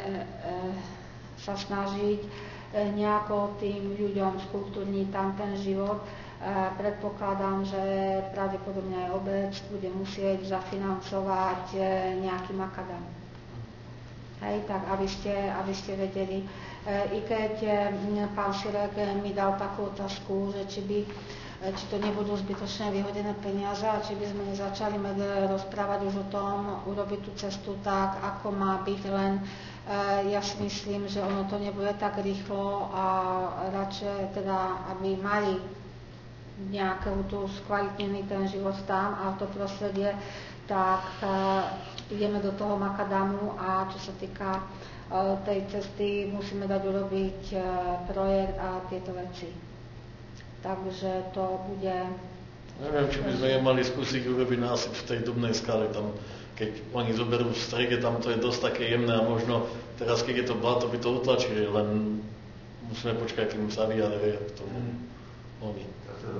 sa snažiť nejako tým ľuďom skultúrniť tam ten život. Predpokladám, že pravdepodobne aj obec bude musieť zafinancovať nejaký makadam. Hej, tak aby ste vedeli. I keď pán Širek mi dal takú otázku, že či to nebudú zbytočne vyhodené peniaze a či by sme nezačali rozprávať už o tom, urobiť tú cestu tak, ako má byť, len ja si myslím, že ono to nebude tak rýchlo a radšej teda, aby mali nejaký tu skvalitnený ten život tam a to prostredie, tak ideme do toho makadamu a čo sa týka tej cesty, musíme dať urobiť projekt a tieto veci. Takže to bude... Neviem, či by sme mali skúsiť urobiť násyp v tej Dubnej skale, tam, keď oni zoberú v strede, tam to je dosť také jemné a možno teraz, keď je to bláto, by to utlačili, len musíme počkať, kým sa vyjadria k tomu oni.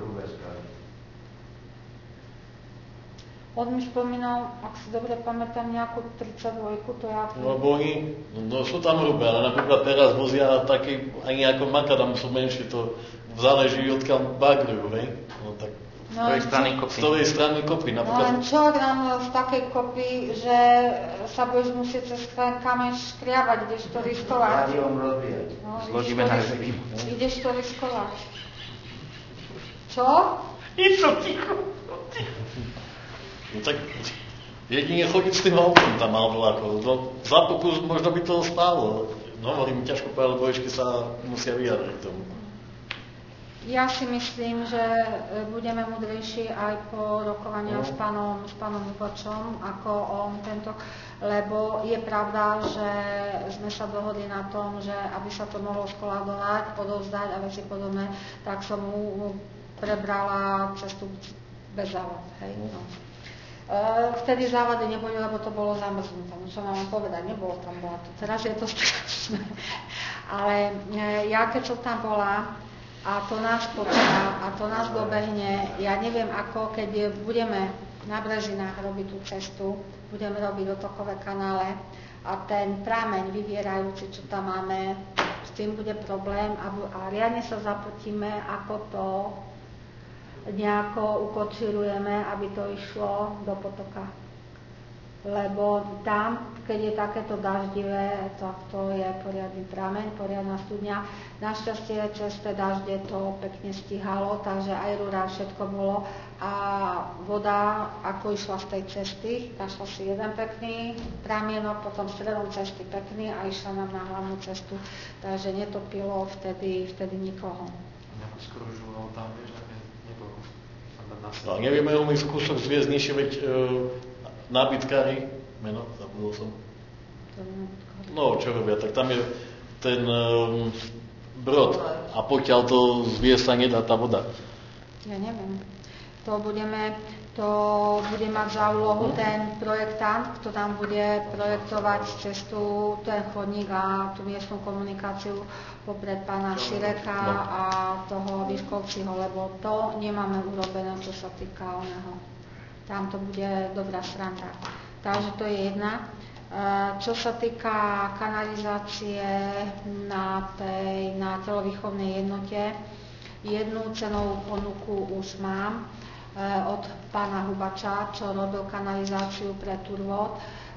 On mi spomínal, ak si dobre pamätám, nejakú 32, to ja... No lebo oni, no sú tam hrubé, ale napríklad teraz vozia taký, ani ako makadam sú menšie, to záleží odkiaľ bagrujú, hej? No tak... Z ktorej strany kopy. Z ktorej strany kopy, napríklad... No len čo, ak nám z takej kopy, že sa budeš musieť cez ten kameň škriabať, ideš to riskovať. No, zložíme na rezervy. Ideš to riskovať. Čo? Som ticho. No tak jedine chodiť s tým autom tam alebo ako. No, za pokus možno by to stálo. No hovorím, ťažko povedať, lebo ešte sa musia vyjadriť k tomu. Ja si myslím, že budeme múdrejší aj po rokovania s pánom Hubačom, ako on tento, lebo je pravda, že sme sa dohodli na tom, že aby sa to mohlo skladovať, odovzdať a veci podobné, tak som mu prebrala cestu bez závad. Hej, no. Vtedy závady neboli, lebo to bolo zamrznuté. Čo mám povedať, nebolo tam bláto. Teraz je to strašné. Ale ja keď som tam bola a to nás počká a to nás dobehne, ja neviem ako, keď budeme na Brežinách robiť tú cestu, budeme robiť dotokové kanále a ten prameň vyvierajúci, čo tam máme, s tým bude problém a riadne sa zapotíme, ako to nejako ukočirujeme, aby to išlo do potoka. Lebo tam, keď je takéto daždivé, tak to je poriadny prameň, poriadna studňa. Našťastie cez tie dažde to pekne stíhalo, takže aj rúra, všetko bolo. A voda, ako išla z tej cesty, našla si jeden pekný pramienok, potom stredom cesty pekný a išla nám na hlavnú cestu. Takže netopilo vtedy nikoho. Skružovalo tam, vieš, no, nevieme o mých kúsok zviezť nižšie, veď nábytkári, meno, zabudol som. No, čo robia, tak tam je ten brod a pokiaľ to zviesť sa nedá tá voda. Ja neviem. To bude mať za úlohu ten projektant, kto tam bude projektovať cestu, ten chodník a tú miestnu komunikáciu popred pána Šireka a toho Výškovciho, lebo to nemáme urobené, čo sa týka oného. Tam to bude dobrá stránka. Takže to je jedna. Čo sa týka kanalizácie na telovýchovnej jednote, jednu cenovú ponuku už mám od pána Hubača, čo robil kanalizáciu pre Turvod.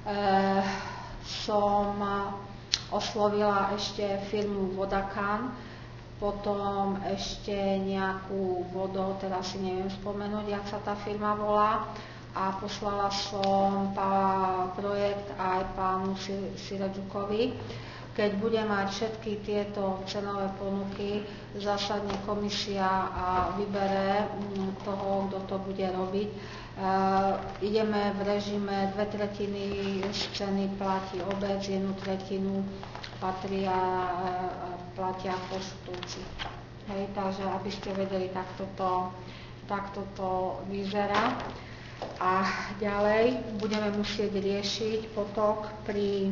Som oslovila ešte firmu Vodakán, potom ešte nejakú vodu, teraz si neviem spomenúť, jak sa tá firma volá, a poslala som projekt aj pánu Siradžukovi. Keď bude mať všetky tieto cenové ponuky, zasadne komisia a vybere toho, kto to bude robiť. Ideme v režime 2/3 z ceny platí obec, 1/3 platia poštúci. Hej, takže aby ste vedeli, takto to vyzerá. A ďalej budeme musieť riešiť potok pri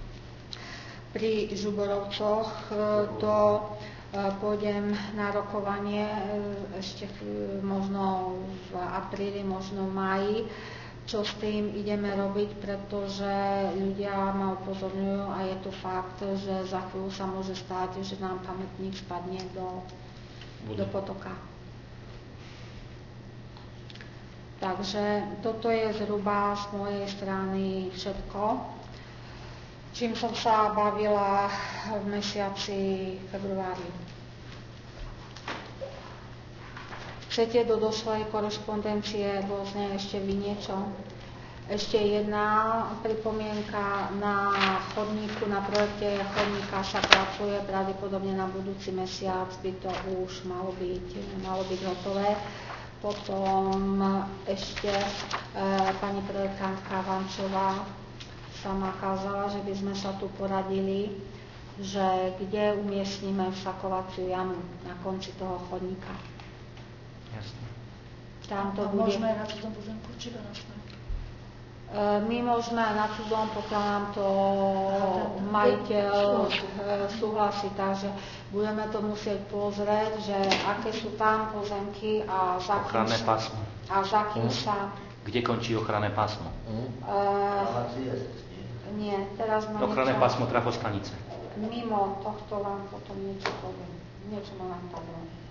Žuborovcoch. Pôjdem na rokovanie ešte možno v apríli, možno v máji, čo s tým ideme robiť, pretože ľudia ma upozorňujú a je to fakt, že za chvíľu sa môže stať, že nám pamätník spadne do potoka. Takže toto je zhruba z mojej strany všetko, čím som sa bavila v mesiaci februári. Chcete do došlej korešpondencie rôzne ešte vy niečo? Ešte jedna pripomienka, na chodníku, na projekte chodníka sa pracuje, pravdepodobne na budúci mesiac by to už malo byť hotové. Potom ešte pani projektantka Vančová sa ma kázala, že by sme sa tu poradili, že kde umiestnime vsakovaciu jamu na konci toho chodníka. Jasne. Tam to bude... Môžeme aj na cudzom pozemku, či to našme? My môžeme aj na cudzom, pokiaľ nám to majiteľ súhlasí, takže budeme to musieť pozrieť, že aké sú tam pozemky a za ochranné pásmo. A za kým sa... Kde končí ochranné pásmo? Nie, teraz ma ochranné pásmo trafostanice. Mimo tohto vám potom niečo poviem. Niečo ma vám tam.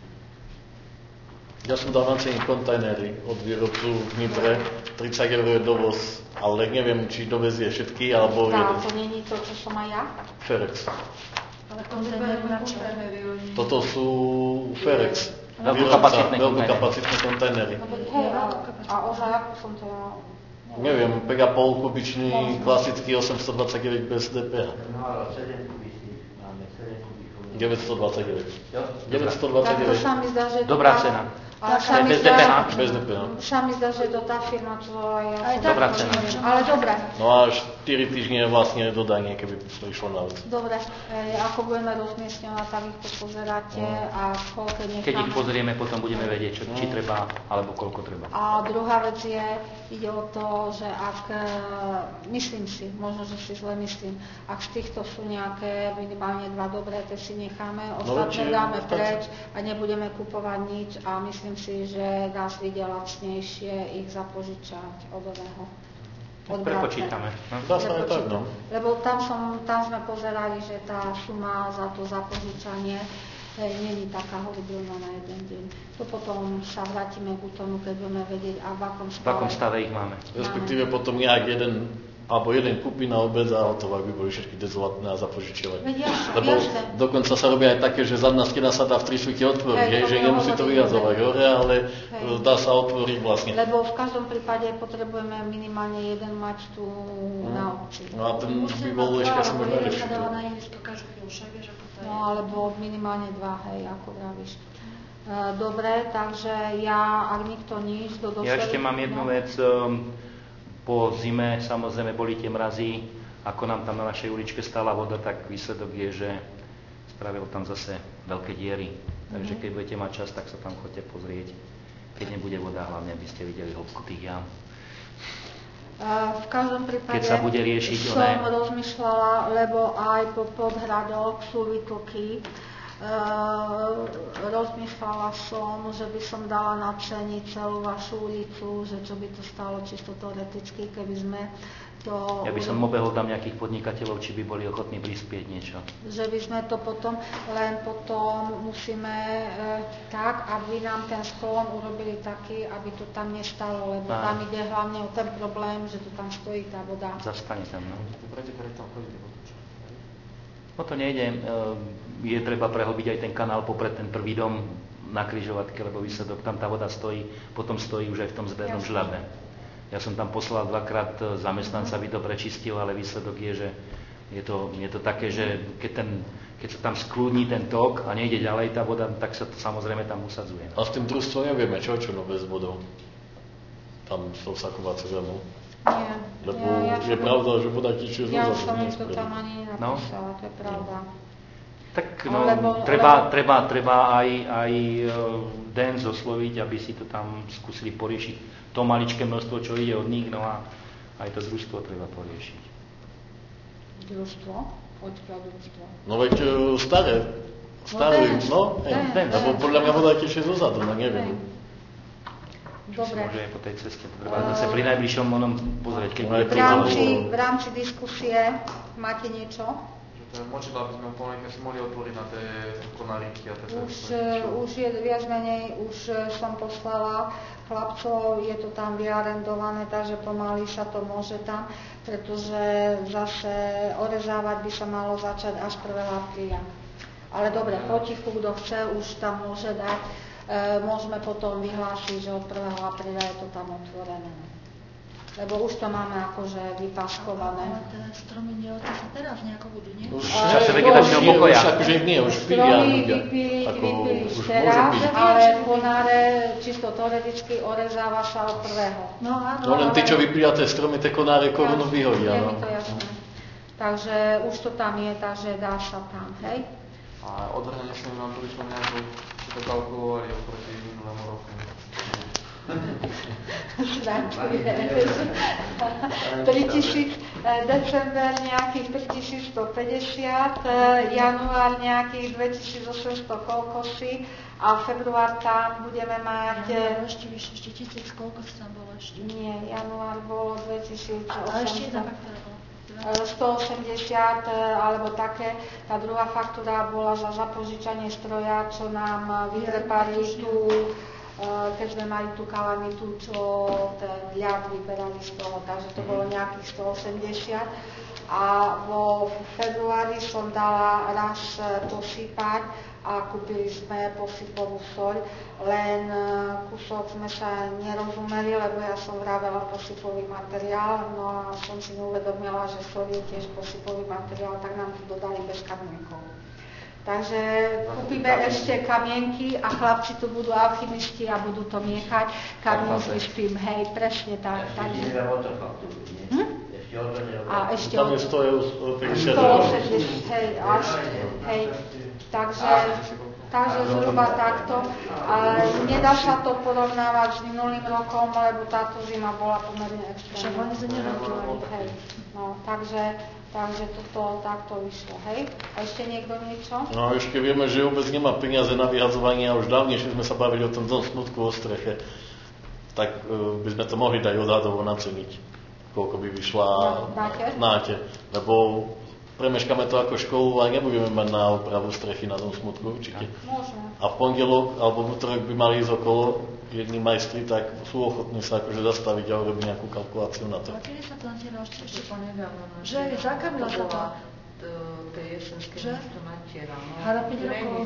Ja som dal na cení kontajnery od výrobcu v Nitre, 30 € je dovoz, ale neviem, či dovezie všetky, alebo jeden. To nie je to, čo som aj ja? Ferex. Ale kontajnery na čo? Toto sú Ferex. Veľkokapacitné kontajnery. A ozaj, ako som to... Neviem, 5,5 kubičný, klasický 829 bez DPH. No ale 7 kubičných máme, 7 kubičných. 929. Tak to sa mi zdá, že... Dobrá cena. Bez DPH. Sa mi zdá, že to tá firma, čo ja... Dobrá cena. Ale dobre. No a 4 týždne vlastne dodanie, keby to išlo na vec. Dobre, ako budeme rozmiestňovať, tak ich pozeráte a koľko necháme. Keď ich pozrieme, potom budeme vedieť, či treba, alebo koľko treba. A druhá vec je, ide o to, že ak, myslím si, možno, že si zle myslím, ak z týchto sú nejaké minimálne 2 dobré, tie si necháme, ostatné dáme preč a nebudeme kupovať nič a myslím si, že nás vyjde lacnejšie ich zapožičať od oného. Prepočítame. Dá sa aj tak, no. Lebo tam sme pozerali, že tá suma za to zapožičanie nie je taká horibilná na jeden deň. To potom sa vrátime k tomu, keď budeme vedieť, a v akom stave ich máme. Respektíve potom nejak jeden kúpi na obec a hotovo, ak by boli všetky dezolátne a zapožičiavať. Lebo dokonca sa robia aj také, že zadná stena sa dá v 3/4 otvoriť, že nemusí to vyjazovať hore, ale dá sa otvoriť vlastne. Lebo v každom prípade potrebujeme minimálne jeden mať tu na obci. No a ten by bol ešte asi možno lepšie. No alebo minimálne 2, hej, ako vravíš. Dobre, takže ja, ak nikto nič, Ja ešte mám jednu vec. Po zime samozrejme boli tie mrazy, ako nám tam na našej uličke stála voda, tak výsledok je, že spravil tam zase veľké diery. Takže keď budete mať čas, tak sa tam chodte pozrieť. keď nebude voda, hlavne aby ste videli hĺbku tých jam. V každom prípade Keď sa bude riešiť som rozmýšľala, lebo aj po podhradok sú výtoky. Rozmýšľala som, že by som dala načeniť celú vašu ulicu, že čo by to stalo čisto teoreticky, keby sme to... Ja by som obehol tam nejakých podnikateľov, či by boli ochotní prispieť niečo. Že by sme to potom, len potom musíme tak, aby nám ten sklon urobili taký, aby to tam nestalo, lebo tam ide hlavne o ten problém, že to tam stojí tá voda. Zastane tam, no. No to nejde, je treba prehlbiť aj ten kanál popred ten prvý dom na križovatke, lebo výsledok tam tá voda stojí, potom stojí už aj v tom zbernom žľabe. Ja som tam poslal 2-krát zamestnanca, aby to prečistil, ale výsledok je, že je to také, že keď sa tam skľudní ten tok a nejde ďalej tá voda, tak sa to samozrejme tam usadzuje. A s tým družstvom nevieme, čo nové s vodou? Tam s tou sakovacou jamou. Nie. Lebo je pravda, že voda tečie zo Ja zadu. som to tam ani nenapísala, to je pravda. Tak no, Lebo treba aj Den zosloviť, aby si to tam skúsili poriešiť. To maličké množstvo, čo ide od nich, no a aj to družstvo treba poriešiť. Družstvo? Odkiaľ družstvo? No veď staré, no, lebo podľa mňa voda tečie zo zadu, no neviem. Dobre. Môže aj po tej ceste, to treba zase pri najbližšom onom pozrieť, keď bude v rámci diskusie máte niečo? Močila, aby sme úplne si mohli otvoriť na tie konáriky a tie... Už je viac menej, už som poslala chlapcov, je to tam vyarendované, takže pomaly sa to môže tam, pretože zase orezávať by sa malo začať až 1. apríla. Ale dobre, potichu, kto chce, už tam môže dať. Môžeme potom vyhlásiť, že od 1. apríla je to tam otvorené. Lebo už to máme akože vypaskované. Ale tie stromy neocia sa teraz nejako budú, nie? Už v čase vegetačného pokoja. Už akože nie, už stromy vypili teraz, ale konáre čisto teoreticky orezáva sa od 1. No áno. No len tí, čo vypília tie stromy, tie konáre korunu vyhodia. Je mi to jasné. Takže už to tam je, takže dá sa tam, hej? A odhranie sme nám to vyšlo nejako, či to kalkulovali oproti minulému roku. December nejakých 3150, január nejakých 2800 koľkosy a február tam budeme mať... Ešte vyššie, ešte 1000, koľko sa tam bolo ešte? Nie, január bolo 2800. A ešte jedna faktúra bola. 180 alebo také. Tá druhá faktúra bola za zapožičanie stroja, čo nám vytrepali tú, keď sme mali tú kalamitu, čo ten ľad vyberali z toho, takže to bolo nejakých 180. A vo februári som dala raz posypať a kúpili sme posypovú soľ, len kúsok sme sa nerozumeli, lebo ja som vravela posypový materiál, no a som si neuvedomila, že soľ je tiež posypový materiál, tak nám to dodali bez kamienkov. Takže kúpime ešte kamienky a chlapci tu budú alchymisti a budú to miechať kamienky s tým, hej, presne tak. Ešte neviem o to faktúru, nie? Ešte o to neviem. A ešte tam je 150 180, hej, takže zhruba takto. Nedá sa to porovnávať s minulým rokom, lebo táto zima bola pomerne extrémna. Hej, no, takže toto takto vyšlo, hej? A ešte niekto niečo? No ešte vieme, že vôbec nemá peniaze na vyhadzovanie a už dávnejšie sme sa bavili o tom smutku o streche. Tak by sme to mohli dať odhadovo naceniť, koľko by vyšla náte. Lebo premeškáme to ako školu a nebudeme mať na opravu strechy na tom smutku určite. Môžeme. A v pondelok alebo v útorok by mali ísť okolo jedni majstri, tak sú ochotní sa akože zastaviť a urobiť nejakú kalkuláciu na to. A kedy sa to natiera ešte ponedávno? Že zakamila sa to. Tej jesenské to natiera. Ale 5 rokov.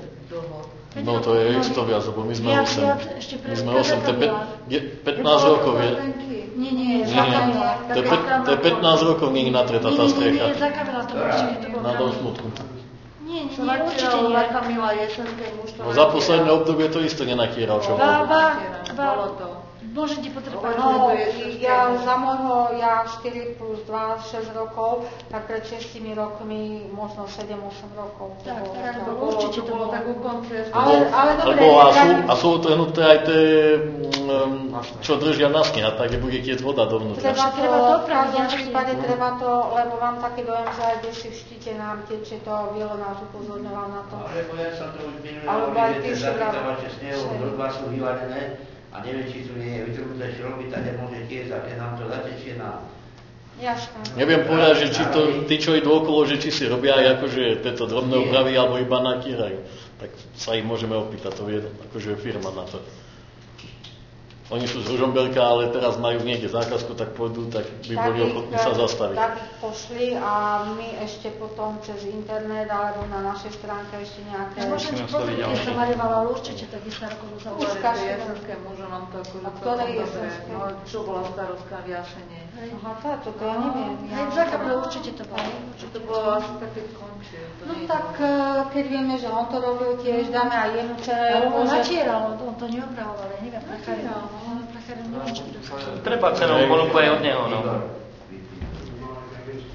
No to je isto viac, lebo my sme 8. My sme 8, to je 15 rokov. Nie, zakamila. To je 15 rokov, nie je natretá tá strecha. Nie, zakamila to určite. Na tom smutku. Nie, určite nie. Zakamila jesenské mužstvo. No za posledné obdobie to isto nenatieral, čo bolo. Bolo to. Môžete potrpať. No, ja 4 plus 2, 6 rokov, tak pred 6 rokmi, možno 7-8 rokov. Tak, určite to bolo tak u konce. Ale dobre. A sú utrhnuté aj tie, čo držia na sneh, a tak bude tieť voda dovnútra. Treba to v každom prípade, lebo mám taký dojem, že aj desi v Štite nám tečie, to Vielo nás upozorňoval na to. Alebo ja som to už minulé hovoril, že tie zachytávače snehu do 2 sú vyvarené a neviem, či tu nie je vytrhnuté šroby, tak nemôže tiež, a keď nám to zatečie na... Jasné. Neviem povedať, že či to, tí, čo idú okolo, že či si robia aj akože tieto drobné opravy, alebo iba natírajú. Tak sa ich môžeme opýtať, to vie akože firma na to. Oni sú z Ružomberka, ale teraz majú niekde zákazku, tak pôjdu, tak by boli ochotní sa zastaviť. Tak ich pošli a my ešte potom cez internet alebo na našej stránke ešte nejaké... Môžem ti pozrieť, keď som maľovala, určite tak Vysárkovo To zavolať. je jesenské, možno nám to akože ktoré celkom jesenské? dobre. No, čo bola starostka v Jašene. Aha, to ja neviem. Hej, v Zakabre určite to bolo. To bolo asi také končie. No tak, keď vieme, že on to robil tiež, dáme aj jemu čeré. Ale on natieral, on to neopravoval, ja neviem, Pracharen neviem, čo to sa. Treba cenovú ponuku aj od neho, no.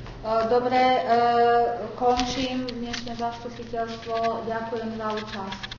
Dobre, končím dnešné zastupiteľstvo. Ďakujem za účasť.